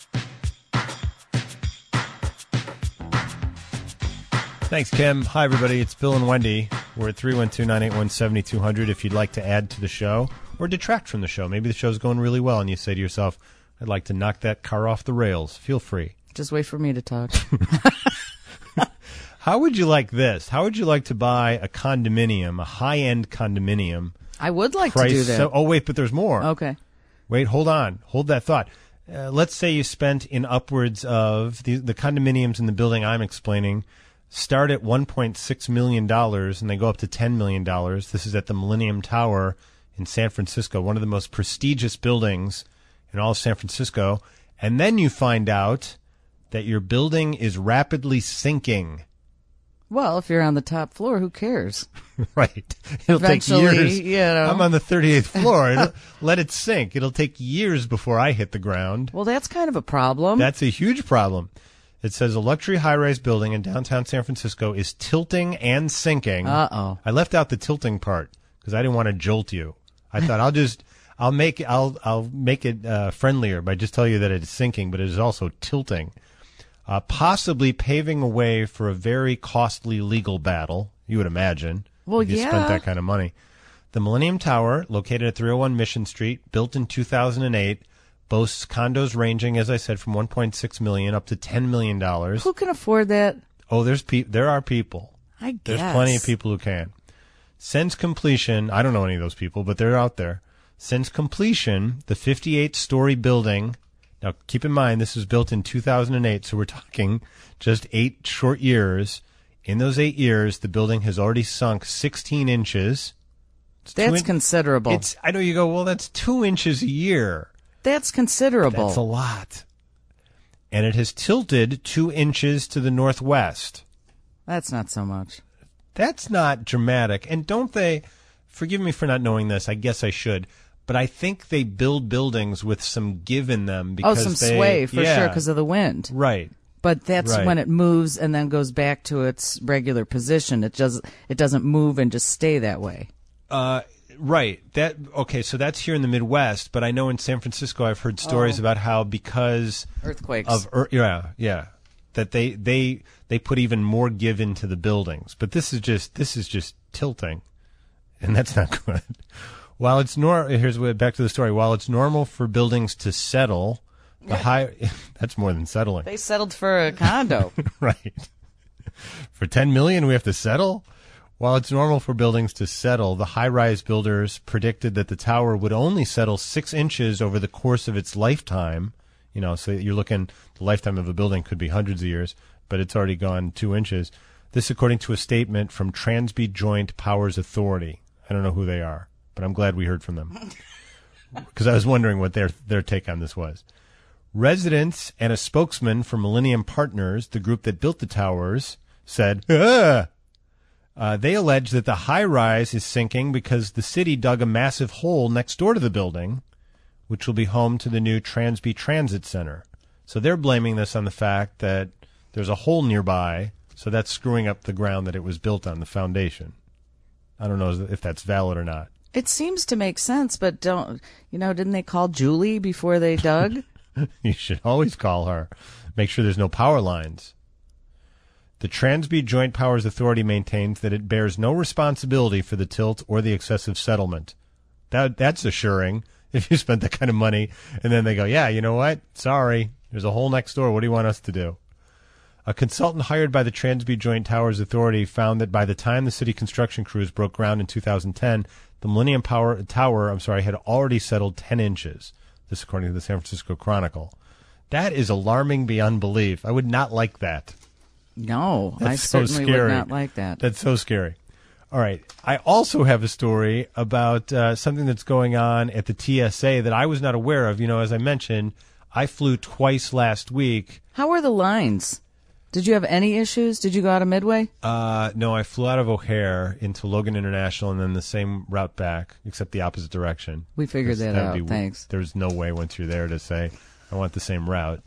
Thanks, Kim. Hi, everybody. It's Bill and Wendy. We're at three one two, nine eight one, seven two zero zero if you'd like to add to the show or detract from the show. Maybe the show's going really well and you say to yourself, I'd like to knock that car off the rails. Feel free.
Just wait for me to talk.
How would you like this? How would you like to buy a condominium, a high-end condominium?
I would like to
price
do that.
So, oh, wait, but there's more.
Okay.
Wait, hold on. Hold that thought. Uh, let's say you spent in upwards of the, the condominiums in the building I'm explaining start at one point six million dollars and they go up to ten million dollars. This is at the Millennium Tower in San Francisco, one of the most prestigious buildings in all of San Francisco. And then you find out that your building is rapidly sinking.
Well, if you're on the top floor, who cares?
Right. It'll
Eventually,
take years.
you know.
I'm on the thirty-eighth floor. It'll, let it sink. It'll take years before I hit the ground.
Well, that's kind of a problem.
That's a huge problem. It says a luxury high-rise building in downtown San Francisco is tilting and sinking.
Uh-oh.
I left out the tilting part because I didn't want to jolt you. I thought I'll just I'll make I'll I'll make it uh, friendlier by just telling you that it's sinking, but it is also tilting. Uh, possibly paving a way for a very costly legal battle, you would imagine.
Well,
if you
yeah.
spent that kind of money. The Millennium Tower, located at three oh one Mission Street, built in two thousand eight, boasts condos ranging, as I said, from one point six million dollars up to ten million dollars.
Who can afford that?
Oh, there's pe- there are people.
I guess.
There's plenty of people who can. Since completion, I don't know any of those people, but they're out there. Since completion, the fifty-eight story building, now keep in mind this was built in two thousand eight, so we're talking just eight short years. In those eight years, the building has already sunk sixteen inches. It's two
That's
in-
considerable.
It's, I know you go, well, that's two inches a year.
That's considerable.
That's a lot. And it has tilted two inches to the northwest.
That's not so much.
That's not dramatic. And don't they, forgive me for not knowing this, I guess I should, but I think they build buildings with some give in them
Oh,
because
some
they,
sway, for
yeah,
sure, because of the wind.
Right.
But that's
Right.
when it moves and then goes back to its regular position. It just it doesn't move and just stay that way.
Uh, right. That okay. So that's here in the Midwest, but I know in San Francisco, I've heard stories
Oh.
about how because
Earthquakes.
of ear- yeah, yeah, that they they they put even more give into the buildings. But this is just this is just tilting, and that's not good. While it's nor here's what back to the story. While it's normal for buildings to settle, the high that's more than settling.
They settled for a condo.
Right. For ten million dollars, we have to settle? While it's normal for buildings to settle, the high-rise builders predicted that the tower would only settle six inches over the course of its lifetime. You know, so you're looking, the lifetime of a building could be hundreds of years, but it's already gone two inches. This according to a statement from Transby Joint Powers Authority. I don't know who they are, but I'm glad we heard from them because I was wondering what their their take on this was. Residents and a spokesman for Millennium Partners, the group that built the towers, said, ah! uh, they allege that the high-rise is sinking because the city dug a massive hole next door to the building, which will be home to the new Transby Transit Center. So they're blaming this on the fact that there's a hole nearby, so that's screwing up the ground that it was built on, the foundation. I don't know if that's valid or not.
It seems to make sense, but don't, you know, didn't they call Julie before they dug?
You should always call her. Make sure there's no power lines. The Transby Joint Powers Authority maintains that it bears no responsibility for the tilt or the excessive settlement. That That's assuring if you spent that kind of money and then they go, yeah, you know what? Sorry, there's a hole next door. What do you want us to do? A consultant hired by the Transby Joint Towers Authority found that by the time the city construction crews broke ground in two thousand ten, the Millennium Power Tower, I'm sorry, had already settled ten inches. This according to the San Francisco Chronicle. That is alarming beyond belief. I would not like that.
No,
That's
I
so
certainly
scary.
would not like that.
That's so scary. All right. I also have a story about uh, something that's going on at the T S A that I was not aware of. You know, as I mentioned, I flew twice last week.
How were the lines? Did you have any issues? Did you go out of Midway?
Uh, no, I flew out of O'Hare into Logan International and then the same route back, except the opposite direction.
We figured that
that'd
out.
Be,
Thanks.
There's no way once you're there to say, I want the same route.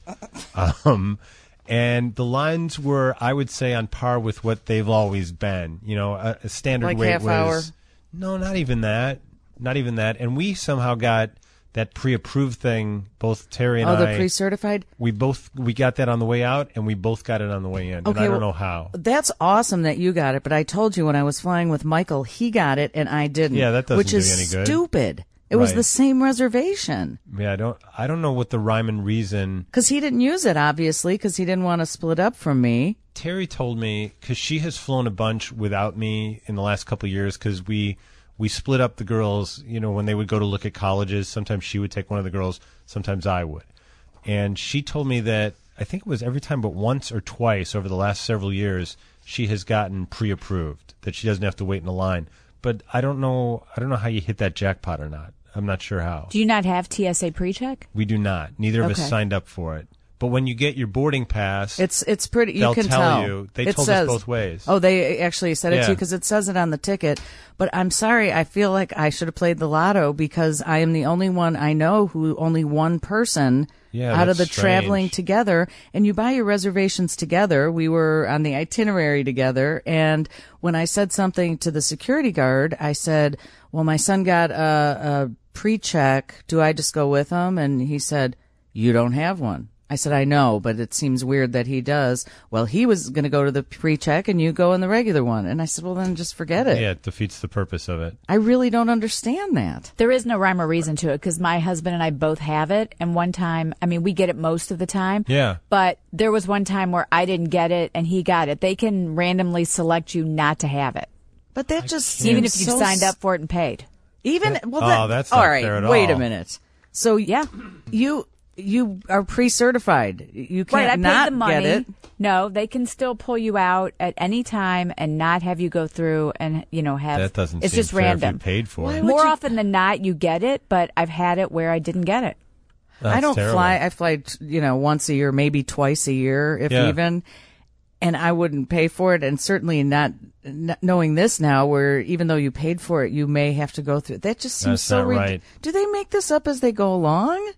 Um, and the lines were, I would say, on par with what they've always been. You know, a, a standard
Like
wait
half
was...
hour?
No, not even that. Not even that. And we somehow got that pre-approved thing, both Terry and
oh,
I.
the pre-certified?
We both we got that on the way out, and we both got it on the way in.
Okay,
and I don't
well,
know how.
That's awesome that you got it, but I told you when I was flying with Michael, he got it and I didn't.
Yeah, that doesn't
which
do
is
you any good.
Stupid. It was
Right.
the same reservation.
Yeah, I don't. I don't know what the rhyme and reason.
Because he didn't use it, obviously, because he didn't want to split up from me.
Terry told me because she has flown a bunch without me in the last couple of years because we we split up the girls. You know, when they would go to look at colleges, sometimes she would take one of the girls, sometimes I would. And she told me that I think it was every time but once or twice over the last several years she has gotten pre-approved, that she doesn't have to wait in the line. But I don't know. I don't know how you hit that jackpot or not. I'm not sure how.
Do you not have T S A pre-check?
We do not. Neither of
Okay.
us signed up for it. But when you get your boarding pass,
It's it's pretty. You
they'll
can
tell
tell.
you. They
It
told
says-
us both ways.
Oh, they actually said it
Yeah.
to you because it says it on the ticket. But I'm sorry. I feel like I should have played the lotto because I am the only one I know who only one person
Yeah,
out of the
that's
traveling
strange.
together. And you buy your reservations together. We were on the itinerary together. And when I said something to the security guard, I said, well, my son got a, a pre-check. Do I just go with him? And he said, you don't have one. I said, I know, but it seems weird that he does. Well, he was going to go to the pre-check and you go in the regular one. And I said, well, then just forget it.
Yeah, it defeats the purpose of it.
I really don't understand that.
There is no rhyme or reason to it because my husband and I both have it. And one time, I mean, we get it most of the time.
Yeah.
But there was one time where I didn't get it and he got it. They can randomly select you not to have it.
But that just
Even if
seems
you've
so
signed up for it and paid.
Even well,
Oh,
that,
that's
all
not
right.
fair at
Wait
all.
a minute. So yeah, you you are pre-certified. You can't
Right, I
not
paid the money.
get it.
No, they can still pull you out at any time and not have you go through and you know have.
That doesn't
It's
seem
just
fair if you
random.
paid for
Why
it.
would
More
you-
often than not, you get it, but I've had it where I didn't get it.
That's
I don't
terrible.
fly. I fly, you know, once a year, maybe twice a year, if
Yeah.
even. And I wouldn't pay for it, and certainly not, not knowing this now, where even though you paid for it, you may have to go through. That just seems
That's
so.
not
rid-
right.
Do they make this up as they go along?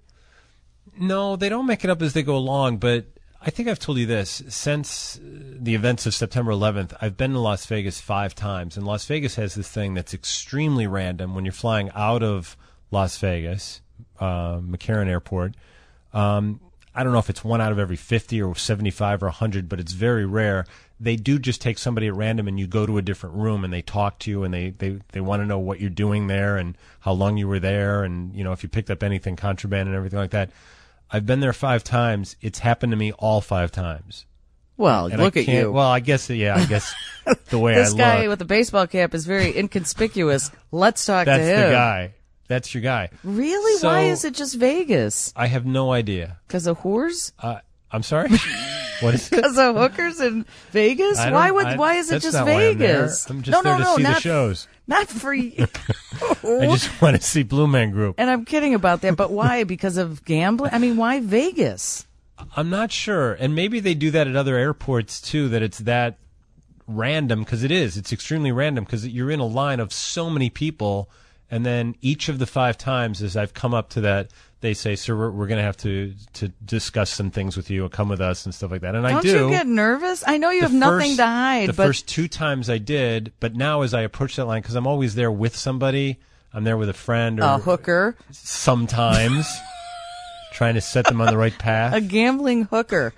No, they don't make it up as they go along, but I think I've told you this. Since the events of September eleventh, I've been to Las Vegas five times, and Las Vegas has this thing that's extremely random when you're flying out of Las Vegas, uh, McCarran Airport. Um, I don't know if it's one out of every fifty or seventy-five or one hundred, but it's very rare. They do just take somebody at random and you go to a different room and they talk to you and they, they, they want to know what you're doing there and how long you were there and, you know, if you picked up anything contraband and everything like that. I've been there five times. It's happened to me all five times.
Well,
And
look
I
at
can't-
you.
Well, I guess, yeah, I guess the way
This
I
guy
look.
with the baseball cap is very inconspicuous. Let's talk
That's
to him.
the guy. That's your guy.
Really?
So-
Why is it just Vegas?
I have no idea.
Because of whores?
Uh, I'm sorry? What is it?
Because of hookers in Vegas?
I don't-
Why would?
I-
why is it
that's
just
not why I'm there.
Vegas?
I'm just
no,
there
no,
to
no,
see the
not,
shows.
Not for you.
I just want to see Blue Man Group.
And I'm kidding about that, but why? Because of gambling? I mean, why Vegas?
I'm not sure. And maybe they do that at other airports, too, that it's that random, because it is. It's extremely random, because you're in a line of so many people, and then each of the five times as I've come up to that, they say, sir, we're, we're going to have to to discuss some things with you and come with us and stuff like that. And
Don't
I do.
you get nervous? I know you
The
have nothing
first-
to hide,
The
but
first two times I did, but now as I approach that line, because I'm always there with somebody, I'm there with a friend or
a hooker,
sometimes, trying to set them on the right path.
a gambling hooker.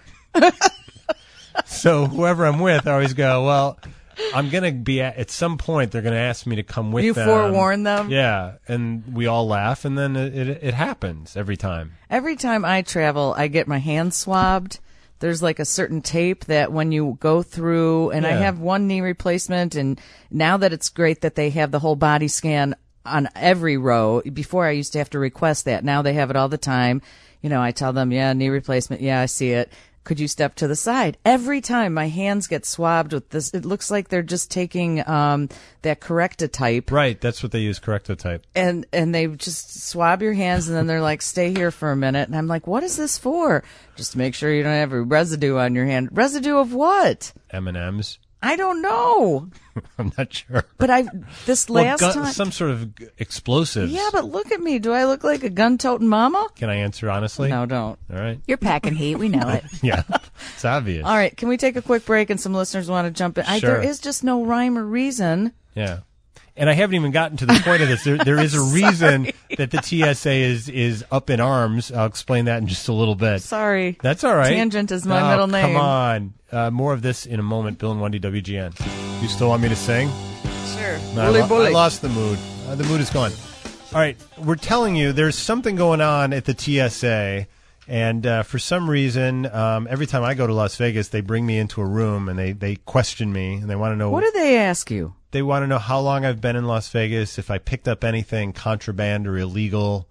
So whoever I'm with, I always go, well, I'm going to be at, at some point, they're going to ask me to come with
You
them.
forewarn them?
Yeah. And we all laugh, and then it, it, it happens every time.
Every time I travel, I get my hands swabbed. There's like a certain tape that when you go through, and I
Yeah.
have one knee replacement, and now that it's great that they have the whole body scan on every row. Before I used to have to request that. Now they have it all the time. You know, I tell them, yeah, knee replacement. Yeah, I see it. Could you step to the side? Every time my hands get swabbed with this, it looks like they're just taking um, that Correcta-type.
Right. That's what they use, Correcta-type.
And and they just swab your hands, and then they're like, stay here for a minute. And I'm like, what is this for? Just to make sure you don't have a residue on your hand. Residue of what?
M and M's.
I don't know.
I'm not sure.
But I this
Well,
last
gun-
time.
some sort of g- explosives.
Yeah, but look at me. Do I look like a gun-toting mama?
Can I answer honestly?
No, don't.
All right.
You're packing heat. We know it.
Yeah. It's obvious.
All right, can we take a quick break and some listeners want to jump in? I,
Sure.
there is just no rhyme or reason.
Yeah. And I haven't even gotten to the point of this. There, there is a reason that the T S A is, is up in arms. I'll explain that in just a little bit.
Sorry.
That's all right.
Tangent is my
Oh,
middle name.
Come on. Uh, more of this in a moment. Bill and Wendy, W G N. You still want me to sing?
Sure.
No, I,
Bully,
lo-
bully.
I lost the mood. Uh, the mood is gone. All right. We're telling you there's something going on at the T S A. And uh, for some reason, um, every time I go to Las Vegas, they bring me into a room and they, they question me and they want to know
What do they ask you?
They want to know how long I've been in Las Vegas, if I picked up anything contraband or illegal,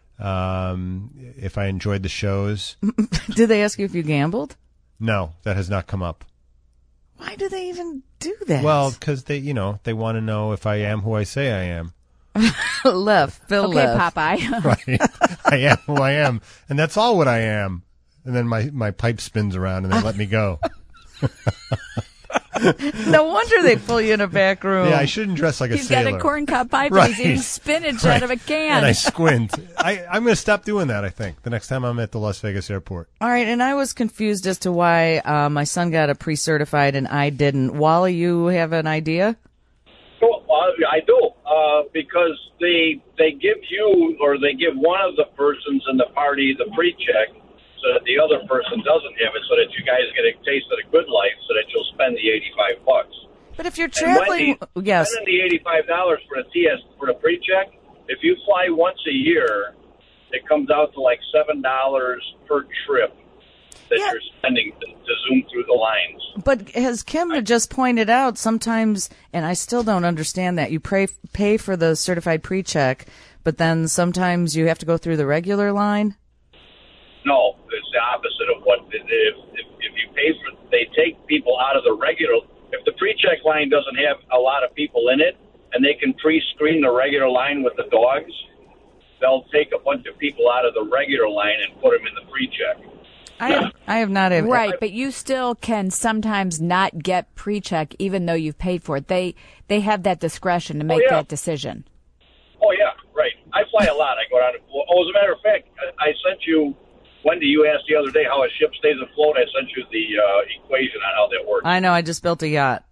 um, if I enjoyed the shows.
Did they ask you if you gambled?
No, that has not come up.
Why do they even do that?
Well, because they, you know, they want to know if I am who I say I am.
left, Bill
Okay,
left.
Popeye.
Right. I am who I am. And that's all what I am. And then my, my pipe spins around and they let me go.
No wonder they pull you in a back room.
Yeah, I shouldn't dress like a
He's
sailor.
got a corncob pipe
Right.
and he's eating spinach
Right.
out of a can.
And I squint. I, I'm going to stop doing that, I think, the next time I'm at the Las Vegas airport.
All right, and I was confused as to why uh, my son got a pre-certified and I didn't. Wally, you have an idea?
Well, I do, uh, because they they give you or they give one of the persons in the party the pre-check so that the other person doesn't have it, so that you guys get a taste of the good life, so that you'll spend the eighty-five bucks.
But if you're
And
traveling,
Wendy,
yes.
spending the eighty-five dollars for the T S for the pre-check, if you fly once a year, it comes out to like seven dollars per trip that
Yeah.
you're spending to, to zoom through the lines.
But as Kim just pointed out, sometimes, and I still don't understand that, you pay, pay for the certified pre-check, but then sometimes you have to go through the regular line?
No, it's the opposite of what if if, if you pay for. They take people out of the regular. If the pre-check line doesn't have a lot of people in it, and they can pre-screen the regular line with the dogs, they'll take a bunch of people out of the regular line and put them in the pre-check.
I I have not ever.
Right, but you still can sometimes not get pre-check even though you've paid for it. They they have that discretion to make
yeah.
that decision.
Oh yeah, right. I fly a lot. I go down. To, oh, as a matter of fact, I, I sent you. Wendy, you asked the other day how a ship stays afloat. I sent you the uh, equation on how that works.
I know, I just built a yacht.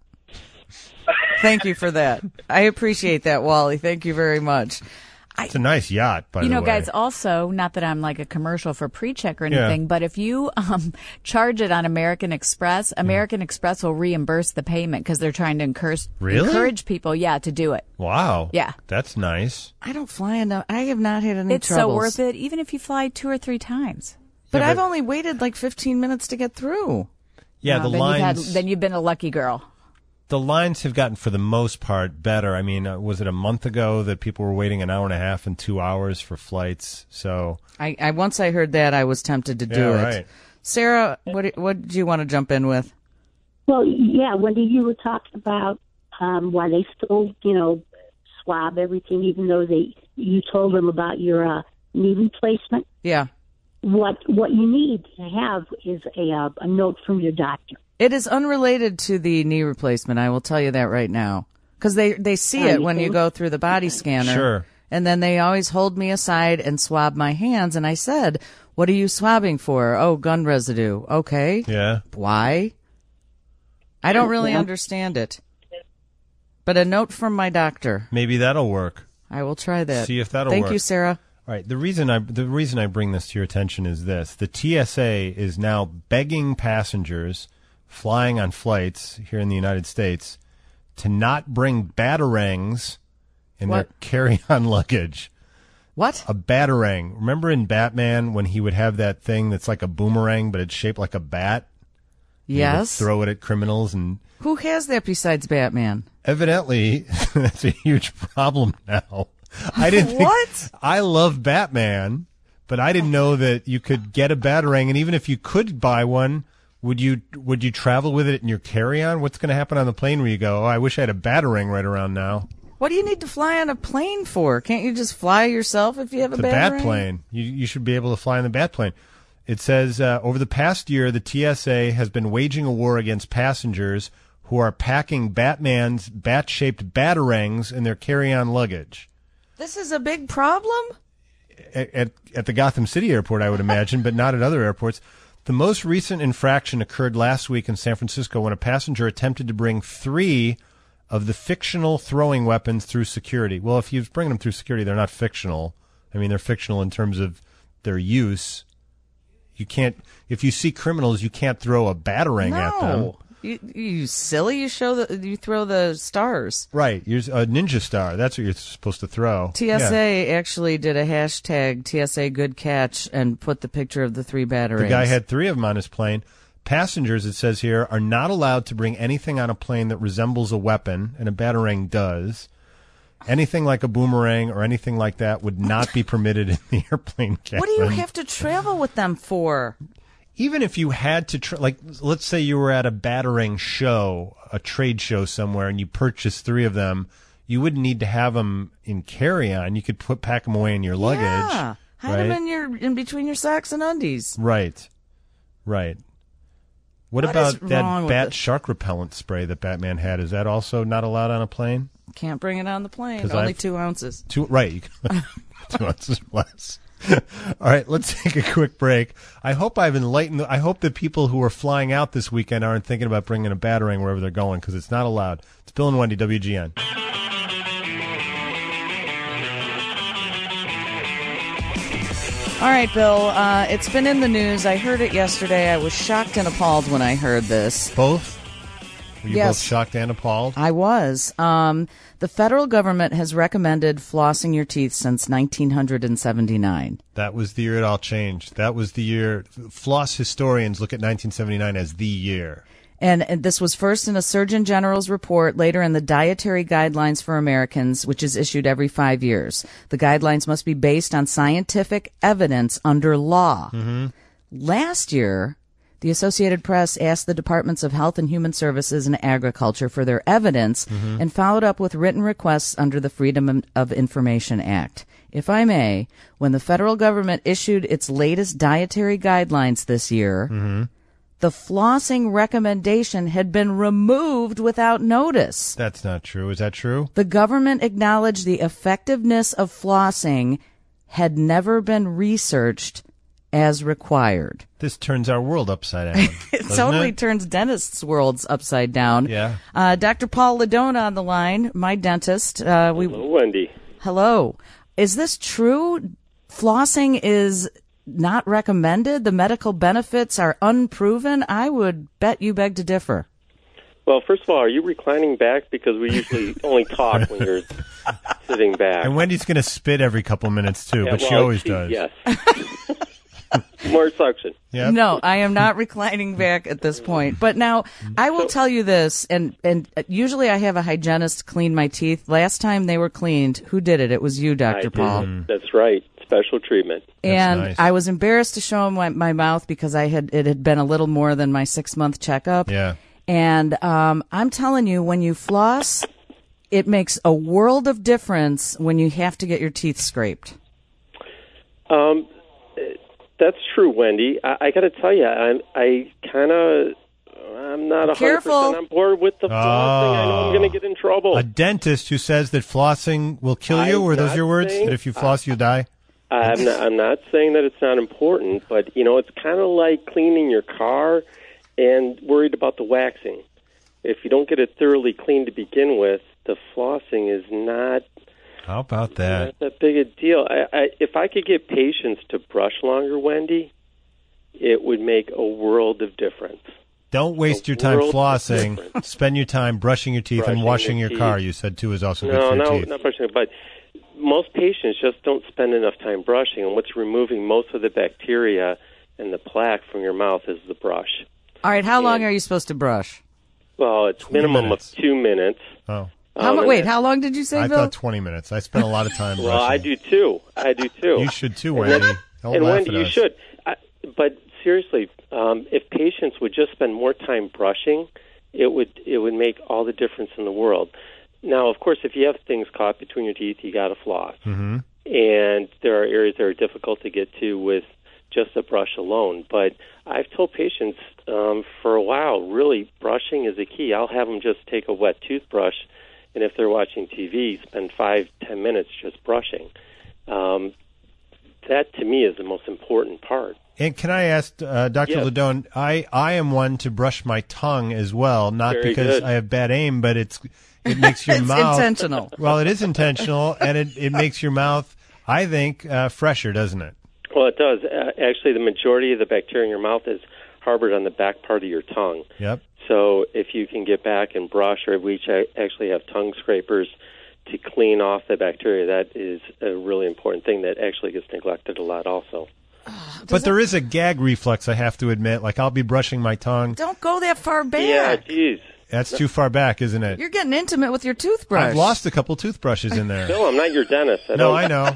Thank you for that. I appreciate that, Wally. Thank you very much.
It's a nice yacht, by
you
the
know,
way.
guys, also, not that I'm like a commercial for pre-check or
Yeah.
anything, but if you um, charge it on American Express, American Express will reimburse the payment because they're trying to encourage,
Really?
encourage people, yeah, to do it.
Wow.
Yeah.
That's nice.
I don't fly enough. I have not had any
It's
troubles.
so worth it, even if you fly two or three times.
But
Yeah,
I've
but-
only waited like fifteen minutes to get through.
Yeah,
Uh,
the
then you've had-
lines.
then you've been a lucky girl.
The lines have gotten, for the most part, better. I mean, uh, was it a month ago that people were waiting an hour and a half and two hours for flights? So
I, I once I heard that, I was tempted to do
Yeah,
it.
right.
Sarah, what what did you want to jump in with?
Well, yeah, Wendy, you were talking about um, why they still, you know, swab everything, even though they you told them about your uh, knee replacement.
Yeah.
What what you need to have is a uh, a note from your doctor.
It is unrelated to the knee replacement. I will tell you that right now, because they they see it when you go through the body scanner.
Sure.
And then they always hold me aside and swab my hands. And I said, "What are you swabbing for?" "Oh, gun residue." "Okay."
Yeah.
"Why?" I don't really
Yeah.
understand it. But a note from my doctor.
Maybe that'll work.
I will try that.
See if that'll
Thank
work.
you, Sarah.
All right. The reason I the reason I bring this to your attention is this: the T S A is now begging passengers flying on flights here in the United States to not bring batarangs in
What?
their carry-on luggage.
What?
A batarang. Remember in Batman when he would have that thing that's like a boomerang, but it's shaped like a bat? He would
Yes.
throw it at criminals, and
Who has that besides Batman?
evidently that's a huge problem now. I didn't think,
What?
I love Batman, but I didn't know that you could get a batarang, and even if you could buy one, would you would you travel with it in your carry-on? What's going to happen on the plane where you go, "Oh, I wish I had a batarang right around now"?
What do you need to fly on a plane for? Can't you just fly yourself if you have a
The
Batarang?
bat plane. You you should be able to fly in the bat plane. It says uh, over the past year, the T S A has been waging a war against passengers who are packing Batman's bat-shaped batarangs in their carry-on luggage.
This is a big problem?
At, at, at the Gotham City airport, I would imagine, but not at other airports. The most recent infraction occurred last week in San Francisco when a passenger attempted to bring three of the fictional throwing weapons through security. Well, if you bring them through security, they're not fictional. I mean, they're fictional in terms of their use. You can't, if you see criminals, you can't throw a batarang at them.
No. You, you silly. You show the, you throw the stars.
Right. You're a ninja star. That's what you're supposed to throw.
T S
Yeah.
A actually did a hashtag T S A good catch and put the picture of the three batarangs.
The guy had three of them on his plane. Passengers, it says here, are not allowed to bring anything on a plane that resembles a weapon, and a batarang does. Anything like a boomerang or anything like that would not be permitted in the airplane cabin.
What do you have to travel with them for?
Even if you had to, tra- like, let's say you were at a batarang show, a trade show somewhere, and you purchased three of them, you wouldn't need to have them in carry-on. You could put pack them away in your luggage.
Yeah. Hide
right?
them in your in between your socks and undies.
Right. Right. What,
What
about
is wrong
that
with
bat
this?
shark repellent spray that Batman had? Is that also not allowed on a plane?
Can't bring it on the plane.
'Cause
Only
I've-
two ounces.
Two, right. You can, two ounces or less. All right, let's take a quick break. I hope I've enlightened. I hope the people who are flying out this weekend aren't thinking about bringing a batarang wherever they're going, because it's not allowed. It's Bill and Wendy, W G N.
All right, Bill. Uh, it's been in the news. I heard it yesterday. I was shocked and appalled when I heard this.
Both? Were you
Yes.
both shocked and appalled?
I was. Um, the federal government has recommended flossing your teeth since nineteen seventy-nine.
That was the year it all changed. That was the year. Floss historians look at nineteen seventy-nine as the year.
And, and this was first in a Surgeon General's report, later in the Dietary Guidelines for Americans, which is issued every five years. The guidelines must be based on scientific evidence under law.
Mm-hmm.
Last year, the Associated Press asked the Departments of Health and Human Services and Agriculture for their evidence
Mhm.
and followed up with written requests under the Freedom of Information Act. If I may, when the federal government issued its latest dietary guidelines this year,
Mm-hmm.
the flossing recommendation had been removed without notice.
That's not true. Is that true?
The government acknowledged the effectiveness of flossing had never been researched as required.
This turns our world upside down.
It
doesn't
totally
it?
turns dentists' worlds upside down.
Yeah.
Uh, Doctor Paul Ladona on the line, my dentist. Uh, we,
Hello, Wendy.
Hello. Is this true? Flossing is not recommended? The medical benefits are unproven? I would bet you beg to differ.
Well, first of all, are you reclining back? Because we usually only talk when you're sitting back.
And Wendy's going to spit every couple minutes, too,
Yeah,
but she
well,
always
she-
does.
Yes. More suction.
No, I am not reclining back at this point. But now, I will tell you this, and, and usually I have a hygienist clean my teeth. Last time they were cleaned, who did it? It was you, Doctor
I
Paul.
did. That's right. Special treatment.
And
nice.
I was embarrassed to show him my, my mouth because I had it had been a little more than my six month checkup.
Yeah.
And um, I'm telling you, when you floss, it makes a world of difference when you have to get your teeth scraped.
Um, that's true, Wendy. I, I got to tell you, I, I kind of, I'm not one hundred percent
Careful.
on board with the flossing. I know I'm going to get in trouble.
A dentist who says that flossing will kill you.
I'm
Were those
not
your words?
saying-
That if you floss, you die.
I'm not, I'm not saying that it's not important, but, you know, it's kind of like cleaning your car and worried about the waxing. If you don't get it thoroughly cleaned to begin with, the flossing is not
How about that?
not that big a deal. I, I, if I could get patients to brush longer, Wendy, it would make a world of difference.
Don't waste your time
world of
flossing.
difference.
Spend your time brushing your teeth
Brushing
and washing
your
your car.
teeth.
You said too is also good
No,
for your
no,
teeth.
not brushing, but most patients just don't spend enough time brushing, and what's removing most of the bacteria and the plaque from your mouth is the brush.
All right, how long are you supposed to brush?
Well, it's minimum
minutes.
of two minutes.
Oh.
How
Um,
mu-
and
wait,
that-
how long did you say,
I
Bill?
thought twenty minutes. I spent a lot of time
Well, I
brushing.
do too. I do too.
You should too,
And
Wendy.
then-
Don't
and
laugh
Wendy,
at
you
us.
should. I, but seriously, um, if patients would just spend more time brushing, it would it would make all the difference in the world. Now, of course, if you have things caught between your teeth, you got to floss.
Mm-hmm.
And there are areas that are difficult to get to with just a brush alone. But I've told patients um, for a while, really, brushing is a key. I'll have them just take a wet toothbrush, and if they're watching T V, spend five, ten minutes just brushing. Um, that, to me, is the most important part.
And can I ask, uh, Doctor
Yes.
Ledone, I, I am one to brush my tongue as well, not
Very
because
good.
I have bad aim, but it's it makes your
It's
mouth
intentional.
Well, it is intentional, and it, it makes your mouth, I think, uh, fresher, doesn't it?
Well, it does. Uh, actually, the majority of the bacteria in your mouth is harbored on the back part of your tongue.
Yep.
So if you can get back and brush, or we ch- actually have tongue scrapers to clean off the bacteria, that is a really important thing that actually gets neglected a lot also.
But there is a gag reflex, I have to admit. Like, I'll be brushing my tongue.
Don't go that far back.
Yeah, geez.
That's too far back, isn't it?
You're getting intimate with your toothbrush.
I've lost a couple toothbrushes in there.
Bill, I'm not your dentist. I
No,
don't-
I know.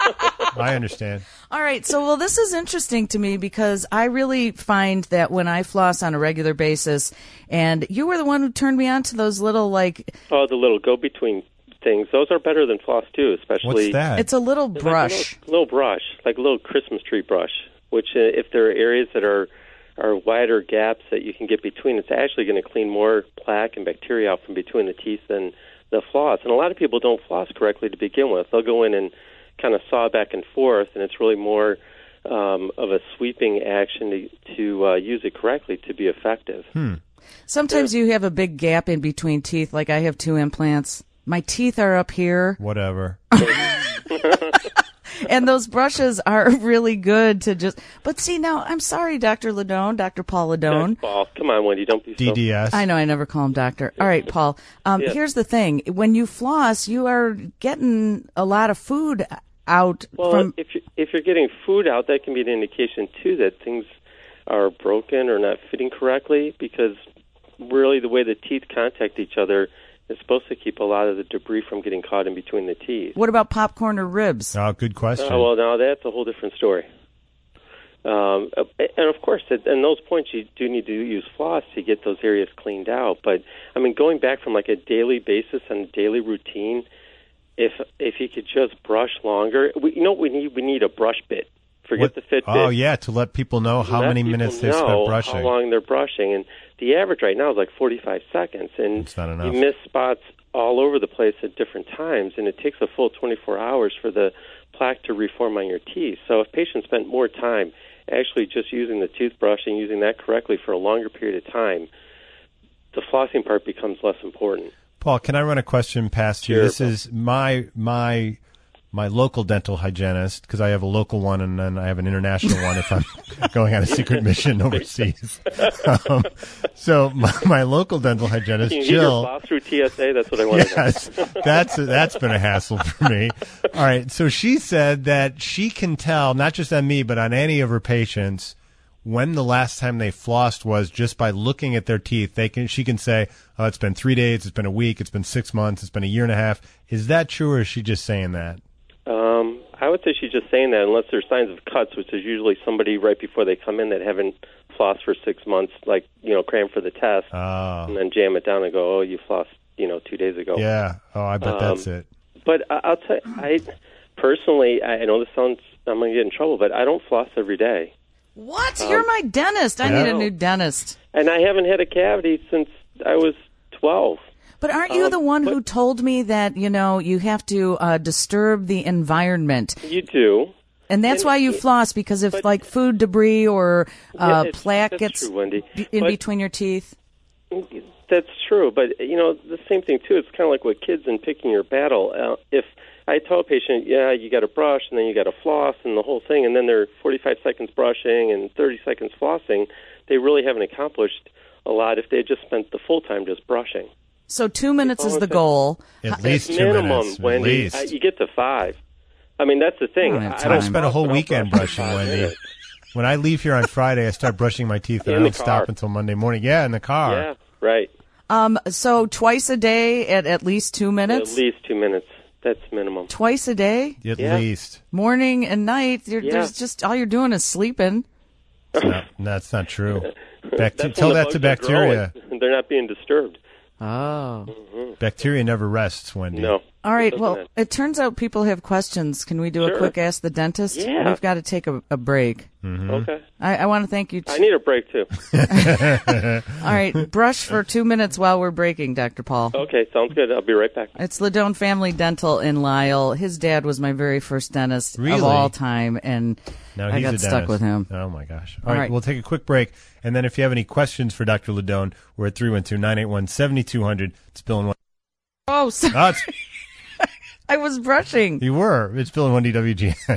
I understand.
All right, so well, this is interesting to me because I really find that when I floss on a regular basis, and you were the one who turned me on to those little like
Oh, the little go-between things. Those are better than floss, too, especially...
What's that?
it's a little
It's
brush.
Like a little, little brush, like a little Christmas tree brush, which uh, if there are areas that are, are wider gaps that you can get between, it's actually going to clean more plaque and bacteria out from between the teeth than the floss. And a lot of people don't floss correctly to begin with. They'll go in and kind of saw back and forth, and it's really more um, of a sweeping action to, to uh, use it correctly to be effective.
Hmm.
Sometimes you have a big gap in between teeth, like I have two implants. My teeth are up here,
Whatever.
and those brushes are really good to just. But see, now I'm sorry, Doctor Ledone, Doctor Paul Ledone.
Paul, come on, Wendy, don't be so...
D D S.
I know I never call him doctor. All right, Paul. Um,
Yeah.
Here's the thing: when you floss, you are getting a lot of food out
Well,
from.
if you're, if you're getting food out, that can be an indication, too, that things are broken or not fitting correctly, because really the way the teeth contact each other is supposed to keep a lot of the debris from getting caught in between the teeth.
What about popcorn or ribs?
Oh, good question.
Uh, well, now that's a whole different story. Um, and, of course, at in those points, you do need to use floss to get those areas cleaned out. But, I mean, going back from like a daily basis and a daily routine, if if you could just brush longer, we, you know what we need? We need a brush bit. Forget
What-
the Fitbit.
Oh, yeah, to let people know how
Let
many
people
minutes they've
know
spent brushing.
how long they're brushing. And the average right now is like forty-five seconds. And
It's not enough.
you miss spots all over the place at different times, and it takes a full twenty-four hours for the plaque to reform on your teeth. So if patients spent more time actually just using the toothbrush and using that correctly for a longer period of time, the flossing part becomes less important.
Paul, can I run a question past you?
Sure,
This
Paul.
is my my my local dental hygienist, because I have a local one and then I have an international one if I'm going on a secret mission overseas. Um, so my, my local dental hygienist,
Can you get your
Jill.
floss through T S A? That's what I want
Yes,
to know.
that's that's been a hassle for me. All right, so she said that she can tell, not just on me, but on any of her patients, when the last time they flossed was just by looking at their teeth. They can, she can say, "Oh, it's been three days, it's been a week, it's been six months, it's been a year and a half." Is that true, or is she just saying that?
Um, I would say she's just saying that unless there's signs of cuts, which is usually somebody right before they come in that haven't flossed for six months, like, you know, cram for the test,
Oh.
and then jam it down and go, oh, you flossed, you know, two days ago.
Yeah. Oh, I bet
Um,
that's it.
But I- I'll tell you, I personally, I I know this sounds, I'm going to get in trouble, but I don't floss every day.
What?
Um,
You're my dentist. I
yeah.
need a new dentist.
And I haven't had a cavity since I was twelve.
But aren't you
Um,
the one who told me that, you know, you have to uh, disturb the environment?
You do.
And that's
And
why you
it-
floss, because if, like, food debris or uh,
Yeah, it's-
plaque
that's
gets
true, Wendy.
be- in
But-
between your teeth.
That's true, but you know the same thing too. It's kind of like with kids and picking your battle. Uh, if I tell a patient, yeah, you got to brush and then you got to floss and the whole thing, and then they're forty-five seconds brushing and thirty seconds flossing, they really haven't accomplished a lot if they had just spent the full time just brushing.
So two minutes is the goal.
At
Ho-
least two
Minimum,
minutes. At
Wendy.
least.
I, you get to five. I mean, that's the thing.
I don't have
I
time. I spent a whole
but I'll
weekend
brush for
brushing,
five
Wendy.
minutes.
When I leave here on Friday, I start brushing my teeth, and
In
I
the
don't
car.
stop until Monday morning. Yeah, in the car.
Yeah, right.
Um, so twice a day at at least two minutes?
At least two minutes. That's minimum.
Twice a day?
At
Yeah.
least.
Morning and night? You're,
Yeah.
There's just, all you're doing is sleeping.
No, that's not true. Bac-
That's
tell
when the
that to
bugs are
bacteria.
growing. They're not being disturbed.
Oh.
Bacteria never rests, Wendy.
No.
All right.
Doesn't
Well,
it?
it turns out people have questions. Can we do a
Sure.
quick Ask the Dentist?
Yeah.
We've got to take a, a break.
Okay.
I, I want to thank you. T-
I need a break too.
All right. Brush for two minutes while we're breaking, Doctor Paul.
Okay, sounds good. I'll be right back.
It's Ladone Family Dental in Lisle. His dad was my very first dentist
Really?
of all time, and
Now
I
he's
got
a
stuck
dentist.
with him.
Oh, my gosh.
All
All right,
right.
we'll take a quick break. And then if you have any questions for Doctor Ladone, we're at three one two, nine eight one, seven two zero zero. It's Bill and Wendy.
Oh, sorry.
Oh, it's-
I was brushing.
you were. It's Bill and Wendy W G N.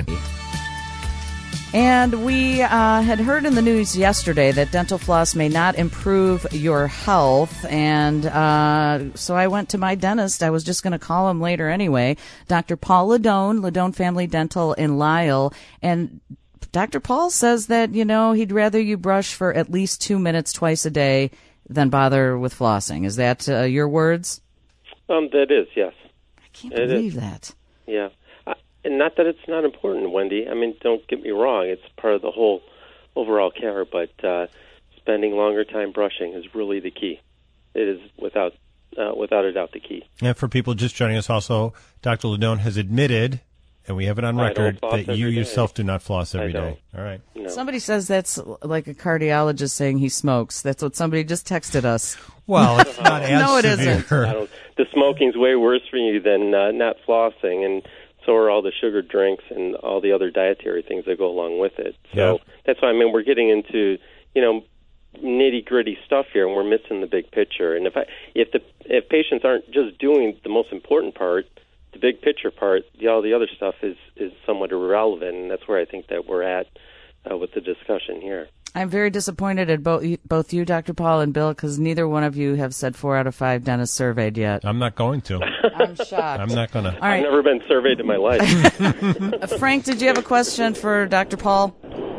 And we uh, had heard in the news yesterday that dental floss may not improve your health. And uh, so I went to my dentist. I was just going to call him later anyway. Doctor Paul Ladone, Ladone Family Dental in Lisle. And Doctor Paul says that, you know, he'd rather you brush for at least two minutes twice a day than bother with flossing. Is that uh, your words?
Um, that is, yes.
I can't
It
believe
is.
that.
Yeah. I, and not that it's not important, Wendy. I mean, don't get me wrong. It's part of the whole overall care, but uh, spending longer time brushing is really the key. It is without uh, without a doubt the key.
And for people just joining us also, Doctor Ladone has admitted, and we have it on
I don't
record,
floss
that you
every day.
yourself do not floss
I
every
don't.
day. All right.
No.
Somebody says that's like a cardiologist saying he smokes. That's what somebody just texted us.
Well, it's not as
No, it
severe.
isn't.
I don't, the smoking's way worse for you than uh, not flossing, and so are all the sugar drinks and all the other dietary things that go along with it. So
Yeah.
that's why I mean we're getting into you know nitty gritty stuff here, and we're missing the big picture. And if I if the if patients aren't just doing the most important part, the big picture part, the, all the other stuff is is somewhat irrelevant, and that's where I think that we're at uh, with the discussion here.
I'm very disappointed at both both you, Doctor Paul, and Bill, because neither one of you have said four out of five dentists surveyed yet.
I'm not going to.
I'm shocked.
I'm not going to.
All right.
I've never been surveyed in my life.
Uh, Frank, did you have a question for Doctor Paul?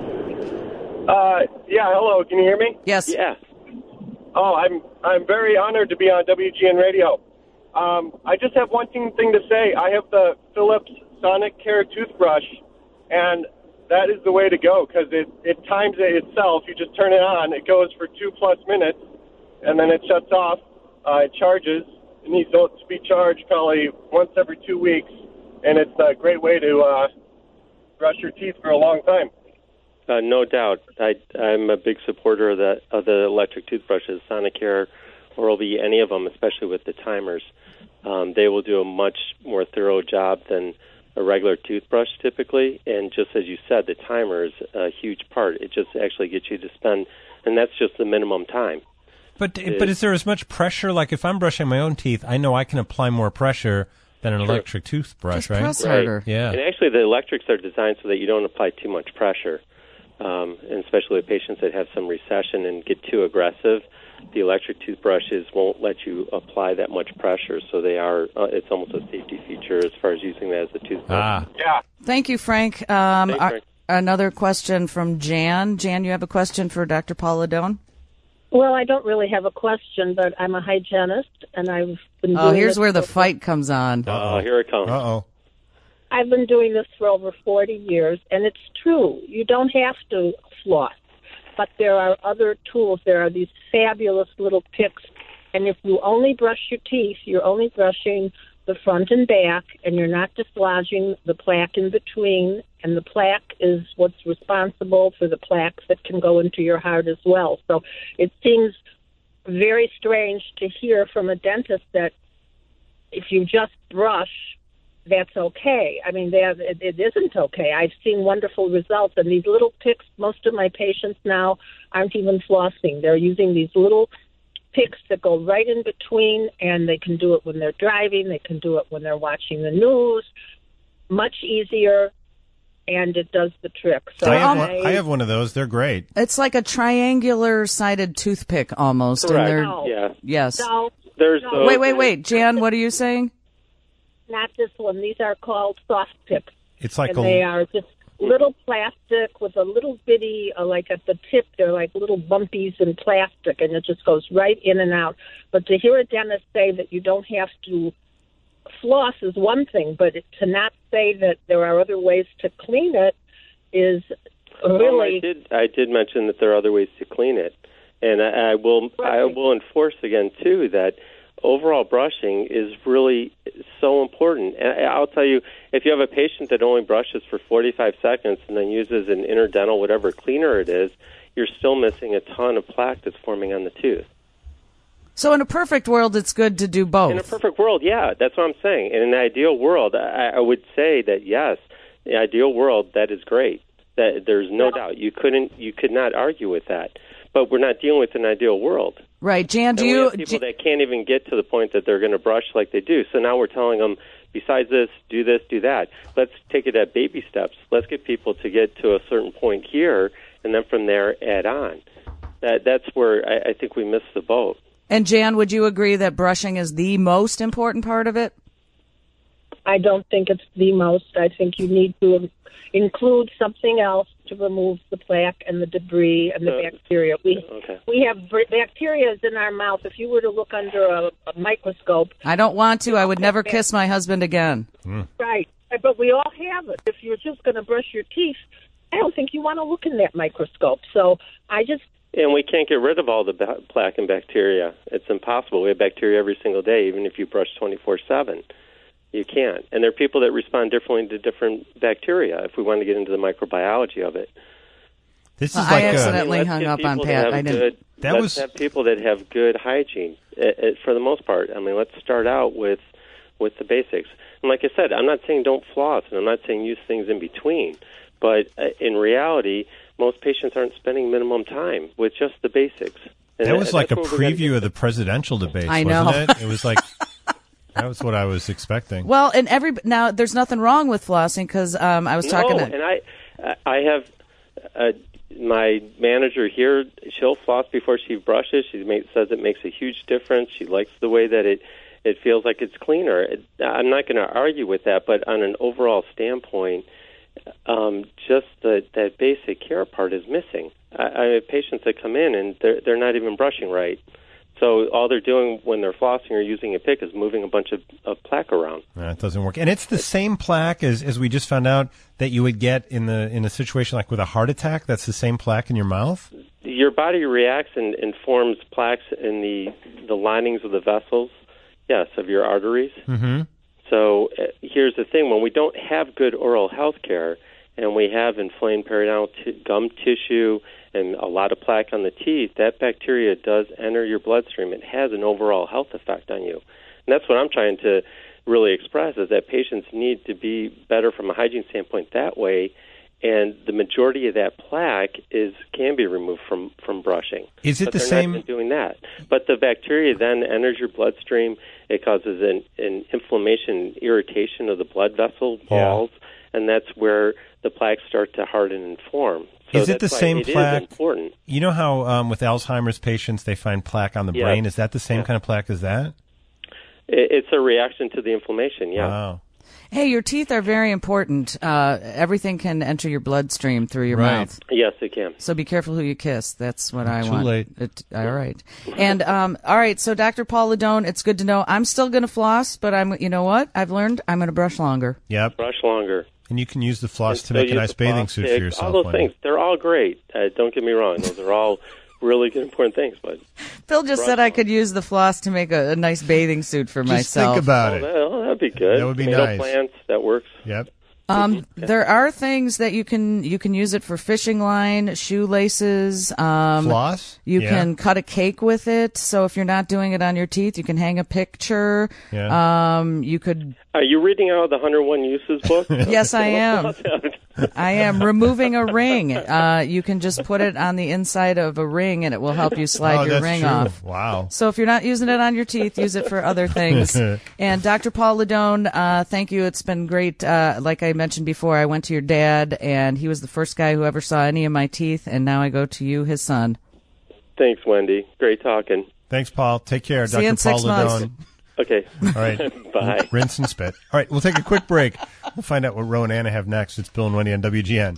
Uh, yeah, hello. Can you hear me?
Yes.
Yeah.
Oh, I'm I'm very honored to be on W G N Radio. Um, I just have one thing, thing to say. I have the Philips Sonic Care toothbrush, and that is the way to go because it, it times it itself. You just turn it on. It goes for two plus minutes, and then it shuts off. Uh, it charges. It needs to be charged probably once every two weeks, and it's a great way to uh, brush your teeth for a long time.
Uh, no doubt. I, I'm a big supporter of the of the electric toothbrushes, Sonicare, Oral-B, any of them, especially with the timers. Um, they will do a much more thorough job than a regular toothbrush typically. And just as you said, the timer is a huge part. It just actually gets you to spend, and that's just the minimum time.
But but is there as much pressure? Like if I'm brushing my own teeth, I know I can apply more pressure than an
Sure.
electric toothbrush,
Just
right?
press
Right.
harder.
Yeah.
And actually, the electrics are designed so that you don't apply too much pressure, um, and especially with patients that have some recession and get too aggressive. The electric toothbrushes won't let you apply that much pressure, so they are. Uh, it's almost a safety feature as far as using that as a toothbrush.
Ah.
Yeah.
Thank you, Frank. Um,
Thanks,
our-
Frank.
another question from Jan. Jan, you have a question for Doctor Paul Ladone?
Well, I don't really have a question, but I'm a hygienist, and I've been doing
Oh, here's
this
where the
for-
fight comes on.
Oh, here it comes.
Uh-oh.
I've been doing this for over forty years, and it's true. You don't have to floss, but there are other tools. There are these fabulous little picks, and if you only brush your teeth, you're only brushing the front and back, and you're not dislodging the plaque in between, and the plaque is what's responsible for the plaques that can go into your heart as well. So it seems very strange to hear from a dentist that if you just brush, that's okay. I mean, that, it, it isn't okay. I've seen wonderful results, and these little picks, most of my patients now aren't even flossing. They're using these little picks that go right in between, and they can do it when they're driving. They can do it when they're watching the news. Much easier, and it does the trick. So
I have, one, I have one of those. They're great.
It's like a triangular-sided toothpick almost.
Correct.
And they're,
No. Yeah.
Yes.
No,
There's
no.
those
Wait, wait, wait. Jan, what are you saying?
Not this one. These are called soft picks.
It's like
and
a
they are just little plastic with a little bitty, uh, like at the tip, they're like little bumpies in plastic, and it just goes right in and out. But to hear a dentist say that you don't have to floss is one thing, but to not say that there are other ways to clean it is really.
Um, I did. I did mention that there are other ways to clean it, and I, I will. I will enforce again too that overall brushing is really so important. And I'll tell you, if you have a patient that only brushes for forty-five seconds and then uses an interdental, whatever cleaner it is, you're still missing a ton of plaque that's forming on the tooth.
So in a perfect world, it's good to do both.
In a perfect world, yeah, that's what I'm saying. In an ideal world, I, I would say that yes, in the ideal world, that is great. That there's no doubt. You couldn't, you could not argue with that. But we're not dealing with an ideal world.
Right, Jan, do
and we
you...
have people that can't even get to the point that they're going to brush like they do. So now we're telling them, besides this, do this, do that. Let's take it at baby steps. Let's get people to get to a certain point here, and then from there, add on. That, that's where I, I think we missed the boat.
And Jan, would you agree that brushing is the most important part of it?
I don't think it's the most. I think you need to include something else to remove the plaque and the debris and the
Uh,
bacteria. We
okay.
we have b- bacteria in our mouth. If you were to look under a, a microscope,
I don't want to. I would never kiss my husband again.
right? But we all have it. If you're just going to brush your teeth, I don't think you want to look in that microscope. So I just
And we can't get rid of all the ba- plaque and bacteria. It's impossible. We have bacteria every single day, even if you brush twenty-four seven. You can't. And there are people that respond differently to different bacteria, if we want to get into the microbiology of it.
This is
Uh,
like
I
a-
accidentally
Let's
hung
get
up on
people
Pat.
that
I
have
didn't.
Good,
That
let's
was-
have people that have good hygiene, uh, uh, for the most part. I mean, let's start out with with the basics. And like I said, I'm not saying don't floss, and I'm not saying use things in between. But uh, in reality, most patients aren't spending minimum time with just the basics. And
that was like a
that's where we gotta
preview of the presidential debates,
I
wasn't
know.
it? It was like, that was what I was expecting.
Well, and every now there's nothing wrong with flossing because um, I was talking
no,
to.
and I, I have uh, my manager here. She'll floss before she brushes. She make, says it makes a huge difference. She likes the way that it it feels like it's cleaner. It, I'm not going to argue with that, but on an overall standpoint, um, just the that basic care part is missing. I, I have patients that come in and they're they're not even brushing right. So all they're doing when they're flossing or using a pick is moving a bunch of, of plaque around.
No, it doesn't work. And it's the same plaque as, as we just found out that you would get in the in a situation like with a heart attack. That's the same plaque in your mouth?
Your body reacts and, and forms plaques in the the linings of the vessels, yes, of your arteries.
Mm-hmm.
So uh, here's the thing. When we don't have good oral health care and we have inflamed periodontal t- gum tissue and a lot of plaque on the teeth, that bacteria does enter your bloodstream. It has an overall health effect on you. And that's what I'm trying to really express, is that patients need to be better from a hygiene standpoint that way, and the majority of that plaque is can be removed from, from brushing.
Is it
but
the
they're
same-
not doing that. But the bacteria then enters your bloodstream. It causes an, an inflammation, irritation of the blood vessel walls, and that's where the plaques start to harden and form. So
is it the
that's why
same
it is
plaque?
important.
You know how um, with Alzheimer's patients they find plaque on the
Yes.
brain? Is that the same kind of plaque as that?
It, it's a reaction to the inflammation, yeah.
Wow.
Hey, your teeth are very important. Uh, everything can enter your bloodstream through your
Right.
mouth.
Yes, it can.
So be careful who you kiss. That's what I
Too
want.
late.
It, all right. And um, all right. So Doctor Paul Ladone, it's good to know. I'm still going to floss, but I'm. You know what? I've learned I'm going to brush longer.
Yep.
Brush longer.
And you can use the floss
And
to
so
make a
use
nice
the
bathing
floss
suit
stick,
for yourself.
All those
Wendy.
things, they're all great. Uh, don't get me wrong; those are all really good, important things. But
Phil just said I could use the floss to make a, a nice bathing suit for
Just
myself.
think about
oh,
it.
that, oh, that'd be good.
That would be
Tomato
nice.
plants, that works.
Yep.
Um, there are things that you can you can use it for: fishing line, shoelaces. Um,
Floss?
You
Yeah.
can cut a cake with it. So if you're not doing it on your teeth, you can hang a picture.
Yeah.
Um, you could.
Are you reading out of the one hundred one Uses book?
Yes, I am. I am removing a ring. Uh, you can just put it on the inside of a ring, and it will help you slide
Oh,
your
that's
ring
true.
off.
Wow.
So if you're not using it on your teeth, use it for other things. And Doctor Paul Ladone, uh, thank you. It's been great. Uh, like I mentioned before, I went to your dad, and he was the first guy who ever saw any of my teeth, and now I go to you, his son.
Thanks, Wendy. Great talking.
Thanks, Paul. Take care.
See you
Doctor
in
Paul
six months.
Ladone.
Okay.
All right.
Bye.
Rinse and spit. All right, we'll take a quick break. We'll find out what Ro and Anna have next. It's Bill and Wendy on W G N.